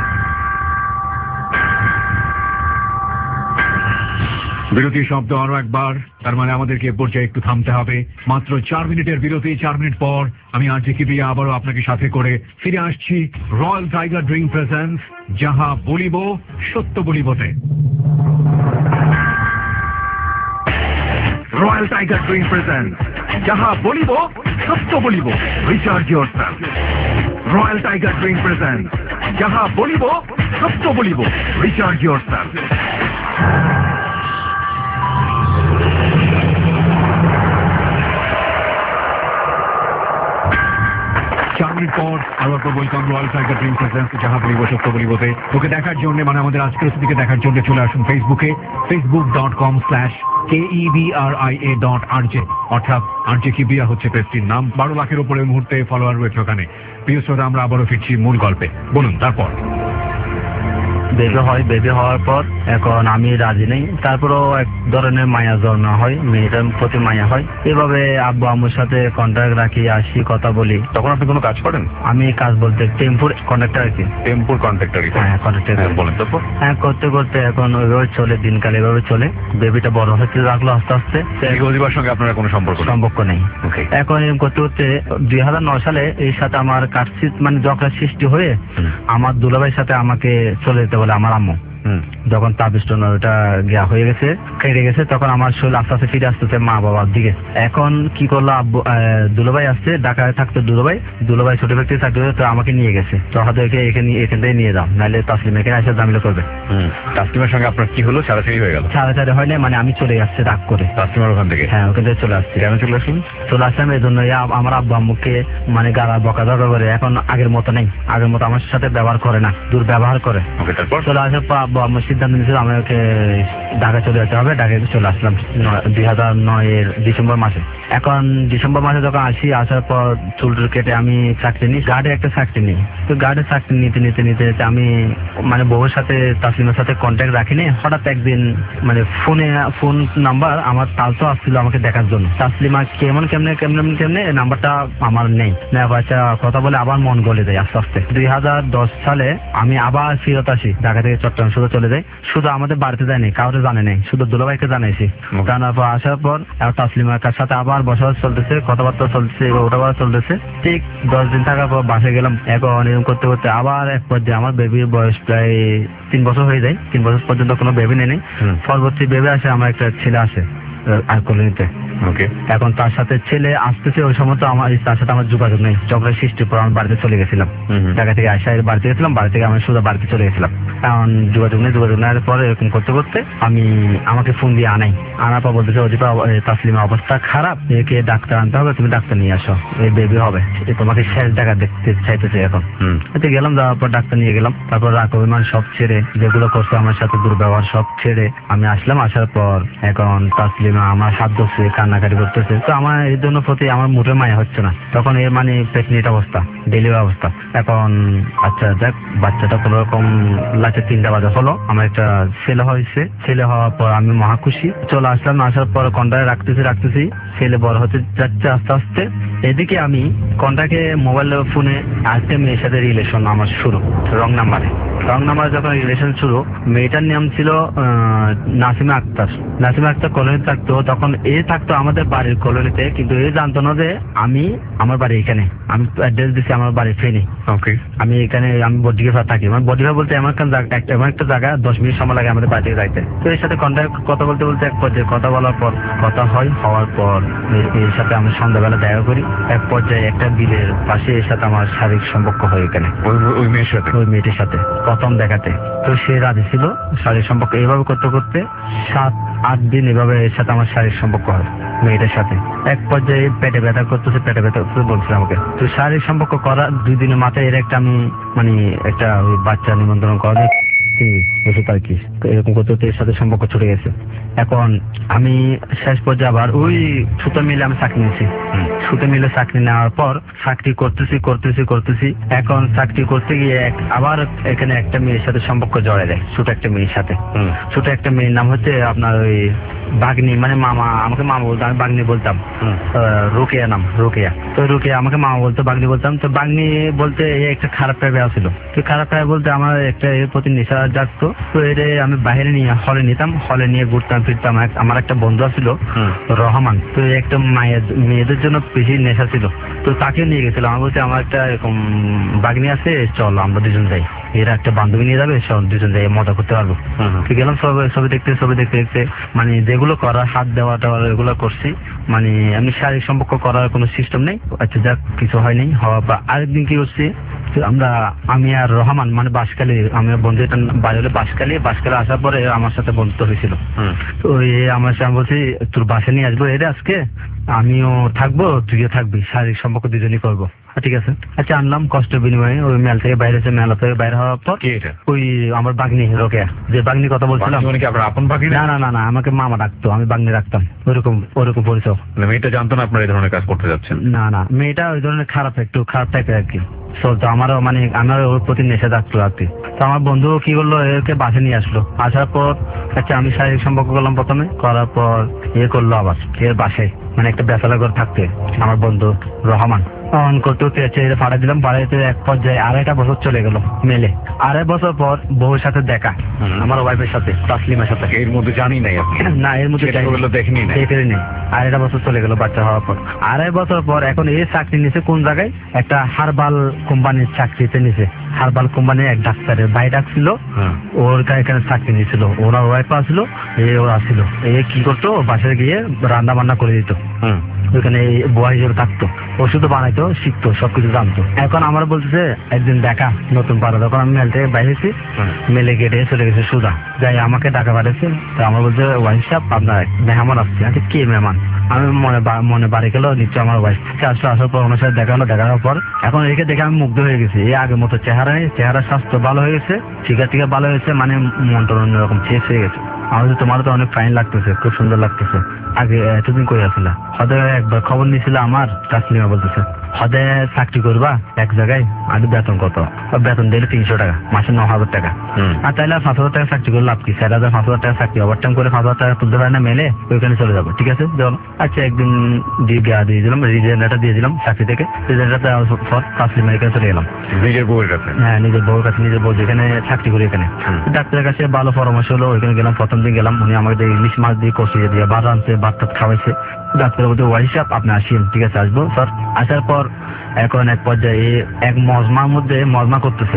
বিরতির শব্দ আরো একবার, তার মানে আমাদেরকে এ পর্যায়ে একটু থামতে হবে। মাত্র 4 মিনিটের বিরতি। 4 মিনিট পর আমি আরজে কিবরিয়া আবারও আপনাকে সাথে করে ফিরে আসছি রয়্যাল টাইগার ড্রিঙ্ক প্রেজেন্স যাহা বলিব সত্য বলিবতে। রয়্যাল টাইগার ড্রিঙ্ক প্রেজেন্স যাহা বলিব সত্য বলিব, recharge yourself. Royal Tiger drink presence যাহা বলিব সত্য বলিব, রিচার্জ ইয়োরসেলফ। পর আবার welcome Royal Tiger drink presence যাহা বলিব সত্য বলিবতে। ওকে দেখার জন্য মানে আমাদের আজকের স্মৃতিকে দেখার জন্য চলে আসুন ফেসবুকে, facebook.com/KEBRIA.RJ, অর্থাৎ আরজে কিবরিয়া হচ্ছে পেজটির নাম। 12 লাখের উপরে মুহূর্তে ফলোয়ার রয়েছে ওখানে। প্রিয় শ্রোতা, আমরা আবারও ফিরছি মূল গল্পে। বলুন তারপর। বেবি হওয়ার পর এখন আমি রাজি নেই, তারপরও এক ধরনের মায়া জন্ম হয়, মেয়েটার প্রতি মায়া হয়। এভাবে আব্বু আম্মুর সাথে কন্ট্যাক্ট রাখি, আসি, কথা বলি। তখন আপনি কোনো কাজ করেন? আমি কাজ বলতে টেম্পুর কন্ট্রাক্টর আর কি। টেম্পুর কন্ট্রাক্টর? হ্যাঁ কন্ট্রাক্টর। বলেন তারপর। হ্যাঁ করতে করতে এখন ওইভাবে চলে, দিনকাল এভাবে চলে। বেবিটা বড় হতে লাগলো আস্তে আস্তে। গজিবার সঙ্গে আপনার কোনো সম্পর্ক নেই। এখন এরকম করতে করতে 2009 সালে এর সাথে আমার কাটছিট মানে ঝগড়া সৃষ্টি হয়ে আমার দুলাভাইয়ের সাথে আমাকে চলে যেতে বলে আমার আম্মু। যখন তাবিজটা ওটা গিয়া হয়ে গেছে, কেটে গেছে, তখন আমার শরীর আস্তে আস্তে ফিরে আসতেছে মা বাবার দিকে। এখন কি করলো, আব্বু দুলাভাই আসছে, ঢাকায় থাকতো দুলাভাই ছোট ব্যক্তি চাকরি করে, তো আমাকে নিয়ে গেছে। তো হয়তো এখান থেকে নিয়ে যাও, নাহলে তাসলিম এখানে এসে ঝামেলা করবে। তাসলিমার সঙ্গে আপনার কি হলো? ছাড়াছাড়ি হয়ে গেল? ছাড়াছাড়ি হয় না, মানে আমি চলে যাচ্ছি রাগ করে তাসলিমার ওখান থেকে? হ্যাঁ ওখান থেকে চলে আসছি। কেন চলে আসলেন? চলে আসলাম এই জন্য আমার আব্বু আম্মুকে মানে গালা বকাঝকা করে। এখন আগের মতো নেই, আগের মতো আমার সাথে ব্যবহার করে না, দুর্ব্যবহার করে। চলে আসার পর আব্বু আম্মু সিদ্ধান্ত নিয়েছিল আমাকে ঢাকা চলে যেতে হবে। ঢাকায় চলে আসলাম 2009 ডিসেম্বর মাসে। এখন ডিসেম্বর মাসে যখন আসার পর চুল কেটে আমি চাকরি নিই, গার্ডে একটা চাকরি নিই। তো গার্ডে চাকরি নিতে নিতে নিতে নিতে আমি মানে বউয়ের সাথে তাসলিমের সাথে কন্ট্যাক্ট রাখিনি। হঠাৎ একদিন মানে ফোন নাম্বার আমার তালতো আসছিল আমাকে দেখার জন্য। তাসলিমা কেমনে নাম্বারটা আমার নেই। আচ্ছা কথা বলে আবার মন গলে দেয় আস্তে আস্তে। 2010 সালে আমি আবার ফিরত আসি ঢাকা থেকে চট্টগ্রাম। শুধু চলে যাই, শুধু আমাদের বাড়িতে যায়নি, কাউকে জানে নাই, শুধু দুলাভাইকে জানাইছি। জানার পর আসার পর তাসলিমার সাথে আবার বসবাস চলতেছে, কথাবার্তা চলতেছে, ওঠাবাড়া চলতেছে। ঠিক 10 দিন থাকার পর বাসায় গেলাম। এখন এরকম করতে করতে আবার এক পর্যায়ে আমার বেবির বয়স প্রায় 3 বছর হয়ে যায়। 3 বছর পর্যন্ত কোনো বেবি নেই। পরবর্তী বেবি আসে, আমার একটা ছেলে আসে আর কলোনিতে। এখন তার সাথে ছেলে আসতেছে, ওই সময় তো তার সাথে আমার যোগাযোগ নেই। ঝগড়ার সৃষ্টির পর আমার বাড়িতে চলে গেছিলাম, ঢাকা থেকে আসা বাড়িতে গেছিলাম। বাড়ি থেকে আমি শুধু বাড়িতে চলে গেছিলাম। এখন যোগাযোগ নেওয়ার পরে এরকম করতে করতে আমাকে ফোন দিয়ে আনার পর বলতেছে অজিপা তাসলিমের অবস্থা খারাপ, একে ডাক্তার আনতে হবে, তুমি ডাক্তার নিয়ে আসো, এই বেবি হবে, তোমাকে শেষ দেখা দেখতে চাইতেছে এখন। এতে গেলাম, যাওয়ার পর ডাক্তার নিয়ে গেলাম। তারপর রাগ অভিমান সব ছেড়ে, যেগুলো করছে আমার সাথে দুর্ব্যবহার সব ছেড়ে আমি আসলাম। আসার পর এখন তাসলিমা আমার হাত ধরছে, কান্নাকাটি করতেছে। তো আমার এই জন্য প্রতি আমার মোটে মায়া হচ্ছে না। তখন এর মানে প্রেগনেন্ট অবস্থা, ডেলিভারি অবস্থা। এখন আচ্ছা যাক, বাচ্চাটা কোনো রকম লাচে 3টা বাজে হলো, আমার একটা ছেলে হয়েছে। ছেলে হওয়ার পর আমি মহা খুশি। চলে আসলাম, আসার পর কন্টাক্টে রাখতেছি, ছেলে বড় হতে যাচ্ছে আস্তে আস্তে। এদিকে আমি কন্টাক্টে মোবাইল ফোনে আজকে মেয়ের সাথে রিলেশন আমার শুরু, রং নাম্বারে যখন রিলেশন শুরু। মেয়েটার নাম ছিল নাসিমা আক্তার। নাসিমা আক্তার কলোনিতে থাকতো। তখন এ থাকতো আমাদের বাড়ির কলোনিতে, কিন্তু এ জানতো না যে আমার বাড়ি এখানে। আমি অ্যাড্রেস দিচ্ছি আমার বাড়ি ফেনী। ওকে, আমি এখানে আমি বডিঘা থাকি। মানে বডিঘা বলতে এমন একটা জায়গা 10 মিনিট সময় লাগে আমাদের বাড়ি থেকে যাইতে। তো এর সাথে কন্ট্যাক্ট কথা বলতে এক পর্যায়ে কথা বলার পর কথা হওয়ার পর এর সাথে আমি সন্ধ্যাবেলা দেখা করি। এক পর্যায়ে একটা বিলের পাশে এর সাথে আমার শারীরিক সম্পর্ক হয় এখানে, ওই মেয়ের সাথে, ওই মেয়েটির সাথে প্রথম দেখাতে। তো সে রাজি ছিল। শারীরিক সম্পর্ক এইভাবে করতে করতে 7-8 দিন এভাবে এর সাথে আমার শারীরিক সম্পর্ক হয় মেয়েটার সাথে। এক পর্যায়ে পেটে ব্যথা করতেছে বলছে আমাকে। তো শারীরিক সম্পর্ক করা 2 দিনের মাথায় এর একটা আমি মানে একটা ওই বাচ্চা নিমন্ত্রণ করা বসে আর কি। এরকম করতে এর সাথে সম্পর্ক ছুটে গেছে। এখন আমি শেষ পর্যায়ে আবার ওই সুতো মিলে আমি চাকরি নিয়েছি। সুতো মিলে চাকরি নেওয়ার পর চাকরি করতেছি। এখন চাকরি করতে গিয়ে আবার এখানে একটা মেয়ের সাথে সম্পর্ক জড়ায় দেয়, ছোট একটা মেয়ের সাথে। ছোট একটা মেয়ের নাম হচ্ছে আপনার ওই বাগনি, মানে মামা, আমাকে মামা বলতো, আমি বাগনি বলতাম। রোকেয়া নাম, রোকেয়া। তো রোকেয়া আমাকে মামা বলতো, বাগনি বলতাম। তো বাগনি বলতে একটা খারাপ টাইপে ছিল। তো খারাপ টাইপে বলতে আমার একটা এর প্রতি নেশা জাগতো। তো এর আমি বাইরে নিয়ে হলে নিতাম, হলে নিয়ে ঘুরতাম ফিরতাম। আমার একটা বন্ধু ছিল রহমান। তো একটা মেয়েদের জন্য বেশি নেশা ছিল। তো তাকে নিয়ে গেছিল। আমার বলছে আমার একটা এরকম বাগনি আছে, চল আমরা 2জন যাই। এরা একটা বান্ধবী নিয়ে যাবে, সব 2জন যাই মজা করতে পারবো। তো গেলাম, ছবি দেখতে মানে যেগুলো করার, হাত দেওয়া এগুলো করছি। মানে আমি শারীরিক সম্পর্ক করার কোনো সিস্টেম নেই। আচ্ছা যাক, কিছু হয়নি। হওয়া বা আরেকদিন কি করছি, আমি আর রহমান মানে বাসকালী, আমার বন্ধু এটা বাড়ি হলে বাসকালী আসার পরে আমার সাথে বন্ধুত্ব হয়েছিল। তো আমার সাথে বলছি তোর বাসা নিয়ে আসবো এর আজকে, আমিও থাকবো, তুইও থাকবি, শারীরিক সম্পর্ক 2জনই করবো। ঠিক আছে, আচ্ছা আনলাম কষ্টের বিনিময়ে। ওই মেল থেকে বাইরে হওয়ার পর ওই আমার বাগনি রোকেয়া, যে বাগনি কথা বলছিলাম। আপন বাগনি? না, আমাকে মামা ডাকতো, আমি বাগনি রাখতাম। ওরকম পরিচয়। মেয়েটা জানতো না আপনার এই ধরনের কাজ করতে যাচ্ছেন? না, মেয়েটা ওই ধরনের একটু খারাপ টাইপের আর কি। তো আমারও মানে আমার ওর প্রতি নেশা থাকতো আর কি। তো আমার বন্ধু কি করলো, একে বাসে নিয়ে আসলো। আসার পর আচ্ছা আমি শারীরিক সম্পর্ক করলাম প্রথমে, করার পর করলো আবার এর বাসায়, মানে একটা বেসালা ঘর থাকতে আমার বন্ধু রহমান। অন করতে পাড়া দিলাম। পাড়াইতে এক পর্যায়ে 2.5 বছর চলে গেল মেলে। 2.5 বছর পর বউর সাথে দেখা, আমার ওয়াইফের সাথে, তাসলিমার সাথে। এর মধ্যে জানি নাই আপনি? না, এর মধ্যে দেখেনি না। 2.5 বছর চলে গেল বাচ্চা হওয়ার পর। 2.5 বছর পর এখন এই চাকরি নিছে কোন জায়গায়, একটা হারবাল কোম্পানির চাকরিতে নিছে। হারবাল কোম্পানির এক ডাক্তারের ভাই ডাকছিল, ওর এখানে চাকরি নিয়েছিল। ওরা ওয়াইফ আসছিল, ওরা ছিল। কি করতো, বাসায় গিয়ে রান্না বান্না করে দিত। ওইখানে বুয়া হিসেবে থাকতো, ওষুধ বানাইতো, শিখতো, সবকিছু জানতো। এখন আমার বলতেছে একদিন দেখা নতুন পাড়া। তখন আমি মেল থেকে বাইরেছি, মেলে গেটে চলে গেছে সুদা। যাই আমাকে ডাকা পাঠাচ্ছে। তো আমার বলছে ওয়াইফ সাহেব আপনার মেহমান আসছে। আচ্ছা কে মেহমান? আমি মনে বাড়ি গেল, নিশ্চয় আমার ওয়াইফ। আসার পর ওনার সাথে দেখানোর পর এখন একে দেখে আমি মুগ্ধ হয়ে গেছি। এই আগের মতো চেহারা স্বাস্থ্য ভালো হয়ে গেছে, ঠিক ভালো হয়েছে, মানে মনটা অন্যরকম চেঞ্জ হয়ে গেছে। আমার তোমার তো অনেক ফাইন লাগতেছে, খুব সুন্দর লাগতেছে। আগে এতদিন করে আসলে হদে একবার খবর নিয়েছিল আমার, তাসলিমা বলতেছে হদে চাকরি করবা এক জায়গায়, আর বেতন কত? বেতন দিলে 300 টাকা, মাসে 9,000 টাকা। আর তাইলে 5,000 টাকা চাকরি করে লাভ কি? 4,000 5,000 টাকা চাকরি, ওভারটাইম করে 5,000 টাকা তুলতে পারে না মেলে, ওইখানে চলে যাবো। ঠিক আছে চলো। আচ্ছা একদিন দিয়ে দিলাম, রিজেন্ডারটা দিয়ে দিলাম চাকরি থেকে। রিজেন্ডারটা পর তাসলিমা এখানে চলে গেলাম, নিজের বউয়ের কাছে। হ্যাঁ, নিজের বউর কাছে। নিজের বউ যেখানে চাকরি করি এখানে। ডাক্তারের কাছে ভালো পরামর্শ হলো, ওইখানে গেলাম। প্রথম দিন গেলাম, উনি আমাদের ইলিশ মাছ দিয়ে কষিয়ে দিয়ে ভাত আনছে, ভাত খাওয়াইছে। ডাক্তার বলতে ওয়াইফ সাহেব আপনি আসেন। ঠিক আছে, আসবো স্যার। আসার পর এখন এক পর্যায়ে এক মজমার মধ্যে মজমা করতেছে।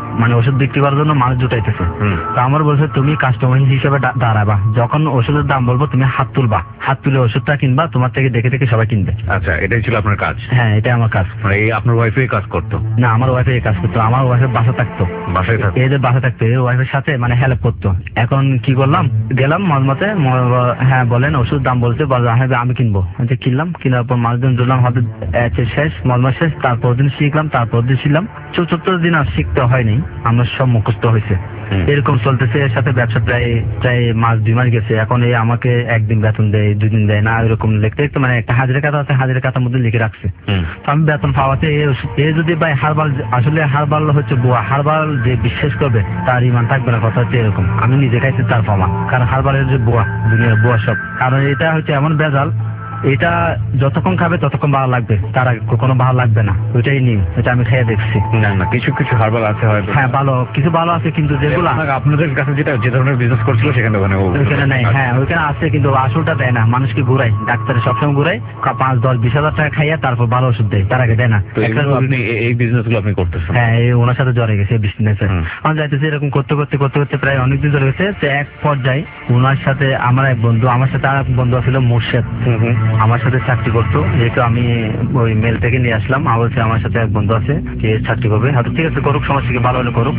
মানে ওষুধ বিক্রি করার জন্য মানুষ জুটাইতেছে। তো আমার বলছে তুমি কাস্টমার হিসেবে দাঁড়াবা, যখন ওষুধের দাম বলবো তুমি হাত তুলবা, হাত তুলে ওষুধটা কিনবা, তোমার থেকে দেখে দেখে সবাই কিনবে। আচ্ছা, এটাই ছিল আপনার কাজ? হ্যাঁ, এটাই আমার কাজ। মানে এই আপনার ওয়াইফে কাজ করতো? না, আমার ওয়াইফে এই কাজ করতো। আমার ওয়াইফের বাসা থাকতো, বাসায় থাকতো? এদের বাসা থাকতো, এর ওয়াইফের সাথে মানে হেল্প করতো। এখন কি করলাম, গেলাম মজমাতে, হ্যাঁ বলেন ওষুধ দাম বলছে, হ্যাঁ আমি কিনবো। কিনলাম, কেনার পর মানুষজন জুড়লাম, হাতে শেষ, মজমা শেষ। তারপর দিন শিখলাম, তারপর দিন শিখলাম। 74 দিন আর শিখতে হয়নি, আমার সব মুখস্থ হয়েছে। এরকম চলতেছে। এর সাথে ব্যবসা প্রায় মাস 2 মাস গেছে। এখন এই আমাকে একদিন বেতন দেয়, 2 দিন দেয় না, এরকম লিখতে লিখতে মানে একটা হাজিরা কাটা আছে, হাজিরা কাটার মধ্যে লিখে রাখছে। তো আমি বেতন পাওয়াতে এ যদি ভাই হারবাল, আসলে হারবাল হচ্ছে বুয়া, হারবাল যে বিশ্বাস করবে তার ইমান থাকবে না, কথা হচ্ছে এরকম। আমি নিজে খাইছি তার পাওয়া, কারণ হারবালের যে বুয়া, দুনিয়ার বুয়া সব। কারণ এটা হচ্ছে এমন ভেজাল, এটা যতক্ষণ খাবে ততক্ষণ ভালো লাগবে, তার আগে কোনো ভালো লাগবে না। ওইটাই নিয়ম, এটা আমি খেয়ে দেখছি। না না, কিছু কিছু হার্বাল আছে হয়তো। হ্যাঁ, ভালো কিছু ভালো আছে, কিন্তু যেগুলো আপনাদের কাছে যে ধরনের বিজনেস করছিল সেখানে ওইখানে নেই। হ্যাঁ, ওইখানে আছে কিন্তু আসলটা দেয় না, মানুষকে ঘুরাই, ডাক্তারে সবসময় ঘুরাই, 5, 10, 20 হাজার টাকা খাইয়া তারপর ভালো ওষুধ দেয়, তার আগে দেয় না। আপনি এই বিজনেস গুলো আপনি করতেছেন? হ্যাঁ, ওনার সাথে জড়ে গেছে বিজনেসে। আমি যাইতেছি এরকম করতে করতে করতে করতে প্রায় অনেকদিন ধরে গেছে। তো এক পর্যায়ে ওনার সাথে আমার এক বন্ধু, আমার সাথে আর এক বন্ধু ছিল মুর্শেদ, আমার সাথে চাকরি করতো। যেহেতু আমি ওই মেল থেকে নিয়ে আসলাম, আমার বলছে আমার সাথে এক বন্ধু আছে যে চাকরি করবে, হয়তো ঠিক আছে করুক, সমস্যা কি, ভালো হলে করুক।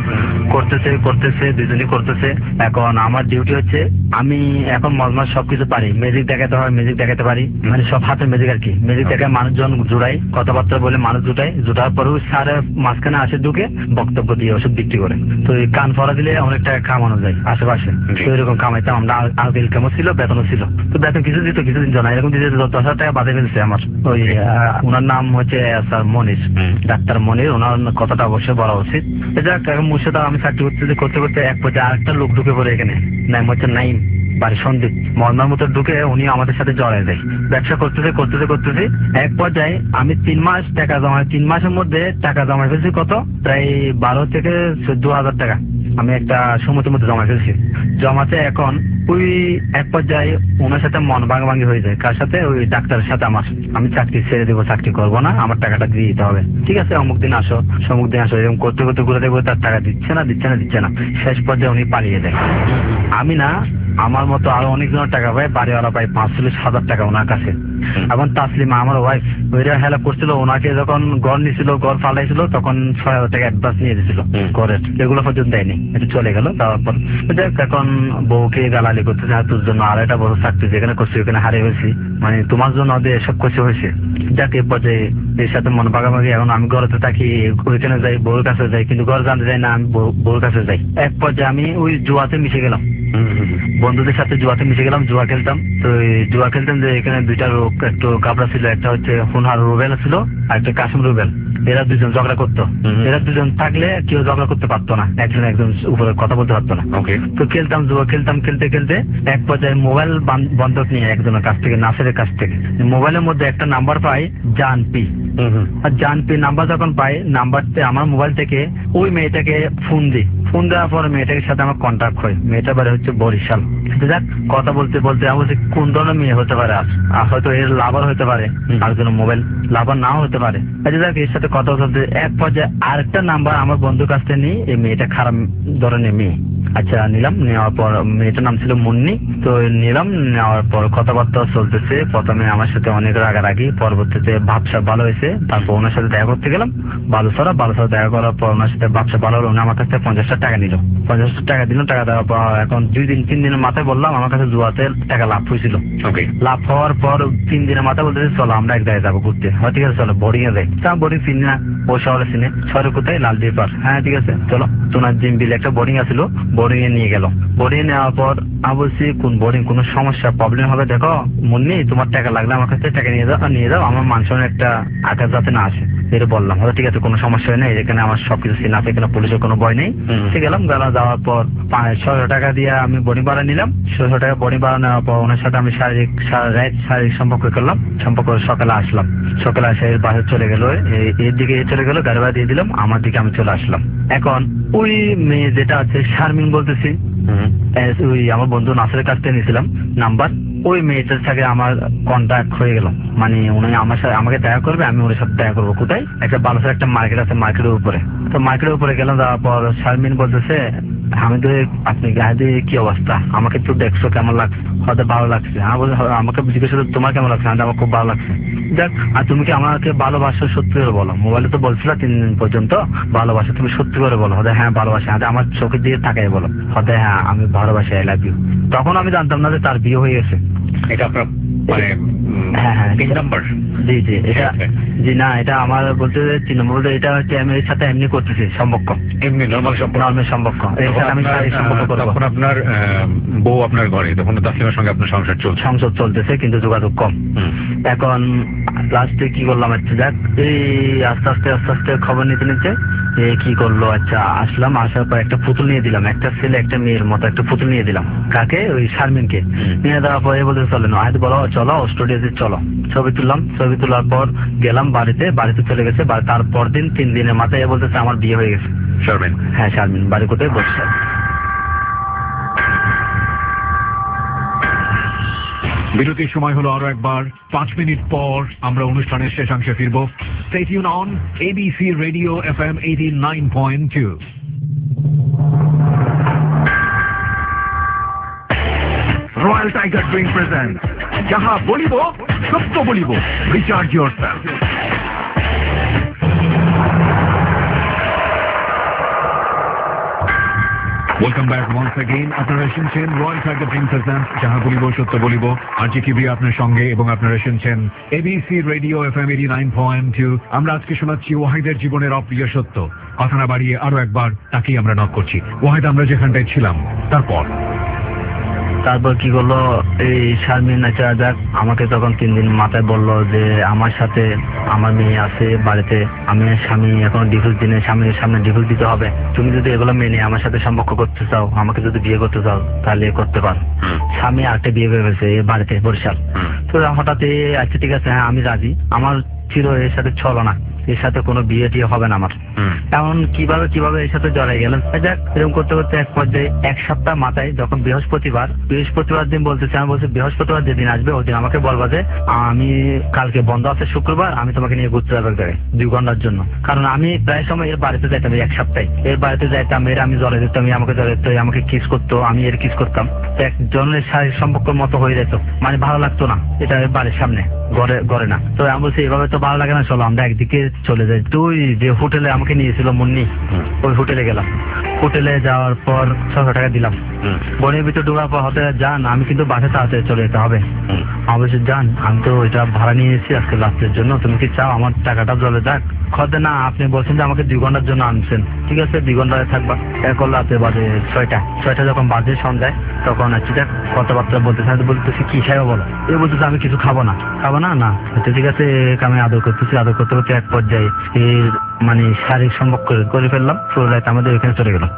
করতেছে দুজনই করতেছে। এখন আমার ডিউটি হচ্ছে, আমি এখন মজমাজ সবকিছু পারি, ম্যাজিক দেখাতে হয় ম্যাজিক দেখাতে পারি, মানে সব হাতে ম্যাজিক আর কি। ম্যাজিক দেখায় মানুষজন জুড়াই, কথাবার্তা বলে মানুষ জুটার পরেও সারে মাঝখানে আসে ঢুকে বক্তব্য দিয়ে ওষুধ বিক্রি করে। তো এই কান ফরা দিলে অনেক টাকা কামানো যায় আশেপাশে। তো এরকম কামাইতাম আমরা, আগে ইনকামও ছিল, বেতনও ছিল। তো বেতন কিছু দিত, কিছুদিন জানা এরকম দিতে 10,000 টাকা বাদে ফেলছে আমার। ওই ওনার নাম হচ্ছে স্যার মনির, ডাক্তার মনির, ওনার কথাটা অবশ্যই বলা উচিত। মুর্শিদা আমি চাকরি করতে করতে এক পর্যায়ে আরেকটা লোক ঢুকে পড়ে এখানে, নাম হচ্ছে নাইম, বাড়ি সন্দীপ, মর্মার মতো ঢুকে উনি আমাদের সাথে জড়ায় যায়। ব্যবসা করতেছে এক পর্যায়ে আমি 3 মাস টাকা জমাই, 3 মাসের মধ্যে টাকা জমা ফেলছি কত, প্রায় 12 থেকে 14,000 টাকা আমি একটা সমুদ্রের মধ্যে জমা ফেলছি। জমাতে এখন ওই এক পর্যায়ে ওনার সাথে মন ভাঙাভাঙি হয়ে যায়। কার সাথে? ওই ডাক্তারের সাথে আমার। আমি চাকরি ছেড়ে দেবো, চাকরি করবো না, আমার টাকাটা দিয়ে দিতে হবে। ঠিক আছে, অমুক দিন আসো, সমুক দিন আসো, এরকম করতে করতে ঘুরে দেখবো তার টাকা দিচ্ছে না। শেষ পর্যায়ে উনি পালিয়ে দেয়। আমি না, আমার মতো আরো অনেকজনের টাকা পায়, বাড়িওয়ালা পায় 5,000 টাকা ওনার কাছে। এখন তাসলিমা আমার ওয়াইফ, ওইটা হেল্প করছিল ওনাকে, যখন ঘর নিছিল, ঘর ফালাইছিল, তখন 6,000 টাকা অ্যাডভান্স নিয়ে দিয়েছিল ঘরের, এগুলো পর্যন্ত দেয়নি, এটা চলে গেল। তারপর এখন বউকে গালালি করতেছে, তোর জন্য আর একটা বড় চাকরি যেখানে করছি ওখানে হারিয়ে হয়েছি, মানে তোমার জন্য ওদের এসব কিছু হয়েছে। যাকে পর্যায়ে এর সাথে মন ভাগাভাগি। এখন আমি ঘরেতে থাকি, ওইখানে যাই, বউর কাছে যাই, কিন্তু ঘর জানতে যাই না, আমি বউর কাছে যাই। এক পর্যায়ে আমি ওই জুয়াতে মিশে গেলাম, বন্ধুদের সাথে জুয়াতে মিশে গেলাম, জুয়া খেলতাম। তো জুয়া খেলতাম যে এখানে 2টা লোক একটু গাবড়া ছিল, একটা হচ্ছে হুনহার রুবেল ছিল আর একটা কাসিম রুবেল। এরা 2জন ঝগড়া করতো। এরা 2জন থাকলে কেউ ঝগড়া করতে পারতো না, একজন উপরে কথা বলতে পারতো না। তো খেলতাম, জুয়া খেলতাম, খেলতে এক পর্যায়ে মোবাইল বন্ধক নিয়ে একজনের কাছ থেকে, নাসেরের কাছ থেকে মোবাইলের মধ্যে একটা নাম্বার পাই, জানপি। আর জানপি নাম্বার যখন পাই, নাম্বারতে আমার মোবাইল থেকে ওই মেয়েটাকে ফোন দেওয়ার পর মেয়েটার সাথে আমার কন্ট্যাক্ট হয়। মেয়েটা বাড়ি হচ্ছে বরিশাল। যাক, কথা বলতে আমি বলছি কোন ধরনের মেয়ে হতে পারে, আর হয়তো এর লাভার হতে পারে, আর কোনো মোবাইল লাভার নাও হতে পারে। যাক, এর সাথে কথা বলতে এক পর্যায়ে আরেকটা নাম্বার আমার বন্ধুর কাছ থেকে নিই, এই মেয়েটা খারাপ ধরনের মেয়ে। আচ্ছা, নিলাম, নেওয়ার পর মেয়েটার নাম ছিল মুন্নি। তো নিলাম, নেওয়ার পর কথাবার্তা চলতেছে। প্রথমে আমার সাথে অনেক রাগারাগি, পরবর্তীতে ভাবসা ভালো হয়েছে। তারপর ওনার সাথে দেখা করতে গেলাম, বালুসরা দেখা করার পর ওনার সাথে ভাবসা ভালো হলো। উনি আমার কাছ থেকে 50,000 টাকা নিল, 50,000 টাকা দিল। টাকা দেওয়ার পর এখন 2-3 দিনের মাথায় বললাম আমার কাছে জুয়াতে টাকা লাভ হয়েছিল। লাভ হওয়ার পর 3 দিনের মাথায় বলতেছে চলো আমরা এক জায়গায় যাবো ঘুরতে। ঠিক আছে চলো, বোর্ডিং এ যাই। বোর্ডিং চিনি না, ও শহরে চিনে, শহরে কোথায়, লালদির পার। হ্যাঁ ঠিক আছে চলো। তোনার জিম বিলে একটা বোর্ডিং আছিল, বোর্ডিং এ নিয়ে গেল। বোর্ডিং এ নেওয়ার পর আমি বলছি কোন বোর্ডিং, কোনো সমস্যা প্রবলেম হবে দেখো মুন্নি, তোমার টাকা লাগলে আমার কাছে টাকা নিয়ে যাও, আমার মানুষের একটা আঘাত যাতে না আসে, এটা বললাম। ঠিক আছে, কোনো সমস্যা নেই, এখানে আমার সবকিছু চিনা আছে, এখানে পুলিশের কোনো ভয় নেই। ঠিক গেলাম, যাওয়ার পর 600 টাকা দিয়ে আমি বোর্ডিং ভাড়া নিলাম। 600 টাকা বোর্ডিং ভাড়া নেওয়ার পর ওনার সাথে আমি শারীরিক সম্পর্ক করলাম। সকালে আসলাম, সকালে আসে এর বাসে চলে গেল, এর দিকে চলে গেল, গাড়ি ভাড়া দিয়ে দিলাম, আমার দিকে আমি চলে আসলাম। এখন ওই মেয়ে যেটা আছে শারমিন বলতেছি, ওই আমার বন্ধু নাসেরের কাছ থেকে নিয়েছিলাম নাম্বার, ওই মেয়েটার সাথে আমার কন্ট্যাক্ট হয়ে গেল, মানে উনি আমাকে দেখা করবে, আমি ওর সাথে দেখা করবো। কোথায়? একটা বালুসার একটা মার্কেট আছে, মার্কেটের উপরে। তো মার্কেটের উপরে গেলাম, যাওয়ার পর শারমিন বলতেছে, আমি তো আপনি গায়ে দিয়ে কি অবস্থা, আমাকে তো দেখছো কেমন লাগছে? হয়তো ভালো লাগছে। আমাকে জিজ্ঞেস করো তোমার কেমন লাগছে? আমার খুব ভালো লাগছে। দেখ, আর তুমি কি আমাকে ভালোবাসো সত্যি করে বলো। মোবাইলে তো বলছিল 3 দিন পর্যন্ত ভালোবাসো, তুমি সত্যি করে বলো। হয়তো হ্যাঁ ভালোবাসি, আমার চোখের দিকে তাকাই বলো, হয়তো হ্যাঁ আমি ভালোবাসি, আই লাভ ইউ। তখন আমি জানতাম না যে তার বিয়ে হয়ে গেছে। এটা আপনার মানে হ্যাঁ হ্যাঁ 3 নাম্বার? জি জি, এটা জি না, এটা আমার বলতে 3 নম্বর বলতে এটা হচ্ছে আমি এর সাথে এমনি করতেছি সম্পর্ক, এমনি নর্মাল সম্পর্ক। নর্মাল সম্পর্ক। এর সাথে আমি শারীরিক সম্পর্ক করবো। তখন আপনার বউ আপনার ঘরে, তখন তাসলিমার সঙ্গে আপনার সংসার চলছে? সংসার চলতেছে, কিন্তু যোগাযোগ কম। এখন লাস্টে কি করলাম, আচ্ছা যাক, এই আস্তে আস্তে খবর নিতে নিতে কি করলো, আচ্ছা আসলাম, আসার পর একটা পুতুল নিয়ে দিলাম, একটা ছেলে একটা মেয়ের মতো একটা পুতুল নিয়ে দিলাম। কাকে? ওই শারমিনকে নিয়ে দেওয়ার পরে বলতে চলে না, হয়তো বলো চলো স্টুডিওতে চলো, ছবি তুললাম। ছবি তোলার পর গেলাম বাড়িতে চলে গেছে। তারপর 3 দিনের মাথায় বলতেছে আমার বিয়ে হয়ে গেছে। শারমিন? হ্যাঁ শারমিন, বাড়ি কোথায়? বসছে। বিরতির সময় হলো আরো একবার। 5 মিনিট পর আমরা অনুষ্ঠানের শেষাংশে ফিরব। Stay tuned on ABC Radio FM 89.2. Royal Tiger drink present যাহা বলিব সত্য বলিব, recharge yourself. Welcome back once again. আপনারা শুনছেন রয়্যাল টাইগার ড্রিঙ্ক প্রেজেন্ট যাহা বলিব সত্য বলিব। আর জি কিবরিয়া আপনার সঙ্গে, এবং আপনারা শুনছেন ABC রেডিও FM 89.2। আমরা আজকে শোনাচ্ছি ওয়াহিদের জীবনের অপ্রিয় সত্য। কথা না বাড়িয়ে আরো একবার তাকেই আমরা নক করছি। ওয়াহিদ, আমরা যেখানটায় ছিলাম তারপর কি করলো, এই শারমিন আচ্ছা যাক, আমাকে তখন 3 দিন মাথায় বললো যে আমার সাথে আমার মেয়ে আছে বাড়িতে, আমি স্বামী এখন ডিভোর্স দিনে স্বামীর সামনে ডিভোর্স দিতে হবে, তুমি যদি এগুলো মেনে আমার সাথে সম্পর্ক করতে চাও, আমাকে যদি বিয়ে করতে চাও তাহলে করতে পারো। স্বামী আরেকটা বিয়ে করে ফেলছে এই বাড়িতে, বরিশাল। তো হঠাৎ আচ্ছা ঠিক আছে, হ্যাঁ আমি রাজি, আমার ছিল এর সাথে চলো না, এর সাথে কোনো বিয়ে টিয়ে হবে না আমার। এমন কিভাবে এর সাথে জড়াই গেলেন। যাক, এরকম করতে করতে এক পর্যায়ে 1 সপ্তাহ মাথায় যখন বৃহস্পতিবার দিন বলতেছে, আমি বলছি বৃহস্পতিবার যেদিন আসবে ওই দিন আমাকে বলবা যে আমি কালকে বন্ধ আছে শুক্রবার, আমি তোমাকে নিয়ে ঘুরতে যাবো এক জায়গায় 2 ঘন্টার জন্য। কারণ আমি প্রায় সময় এর বাড়িতে যাইতাম, 1 সপ্তাহে এর বাড়িতে যাইতাম, আমি জলে দিতাম, আমাকে জলে দিত, আমাকে কিস করতো, আমি এর কিস করতাম। একজনের শারীরিক সম্পর্কের মতো হয়ে যেত, মানে ভালো লাগতো না, এটা বাড়ির সামনে ঘরে না। তো আমি বলছি এভাবে তো ভালো লাগে না, চলো আমরা একদিকে চলে যাই। তো ওই যে হোটেলে আমাকে নিয়েছিল মুন্নি, ওই হোটেলে গেলাম। হোটেলে যাওয়ার পর 600 টাকা দিলাম। বনের ভিতরে ঢোকার পর হতে যান, আমি কিন্তু বাসে তাড়াতাড়ি চলে যেতে হবে। আমি বলছি যান, আমি তো এটা ভাড়া নিয়ে এসেছি আজকে রাত্রের জন্য, তুমি কি চাও আমার টাকাটা জলে যাক? খদে না, আপনি বলছেন যে আমাকে 2 ঘন্টার জন্য আনছেন, ঠিক আছে 2 ঘন্টায় থাকবা। এখন রাতে বাজে 6টা যখন বাজে সন্ধ্যায়, তখন আচ্ছা দেখ কথাবার্তা বলতেছি কি খাইও বলো। এ বলতেছে আমি কিছু খাবো না না। আচ্ছা ঠিক আছে, আমি আদর করতে করতে এক পর্যায়ে মানে শারীরিক সম্পর্ক করে ফেললাম। পুরো রাত আমাদের এখানে চলে গেল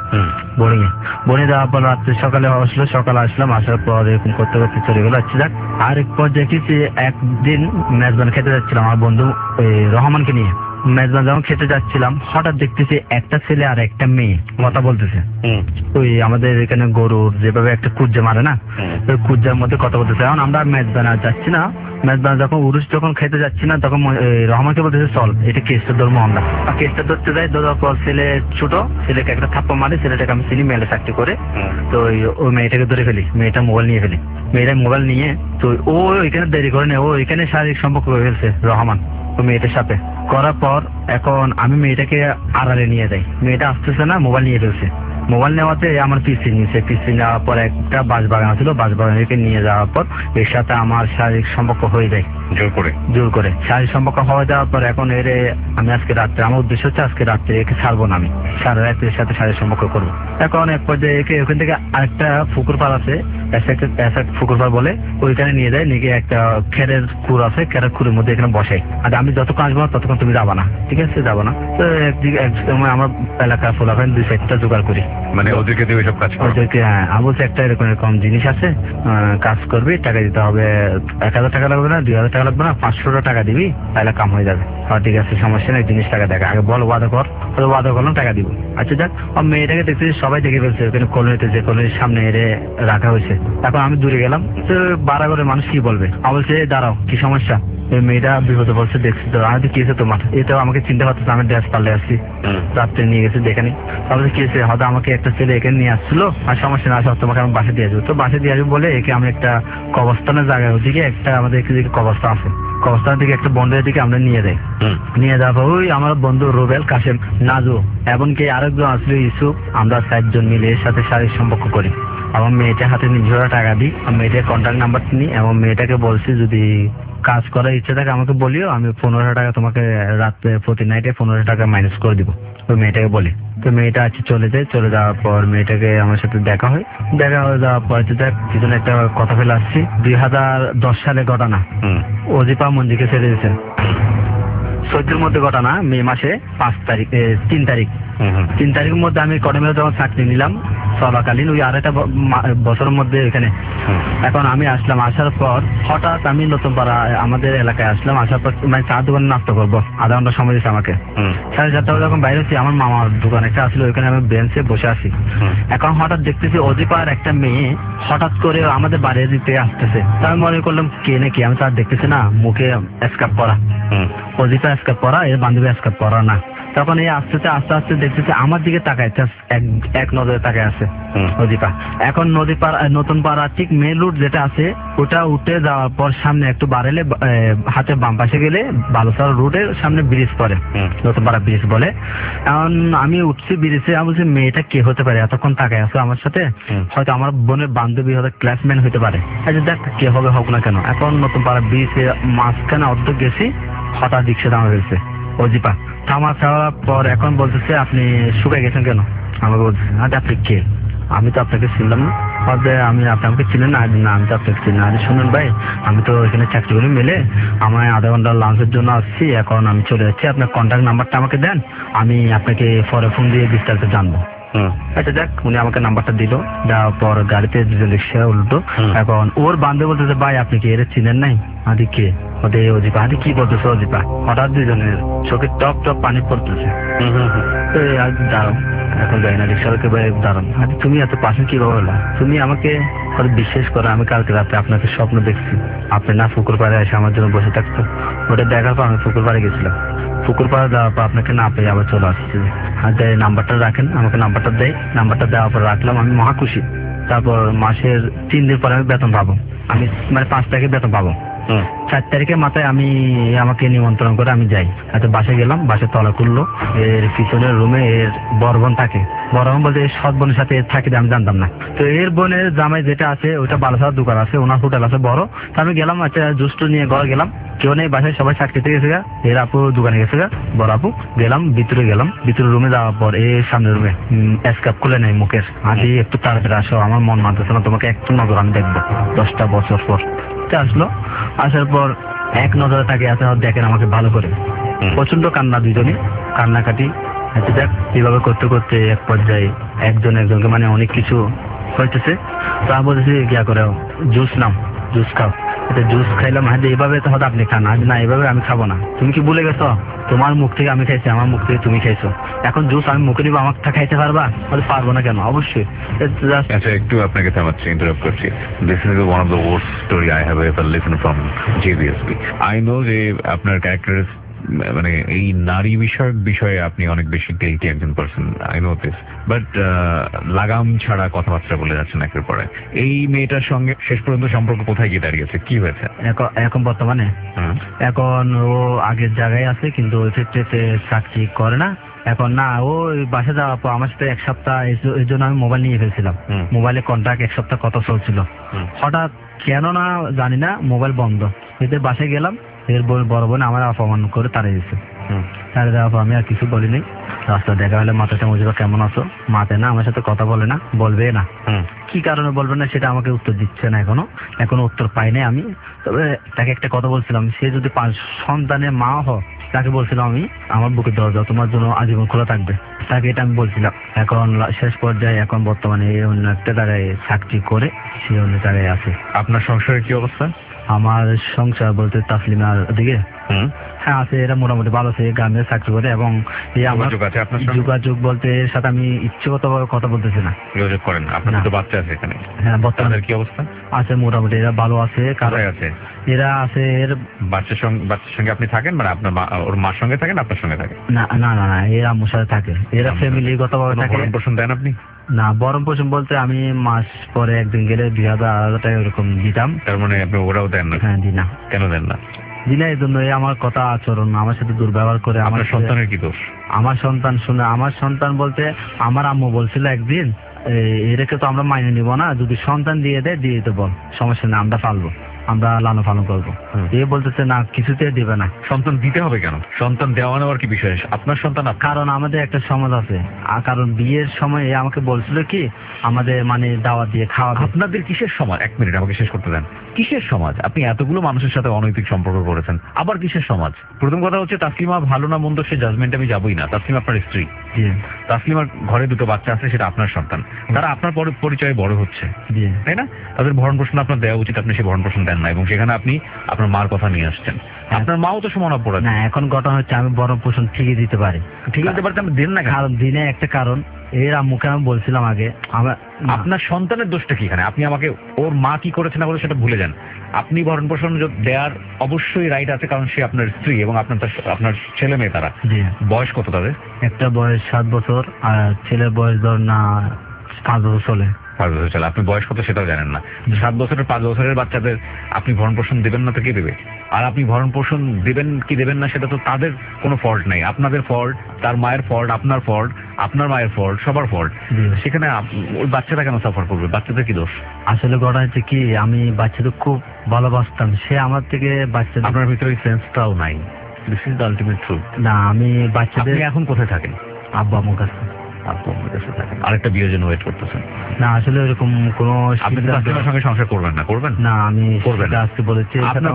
বনে যাওয়ার পর রাত্রে সকালে আসলাম, আসার পর এরকম করতে করতে চলে গেল। আচ্ছা যাক, আর এক পর্যায়ে কিছু একদিন মেজবান খেতে যাচ্ছিলাম আমার বন্ধু রহমানকে নিয়ে। মেজবান যখন খেতে যাচ্ছিলাম, হঠাৎ দেখতেছি একটা ছেলে আর একটা মেয়ে কথা বলতেছে। ওই আমাদের এখানে গরুর যেভাবে একটা কুজ্জা মারে না, ওই কুজ্জার মধ্যে কথা বলতেছে। এখন আমরা মেজবান আর যাচ্ছি না, মেজবান যখন খেতে যাচ্ছি না, তখন রহমানকে বলতেছে চল এটা কেসটা ধরবো আমরা। কেসটা ধরতে যাই, ধরার পর ছেলে ছোট, ছেলেকে একটা থাপ্পড় মারে, ছেলেটাকে আমি চিনি, মেলে চাকরি করে। তো ওই মেয়েটাকে ধরে ফেলি, মেয়েটা মোবাইল নিয়ে ফেলি। মেয়েটা মোবাইল নিয়ে তো ও এখানে দেরি করে নেই, ও এখানে শারীরিক সম্পর্ক হয়ে ফেলছে রহমান ও মেয়েটার সাথে। করার পর এখন আমি মেয়েটাকে আড়ালে নিয়ে যাই, মেয়েটা আসতেছে না, মোবাইল নিয়ে ফেলছে। মোবাইল নেওয়াতে আমার পিসি নেওয়ার পর একটা বাঁশবাগান ছিল, বাঁশবাগানকে নিয়ে যাওয়ার পর এর সাথে আমার শারীরিক সম্পর্ক হয়ে যায় জোর করে শারীরিক সম্পর্ক হয়ে যাওয়ার পর এখন আমি আজকে রাত্রে, আমার উদ্দেশ্য হচ্ছে আজকে রাত্রে একে ছাড়বো না, আমি সারা রাত্রের সাথে শারীরিক সম্পর্ক করবো। এখন এক পর্যায়ে একে ওখান থেকে আরেকটা পুকুর পাড় আছে, পুকুর পাড় বলে, ওইখানে নিয়ে যায়, নিয়ে একটা খেরের কুর আছে, খেরের কুরের মধ্যে এখানে বসাই। আর আমি যতক্ষণ আসবো ততক্ষণ তুমি যাবা না, ঠিক আছে যাবো না। তো একদিকে এক সময় আমার এলাকার ফোলাফেন 2-4টা জোগাড় করি, মানে ওদেরকে দিয়ে ওইসব কাজ করো? ওদেরকে হ্যাঁ, আমি বলছি একটা এরকম জিনিস আছে, কাজ করবি, টাকা দিতে হবে, 1000 টাকা লাগবে না, 2000 টাকা লাগবে না, 500 টাকা দিবি, তাহলে কাম হয়ে যাবে। ঠিক আছে সমস্যা নেই, জিনিস টাকা দেখা আগে বল, ওয়াদা কর, তো ওয়াদা করলাম টাকা দিব। আচ্ছা যাক, মেয়েটাকে দেখতেছি সবাই দেখে ফেলছে, ওখানে কলোনিতে যে কলোনির সামনে এরে রাখা হয়েছে। এখন আমি দূরে গেলাম, তো বাড়া করে মানুষ কি বলবে, আমার বলছে দাঁড়াও কি সমস্যা, মেয়েটা বিপদে বলছে দেখছি তো। আমি তো কি হয়েছে তোমার, এই তো আমাকে চিনতে পারতেছে, আমি ড্রেস পাল্লে আসছি, রাত্রে নিয়ে গেছি দেখানি। তাহলে কি হয়েছে, হয়তো আমাকে একটা ছেলে এখানে নিয়ে আসছিল, আর সমস্যা না আসা তোমাকে আমি বাসে দিয়ে আসবো। তো বাসে দিয়ে আসবো বলে একে আমি একটা কবরস্থানের জায়গায়, ওদিকে একটা আমাদের এদিকে কবরস্থান আছে, কবরস্থান থেকে একটা বন্ধের দিকে আমরা নিয়ে যাই। নিয়ে যাওয়ার পর ওই আমার বন্ধু রুবেল, কাশেম, নাজু, এমনকি আরেকজন আসলে ইউসুফ, আমরা 4 জন মিলে এর সাথে শারীরিক সম্পর্ক করি। আমার মেয়েটার হাতে 2,000 টাকা দিই, মেয়েটার কন্ট্যাক্ট নাম্বার নিই এবং মেয়েটাকে বলছি যদি কাজ করার ইচ্ছে থাকে আমাকে বলিও, আমি 15 টাকা তোমাকে রাত্রে প্রতি নাইটে 15 টাকা মাইনাস করে দিব। ওই মেয়েটাকে বলি। তো মেয়েটা আছে চলে যায়, চলে যাওয়ার পর মেয়েটাকে আমার সাথে দেখা হয়ে যাওয়ার পর পিছনে একটা কথা ফেলে আসছি। 2010 সালের ঘটনা, অজিপা মঞ্জিকে ছেড়ে দিয়েছে। চৈত্রের মধ্যে ঘটনা, মে মাসে 3 তারিখ। 3 তারিখের মধ্যে আমি কটমেলে যখন চাকরি নিলাম চলাকালীন ওই আড়াইটা বছরের মধ্যে এখানে। এখন আমি আসলাম, আসার পর হঠাৎ আমি নতুন পাড়া আমাদের এলাকায় আসলাম। আসার পর মানে চার দোকানে নাস্তা করবো, আধা ঘন্টা সময় দিচ্ছে আমাকে। 7:30 যখন বাইরে হচ্ছি, আমার মামার দোকান একটা আসলে, ওইখানে আমি বেঞ্চে বসে আছি। এখন হঠাৎ দেখতেছি অজিপার একটা মেয়ে হঠাৎ করে আমাদের বাড়ির দিতে আসতেছে। আমি মনে করলাম কে নাকি, আমি তার দেখতেছি না, মুখে স্কার্ফ পরা, অজিপা স্কার্ফ পরা, এর বান্ধবী স্কার্ফ পরা না। তখন এই আস্তে আস্তে দেখতেছে আমার দিকে তাকায়, এক নজরে তাকায় আছে অজিপা। এখন নতুন পাড়া ঠিক মেন রুট যেটা আছে, ওটা উঠে যাওয়ার পর সামনে একটু বাড়ালে হাতে বাম পাশে গেলে বালুচর রোডের সামনে ব্রিজ পড়ে, নতুন পাড়া ব্রিজ বলে। এখন আমি উঠছি ব্রিজে, আমি বলছি মেয়েটা কে হতে পারে, এতক্ষণ তাকায় আছে আমার সাথে, হয়তো আমার বোনের বান্ধবী, হয়তো ক্লাসমেট হতে পারে। আচ্ছা দেখ কে হবে, হোক না কেন। এখন নতুন পাড়া ব্রিজে মাঝখানে অর্ধেক গেছি, হঠাৎ রিক্সা থামা ফেলছে অজিপা। থামা ছাড়ার পর এখন বলতেছে আপনি শুকাই গেছেন কেন, আমাকে বলতেছে আচ্ছা আপনি কে, আমি তো আপনাকে চিনলাম না। আমি আপনাকে চিনেন না? না আমি তো আপনাকে চিনি না। আরে শুনুন ভাই, আমি তো এখানে চাকরি করে মেলে আমায় আধা ঘন্টা লাঞ্চের জন্য আসছি, এখন আমি চলে যাচ্ছি, আপনার কন্ট্যাক্ট নাম্বারটা আমাকে দেন, আমি আপনাকে পরে ফোন দিয়ে বিস্তারিত জানবো। আচ্ছা দেখ, উনি আমাকে নাম্বারটা দিল, দেওয়ার পর গাড়িতে রিক্সা উল্টো। এখন ওর বান্ধব বলতেছে ভাই আপনি কি এর চিনেন নাই? আদি কে? ওদের অজিপা। আদি কি বলতেছে অজিপা? হঠাৎ দুজনের চোখে টপ টপ পানি পড়তেছে। দাঁড়াও, এখন যাই না, রিক্সাকে দাঁড়ান। আরে তুমি এত পাশে কি বলা, তুমি আমাকে বিশ্বাস করো, আমি কালকে রাতে আপনাকে স্বপ্ন দেখছি, আপনি না পুকুর পাড়ে এসে আমার জন্য বসে থাকতো। ওটা দেখার পর আমি পুকুর পাড়ে গেছিলাম, পুকুর পাড়ে যাওয়ার পর আপনাকে না পেয়ে আবার চলে আসছি। আর নাম্বারটা রাখেন, আমাকে নাম্বারটা দেয়, নাম্বারটা দেওয়ার পর রাখলাম, আমি মহা খুশি। তারপর মাসের 3 দিন পরে আমি বেতন পাবো, আমি মানে 5 তারিখে বেতন পাবো। 4 তারিখের মাথায় আমাকে নিমন্ত্রণ করে আমি যাই। আচ্ছা বাসায় গেলাম, বাসায় তলা খুললো, এর পিছনের রুমে এর বড় বোন থাকে। বড় বোন বলতে সৎ বোনের সাথে থাকে, আমি জানতাম না। তো এর বোনের জামাই যেটা আছে ওটা বালাসার দোকান আছে, ওনার হোটেল আছে বড়। তো আমি গেলাম, আচ্ছা জুস্ট নিয়ে ঘরে গেলাম, কেউ নেই বাসায়, সবাই চাকরিতে গেছে গা, এর আপু দোকানে গেছে গা, বড় আপু। গেলাম ভিতরে রুমে যাওয়ার পর এর সামনে রুমে স্কার্ফ খুলে নেই মুখের। আদি একটু তাড়াতাড়ি আসো, আমার মন মানতেছে না, তোমাকে একটু নজর আমি দেখবো 10টা বছর পর। আসলো, আসার পর এক নজরে তাকে আছে, দেখেন আমাকে ভালো করে, প্রচন্ড কান্না, দুজনই কান্নাকাটি। আচ্ছা দেখ এইভাবে করতে করতে এক পর্যায়ে একজনকে মানে অনেক কিছু হইতেছে। তা বলতেছি গিয়া করে জুস নাও, জুস খাও। এটা জুস খাইলাম, হ্যাঁ এইভাবে তো হয়তো আপনি খান। আজ না, এইভাবে আমি খাবো না। তুমি কি ভুলে গেছো, তোমার মুখ থেকে আমি খাইছি, আমার মুখ থেকে তুমি খাইছো, এখন জুস আমি মুখে নিবো, আমাকে খাইতে পারবা? বলে পারবো না কেন, অবশ্যই। আচ্ছা একটু আপনাকে থামাচ্ছি, ইন্টারাপ্ট করছি। This is one of the worst story I have ever listened from JBSP. I know যে আপনার ক্যারেক্টার মানে এই নারী বিষয়ে আপনি অনেক বেশি গিল্টি একজন person, I know this, but লাগাম ছাড়া কথাবার্তা বলে যাচ্ছেন একের পরে। এই মেয়েটার সঙ্গে শেষ পর্যন্ত সম্পর্ক কোথায় গিয়ে দাঁড়িয়েছে, কি হয়েছে এখন বর্তমানে? এখন ও আগের জায়গায় আছে, কিন্তু ওই ফ্যাক্টরিতে চাকরি করে না এখন। না, ও বাসা যাওয়ার পর আমার সাথে 1 সপ্তাহ, এই জন্য আমি মোবাইল নিয়ে ফেলছিলাম। মোবাইলে কন্ট্যাক্ট 1 সপ্তাহ কথা চলছিল, হঠাৎ কেন না জানি না মোবাইল বন্ধ। এদের বাসায় গেলাম, এর বড় বোন আমার অপমান করে তাড়িয়ে দিয়েছে। তাড়িয়ে দেওয়ার পর আমি আর কিছু বলিনি। রাস্তা দেখা হলে মাথাটা মুজিবা কেমন আছো, মাতে না, আমার সাথে কথা বলে না, বলবে না। কি কারণে বলবে না সেটা আমাকে উত্তর দিচ্ছে না, এখনো উত্তর পাইনি আমি। তবে তাকে একটা কথা বলছিলাম, সে যদি 5 সন্তানের মা হয়, তাকে বলছিলাম আমি আমার বুকের দরজা তোমার জন্য আজীবন খোলা থাকবে, তাকে এটা আমি বলছিলাম। এখন শেষ পর্যায়ে এখন বর্তমানে অন্য একটা জায়গায় চাকরি করে সে অন্য জায়গায় আছে। আপনার সংসারের কি অবস্থা? আমার সংসার বলতে তাসলিমার দিকে হুম, হ্যাঁ আছে, এরা মোটামুটি ভালো আছে, গ্রামে চাকরি করে, এবং এই আমার যোগাযোগ আছে আপনার সঙ্গে? যোগাযোগ বলতে এর সাথে আমি ইচ্ছেগতভাবে কথা বলতেছি না। যোগাযোগ করেন না? আপনার না। দুটো বাচ্চা আছে এখানে, হ্যাঁ বর্তমানে তাদের কি অবস্থা? আছে মোটামুটি, এরা ভালো আছে। কারণ কোথায় আছে? এরা আছে এর বাচ্চার সঙ্গে আপনি থাকেন, মানে আপনার ওর মার সঙ্গে থাকেন, আপনার সঙ্গে থাকেন? না না না না, এরা আম্মুর সাথে থাকে, এরা ফ্যামিলিগতভাবে কোনো থাকে। ভরণ পোষণ দেন আপনি? না, বরং পোষণ বলতে আমি মাস পরে একদিন গেলে 2000 টাকা এরকম দিতাম। তার মানে আপনি ওরাও দেন না? হ্যাঁ দিনা কেন দেন না? দিনা এই জন্য, এই আমার কথা আচরণ আমার সাথে দুর্ব্যবহার করে। আমার আপনার সন্তানের কি দোষ? আমার সন্তান শুনে, আমার সন্তান বলতে আমার আম্মু বলছিল একদিন, এটাকে তো আমরা মাইনে নিব না, যদি সন্তান দিয়ে দেয় দিয়ে দিতে বল, সমস্যা নেই, আমরা পালবো, আমরা লালন পালন করবো। এ বলতেছে না, কিছুতে দিবে না। সন্তান দিতে হবে কেন? সন্তান দেওয়া নেওয়ার কি বিষয়? আপনার সন্তান কারণ আমাদের একটা সমাজ আছে, কারণ বিয়ের সময় এ আমাকে বলছিল কি আমাদের মানে দাওয়াত দিয়ে খাওয়াবে। আপনাদের কিসের সমাজ? 1 মিনিট আমাকে শেষ করতে দেন। কিসের সমাজ? আপনি এতগুলো মানুষের সাথে অনৈতিক সম্পর্ক করেছেন, আবার কিসের সমাজ? প্রথম কথা হচ্ছে, তাসলিমা ভালো না মন্দ সে জাজমেন্টে আমি যাবই না। তাসলিমা আপনার স্ত্রী, জি তাসলিমার ঘরে দুটো বাচ্চা আছে, সেটা আপনার সন্তান, তারা আপনার পরিচয়ে বড় হচ্ছে, জি তাই না? তাদের ভরণ পোষণ আপনার দেওয়া উচিত, আপনি সেই ভরণ পোষণ দেন না, এবং সেখানে আপনি আপনার মার কথা নিয়ে আসছেন। আপনার মাও তো সমান অপরাধ। না, এখন ঘটনা হচ্ছে আমি বরং পোষণ ঠিকই দিতে পারি। ঠিক আছে, আপনি দেন না কেন? কারণ দিনে একটা কারণ, এর আম্মুকে আমি বলছিলাম আগে আমার আপনার সন্তানের দোষটা কি এখানে? আপনি আমাকে ওর মা কি করেছে না করেছে সেটা ভুলে যান। আপনি ভরণ পোষণ দেওয়ার অবশ্যই রাইট আছে, কারণ সে আপনার স্ত্রী এবং আপনার ছেলে মেয়ে, তারা জি বয়স কত তাদের? একটা বয়স 7 বছর আর ছেলের বয়স ধর না 5 বছর চলে। 5 বছর চলে। আপনি বয়স কত সেটাও জানেন না। 7 বছরের 5 বছরের বাচ্চাদের আপনি ভরণ পোষণ দেবেন না তো কে দেবে? আর আপনি ভরণ পোষণ দেবেন কি দেবেন না সেটা তো তাদের কোনো ফল্ট নেই। আপনাদের ফল্ট, তার মায়ের ফল্ট, আপনার ফল্ট, আপনার মায়ের ফল্ট, সবার ফল্ট। সেখানে ওই বাচ্চাটা কেন সাফার করবে? বাচ্চাদের কি দোষ? আসলে ঘটনা হচ্ছে কি, আমি বাচ্চাদের খুব ভালোবাসতাম, সে আমার থেকে বাচ্চাদের, আপনার ভিতরে ওই সেন্সটাও নাই। This is the ultimate truth. না আমি বাচ্চাদের, আপনি এখন কোথায় থাকেন? আব্বু আম্মুর কাছে। আপু আমার কাছে থাকেন, আরেকটা বিয়ের জন্য ওয়েট করতেছেন? না আসলে এরকম কোনো আপনি তো তাসলিমার সঙ্গে সংসার করবেন না? করবেন না, আমি করবেন না। আজকে বলেছি। আপনার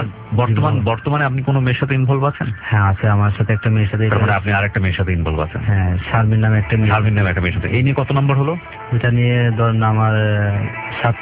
বর্তমানে আপনি কোনো মেয়ের সাথে ইনভলভ আছেন? হ্যাঁ আছে, আমার সাথে একটা মেয়ের সাথে। তার মানে আপনি আরেকটা মেয়ের সাথে ইনভলভ আছেন? হ্যাঁ, শারমিন নামে একটা মেয়ে। শারমিন নামে একটা মেয়ের সাথে। এই নিয়ে কত নম্বর হলো? এটা নিয়ে ধরেন আমার 7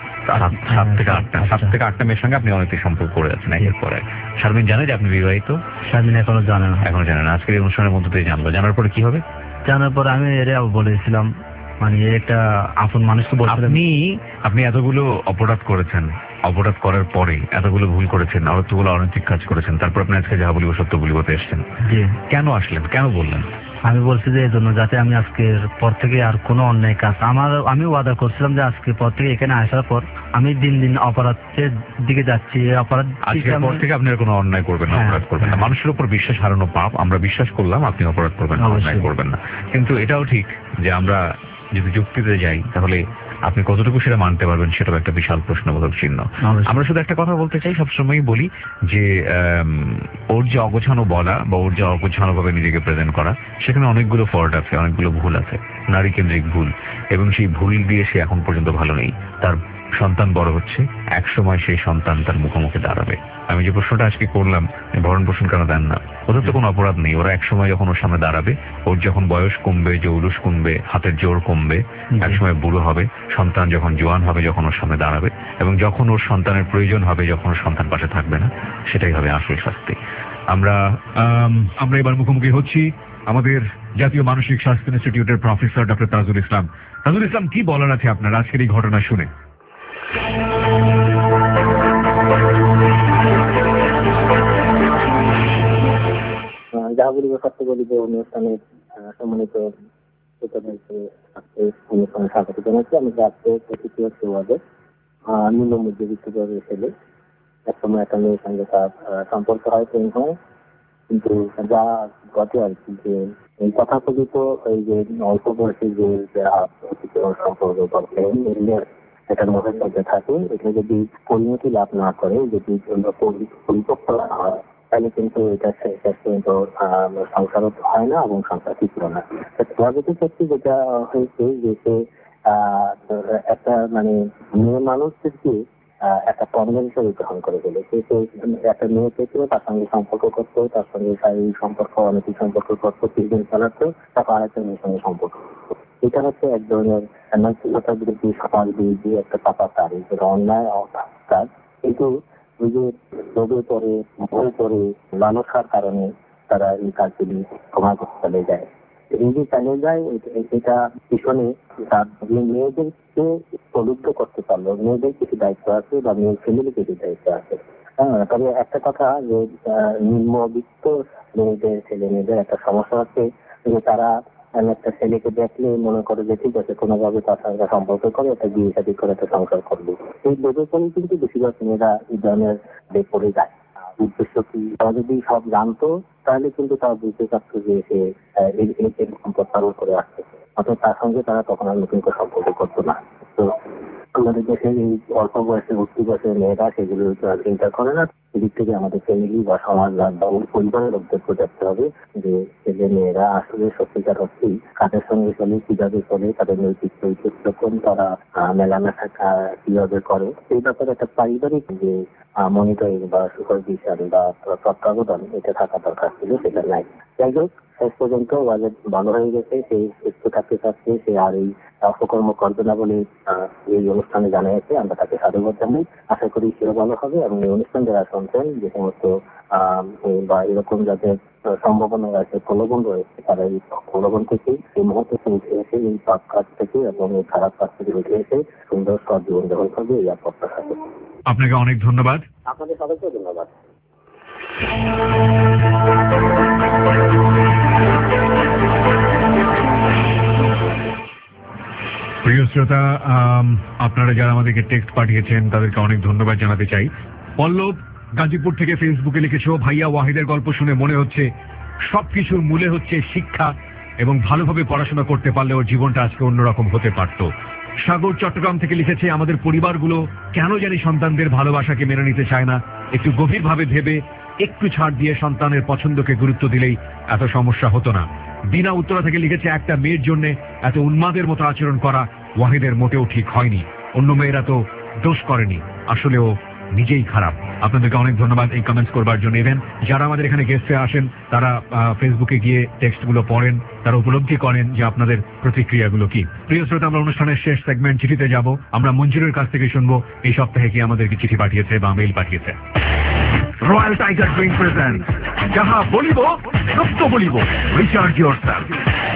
থেকে 8টা মেয়ের সঙ্গে আপনি অনৈতিক সম্পর্ক করে আছেন একের পর এক। শারমিন জানে যে আপনি বিবাহিত? শারমিন এখনো জানে না। এখনো জানে না। আজকের এই অনুষ্ঠানের মধ্যে দিয়ে জানলো। জানার পরে কি হবে? জানার পর আমি এর বলেছিলাম, মানে এর একটা আপন মানুষকে বলছিলাম। আপনি এতগুলো অপরাধ করেছেন, অপরাধ করার পরে এতগুলো ভুল করেছেন, এতগুলো অনৈতিক কাজ করেছেন, তারপর আপনি আজকে যা বলিব সত্য বলিবতে এসেছেন। জি কেন আসলেন? কেন বললেন? আমি বলছি যে এই জন্য, যাতে আমি আজকের পর থেকে আর কোনো অন্যায় কাজ, আমি ওয়াদা করছিলাম যে আজকের পর থেকে এখানে আসার পর আমি দিন দিন অপরাধের দিকে যাচ্ছি। অপরাধ আজকের পর থেকে আপনি আর কোনো অন্যায় করবেন না, অপরাধ করবেন না। মানুষের উপর বিশ্বাস হারানো পাপ। আমরা বিশ্বাস করলাম আপনি অপরাধ করবেন না, অন্যায় করবেন না। কিন্তু এটাও ঠিক যে আমরা যদি যুক্তিতে যাই তাহলে আপনি কতটুকু সেটা মানতে পারবেন সেটাও একটা বিশাল প্রশ্নবোধক চিহ্ন। আমরা শুধু একটা কথা বলতে চাই, সবসময়ই বলি যে ওর যে অগোছানো বলা বা ওর যে অগোছানো ভাবে নিজেকে প্রেজেন্ট করা, সেখানে অনেকগুলো ফল্ট আছে, অনেকগুলো ভুল আছে, নারী কেন্দ্রিক ভুল, এবং সেই ভুল দিয়ে সে এখন পর্যন্ত ভালো নেই। তার সন্তান বড় হচ্ছে, এক সময় সেই সন্তান তার মুখোমুখি দাঁড়াবে। আমি যে প্রশ্নটা আজকে করলাম, ভরণ পোষণ কেন দেন না, ওদের তো কোনো অপরাধ নেই। ওরা এক সময় যখন ওর সামনে দাঁড়াবে, ওর যখন বয়স কমবে, জৌলুস কমবে, হাতের জোর কমবে, এক সময় বুড়ো হবে, সন্তান যখন জোয়ান হবে, যখন ওর সামনে দাঁড়াবে, এবং যখন ওর সন্তানের প্রয়োজন হবে, যখন ওর সন্তান পাশে থাকবে না, সেটাই হবে আসল শাস্তি। আমরা এবার মুখোমুখি হচ্ছি আমাদের জাতীয় মানসিক স্বাস্থ্য ইনস্টিটিউটের প্রফেসর ডক্টর তাজুল ইসলাম। তাজুল ইসলাম, কি বলার আছে আপনার আজকের এই ঘটনা শুনে? যাহা বলিব সত্য বলিব অনুষ্ঠানের সম্মানিত শ্রোতাদেরকে আজকে অনুষ্ঠানে স্বাগত জানাচ্ছি। আমি আজকে প্রতিক্রিয়া সেবাদে নিম্ন মধ্যবিত্ত পরিবারের ছেলে। একসময় একটা মেয়ের সঙ্গে তার সম্পর্ক হয়, প্রেম হয়, কিন্তু যা ঘটে আর কি, যে এই তথাকথিত এই যে অল্প বয়সে যে সম্পর্ক বা প্রেম এটার মধ্যে থাকে, এটা যদি পরিণতি লাভ না করে, যদি পরিপক্ক না হয়, তাহলে কিন্তু এটা শেষ পর্যন্ত সংসারও হয় না এবং সংসার টিকল না। পরবর্তী ক্ষেত্রে যেটা হয়েছে যে সে একটা মানে মেয়ে মানুষদেরকে একটা পণ্য হিসেবে গ্রহণ করে ফেলে। সে একটা মেয়ে পেয়েছিল, তার সঙ্গে সম্পর্ক করতো, তার সঙ্গে শারীরিক সম্পর্ক, অনৈতিক সম্পর্ক করতো, কিছুদিন চালাতো, তারপর আরেকটা মেয়ের সঙ্গে সম্পর্ক। এটা হচ্ছে এক ধরনের নৈতিকতা বিরোধী, সমাজ বিরোধী একটা পাপা কাজ, যেটা অন্যায় কাজ। কিন্তু ওই যে লোভে পড়ে, ভয় করে, লালসার কারণে তারা এই কাজগুলি ক্ষমা করতে চলে যায়। এই যে চালিয়ে যায়, এটা পিছনে তার মেয়েদেরকে প্রলুব্ধ করতে পারলো, মেয়েদের কিছু দায়িত্ব আছে বা মেয়ের ফ্যামিলি কিছু দায়িত্ব আছে। হ্যাঁ, তবে একটা কথা যে নিম্নবিত্ত মেয়েদের, ছেলে মেয়েদের একটা সমস্যা হচ্ছে যে তারা একটা ছেলেকে দেখলে মনে করে যে ঠিক আছে কোনোভাবে তার সঙ্গে সম্পর্ক করে একটা বিয়ে শাদী করে একটা সংসার করবে। এই লোভের পরেই কিন্তু বেশিরভাগ মেয়েরা এই ধরনের পড়ে যায়। উদ্দেশ্য কি, তারা যদি সব জানতো তাহলে কিন্তু তারা বুঝতে পারতো যে সে এরকম প্রত্যারোপ করে আসছে, অর্থাৎ তার সঙ্গে তারা তখন আর নতুন করে সম্পর্ক করতো না। তো আমাদের দেশে এই অল্প বয়সে, উচ্চ বয়সের মেয়েরা সেগুলো চিন্তা করে না। এদিক থেকে আমাদের ফ্যামিলি বা সমাজ বা পরিবারের লোকদেরকে দেখতে হবে যে ছেলে মেয়েরা আসলে সত্যিকার অর্থেই কাদের সঙ্গে চলে, কিভাবে চলে, তাদের নৈতিক চরিত্র কোন, তারা মেলামেশা কিভাবে করে, এই ব্যাপারে একটা পারিবারিক যে মনিটরিং বা সুপারভিশন বা তত্ত্বাবধান এটা থাকা দরকার ছিল, সেটা নাই। যাই হোক, শেষ পর্যন্ত ওয়াজেদ ভালো হয়ে গেছে, সে সুস্থ থাকতে চাচ্ছে, সে আর এই অপকর্ম করবে না বলে এই অনুষ্ঠানে জানিয়েছে। আমরা তাকে সাধুবাদ জানাই। আশা করি সেও ভালো হবে এবং এই অনুষ্ঠান যারা শুনছেন, যে সমস্ত বা এরকম যাদের সম্ভাবনা আছে, প্রলোভন রয়েছে, তারা এই প্রলোভন থেকে এই মুহূর্তে উঠে এসে, এই পাপ কাজ থেকে এবং এই খারাপ কাজ থেকে উঠে এসে সুন্দর সব জীবনযাপন করবে, এই প্রত্যাশা করি। আপনাকে অনেক ধন্যবাদ। আপনাদের সবাইকে ধন্যবাদ। প্রিয় শ্রোতা, আপনারা যারা আমাদেরকে টেক্সট পাঠিয়েছেন তাদেরকে অনেক ধন্যবাদ জানাতে চাই। পল্লব গাজীপুর থেকে ফেসবুকে লিখেছো, ভাইয়া ওয়াহিদের গল্প শুনে মনে হচ্ছে সবকিছুর মূলে হচ্ছে শিক্ষা এবং ভালোভাবে পড়াশোনা করতে পারলে ওর জীবনটা আজকে অন্যরকম হতে পারত। সাগর চট্টগ্রাম থেকে লিখেছে, আমাদের পরিবারগুলো কেন জানি সন্তানদের ভালোবাসাকে মেনে নিতে চায় না। একটু গভীরভাবে ভেবে একটু ছাড় দিয়ে সন্তানের পছন্দকে গুরুত্ব দিলেই এত সমস্যা হতো না। দিনা উত্তরা থেকে লিখেছে, একটা মেয়ের জন্য এত উন্মাদের মতো আচরণ করা ওয়াহিদের মোটেও ঠিক হয়নি। অন্য মেয়েরা তো দোষ করেনি, আসলেও নিজেই খারাপ। আপনাদেরকে অনেক ধন্যবাদ এই কমেন্টস করবার জন্য। ইভেন যারা আমাদের এখানে গেস্টে আসেন তারা ফেসবুকে গিয়ে টেক্সটগুলো পড়েন, তারা উপলব্ধি করেন যে আপনাদের প্রতিক্রিয়াগুলো কি। প্রিয় শ্রোতা, আমরা অনুষ্ঠানের শেষ সেগমেন্ট চিঠিতে যাব। আমরা মঞ্জুরের কাছ থেকে শুনবো এই সপ্তাহে কি আমাদেরকে চিঠি পাঠিয়েছে বা মেইল পাঠিয়েছে। রয়্যাল টাইগার ড্রিঙ্ক প্রেজেন্ট যাহা বলিব সত্য বলিব, রিচার্জ ইয়োরসেলফ।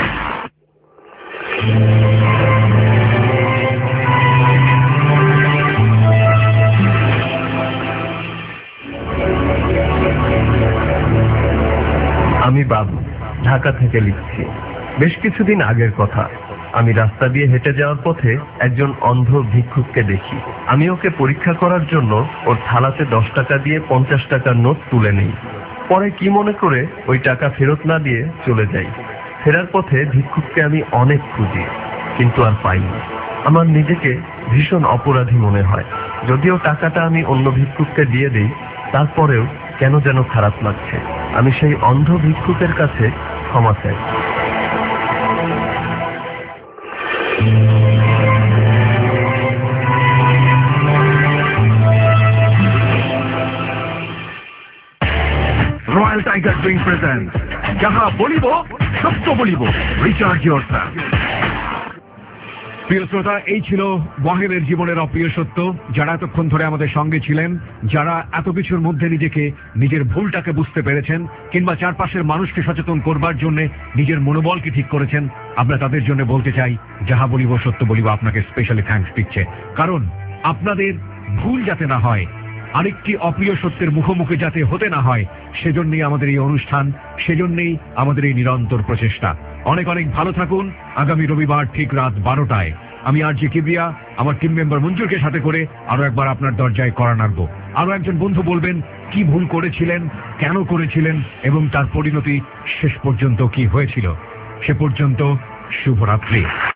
আমি বাবু, ঢাকা থেকে লিখছি। বেশ কিছুদিন আগের কথা। আমি রাস্তা দিয়ে হেঁটে যাওয়ার পথে একজন অন্ধ ভিক্ষুককে দেখি। আমি ওকে পরীক্ষা করার জন্য ওর থালাতে 10 টাকা দিয়ে 50 টাকার নোট তুলে নেই। পরে কি মনে করে ওই টাকা ফেরত না দিয়ে চলে যাই। ফেরার পথে ভিক্ষুককে আমি অনেক খুঁজি, কিন্তু আর পাইনি। আমার নিজেকে ভীষণ অপরাধী মনে হয়। যদিও টাকাটা আমি অন্য ভিক্ষুককে দিয়ে দিই, তারপরেও কেন যেন খারাপ লাগছে। আমি সেই অন্ধ ভিক্ষুকের কাছে ক্ষমা চাই। রয়্যাল টাইগার ড্রিঙ্ক প্রেজেন্ট যাহা বলিব সত্য বলিব, রিচার্জ ইয়োরসেলফ। প্রিয় শ্রোতা, এই ছিল ওয়াহিদের জীবনের অপ্রিয় সত্য। যারা এতক্ষণ ধরে আমাদের সঙ্গে ছিলেন, যারা এত কিছুর মধ্যে নিজেকে, নিজের ভুলটাকে বুঝতে পেরেছেন, কিংবা চারপাশের মানুষকে সচেতন করবার জন্য নিজের মনোবলকে ঠিক করেছেন, আমরা তাদের জন্য বলতে চাই, যাহা বলিব সত্য বলিব আপনাকে স্পেশালি থ্যাঙ্কস দিচ্ছে। কারণ আপনাদের ভুল যাতে না হয়, আরেকটি অপ্রিয় সত্যের মুখোমুখি যাতে হতে না হয়, সেজন্যই আমাদের এই অনুষ্ঠান, সেজন্যই আমাদের এই নিরন্তর প্রচেষ্টা। অনেক অনেক ভালো থাকুন। আগামী রবিবার ঠিক রাত 12টায় আমি আরজে কিবরিয়া আমার টিম মেম্বার মঞ্জুরকে সাথে করে আরো একবার আপনার দরজায় কড়া নাড়ব। আরো একজন বন্ধু বলবেন কি ভুল করেছিলেন, কেন করেছিলেন এবং তার পরিণতি শেষ পর্যন্ত কি হয়েছিল। সে পর্যন্ত শুভরাত্রি।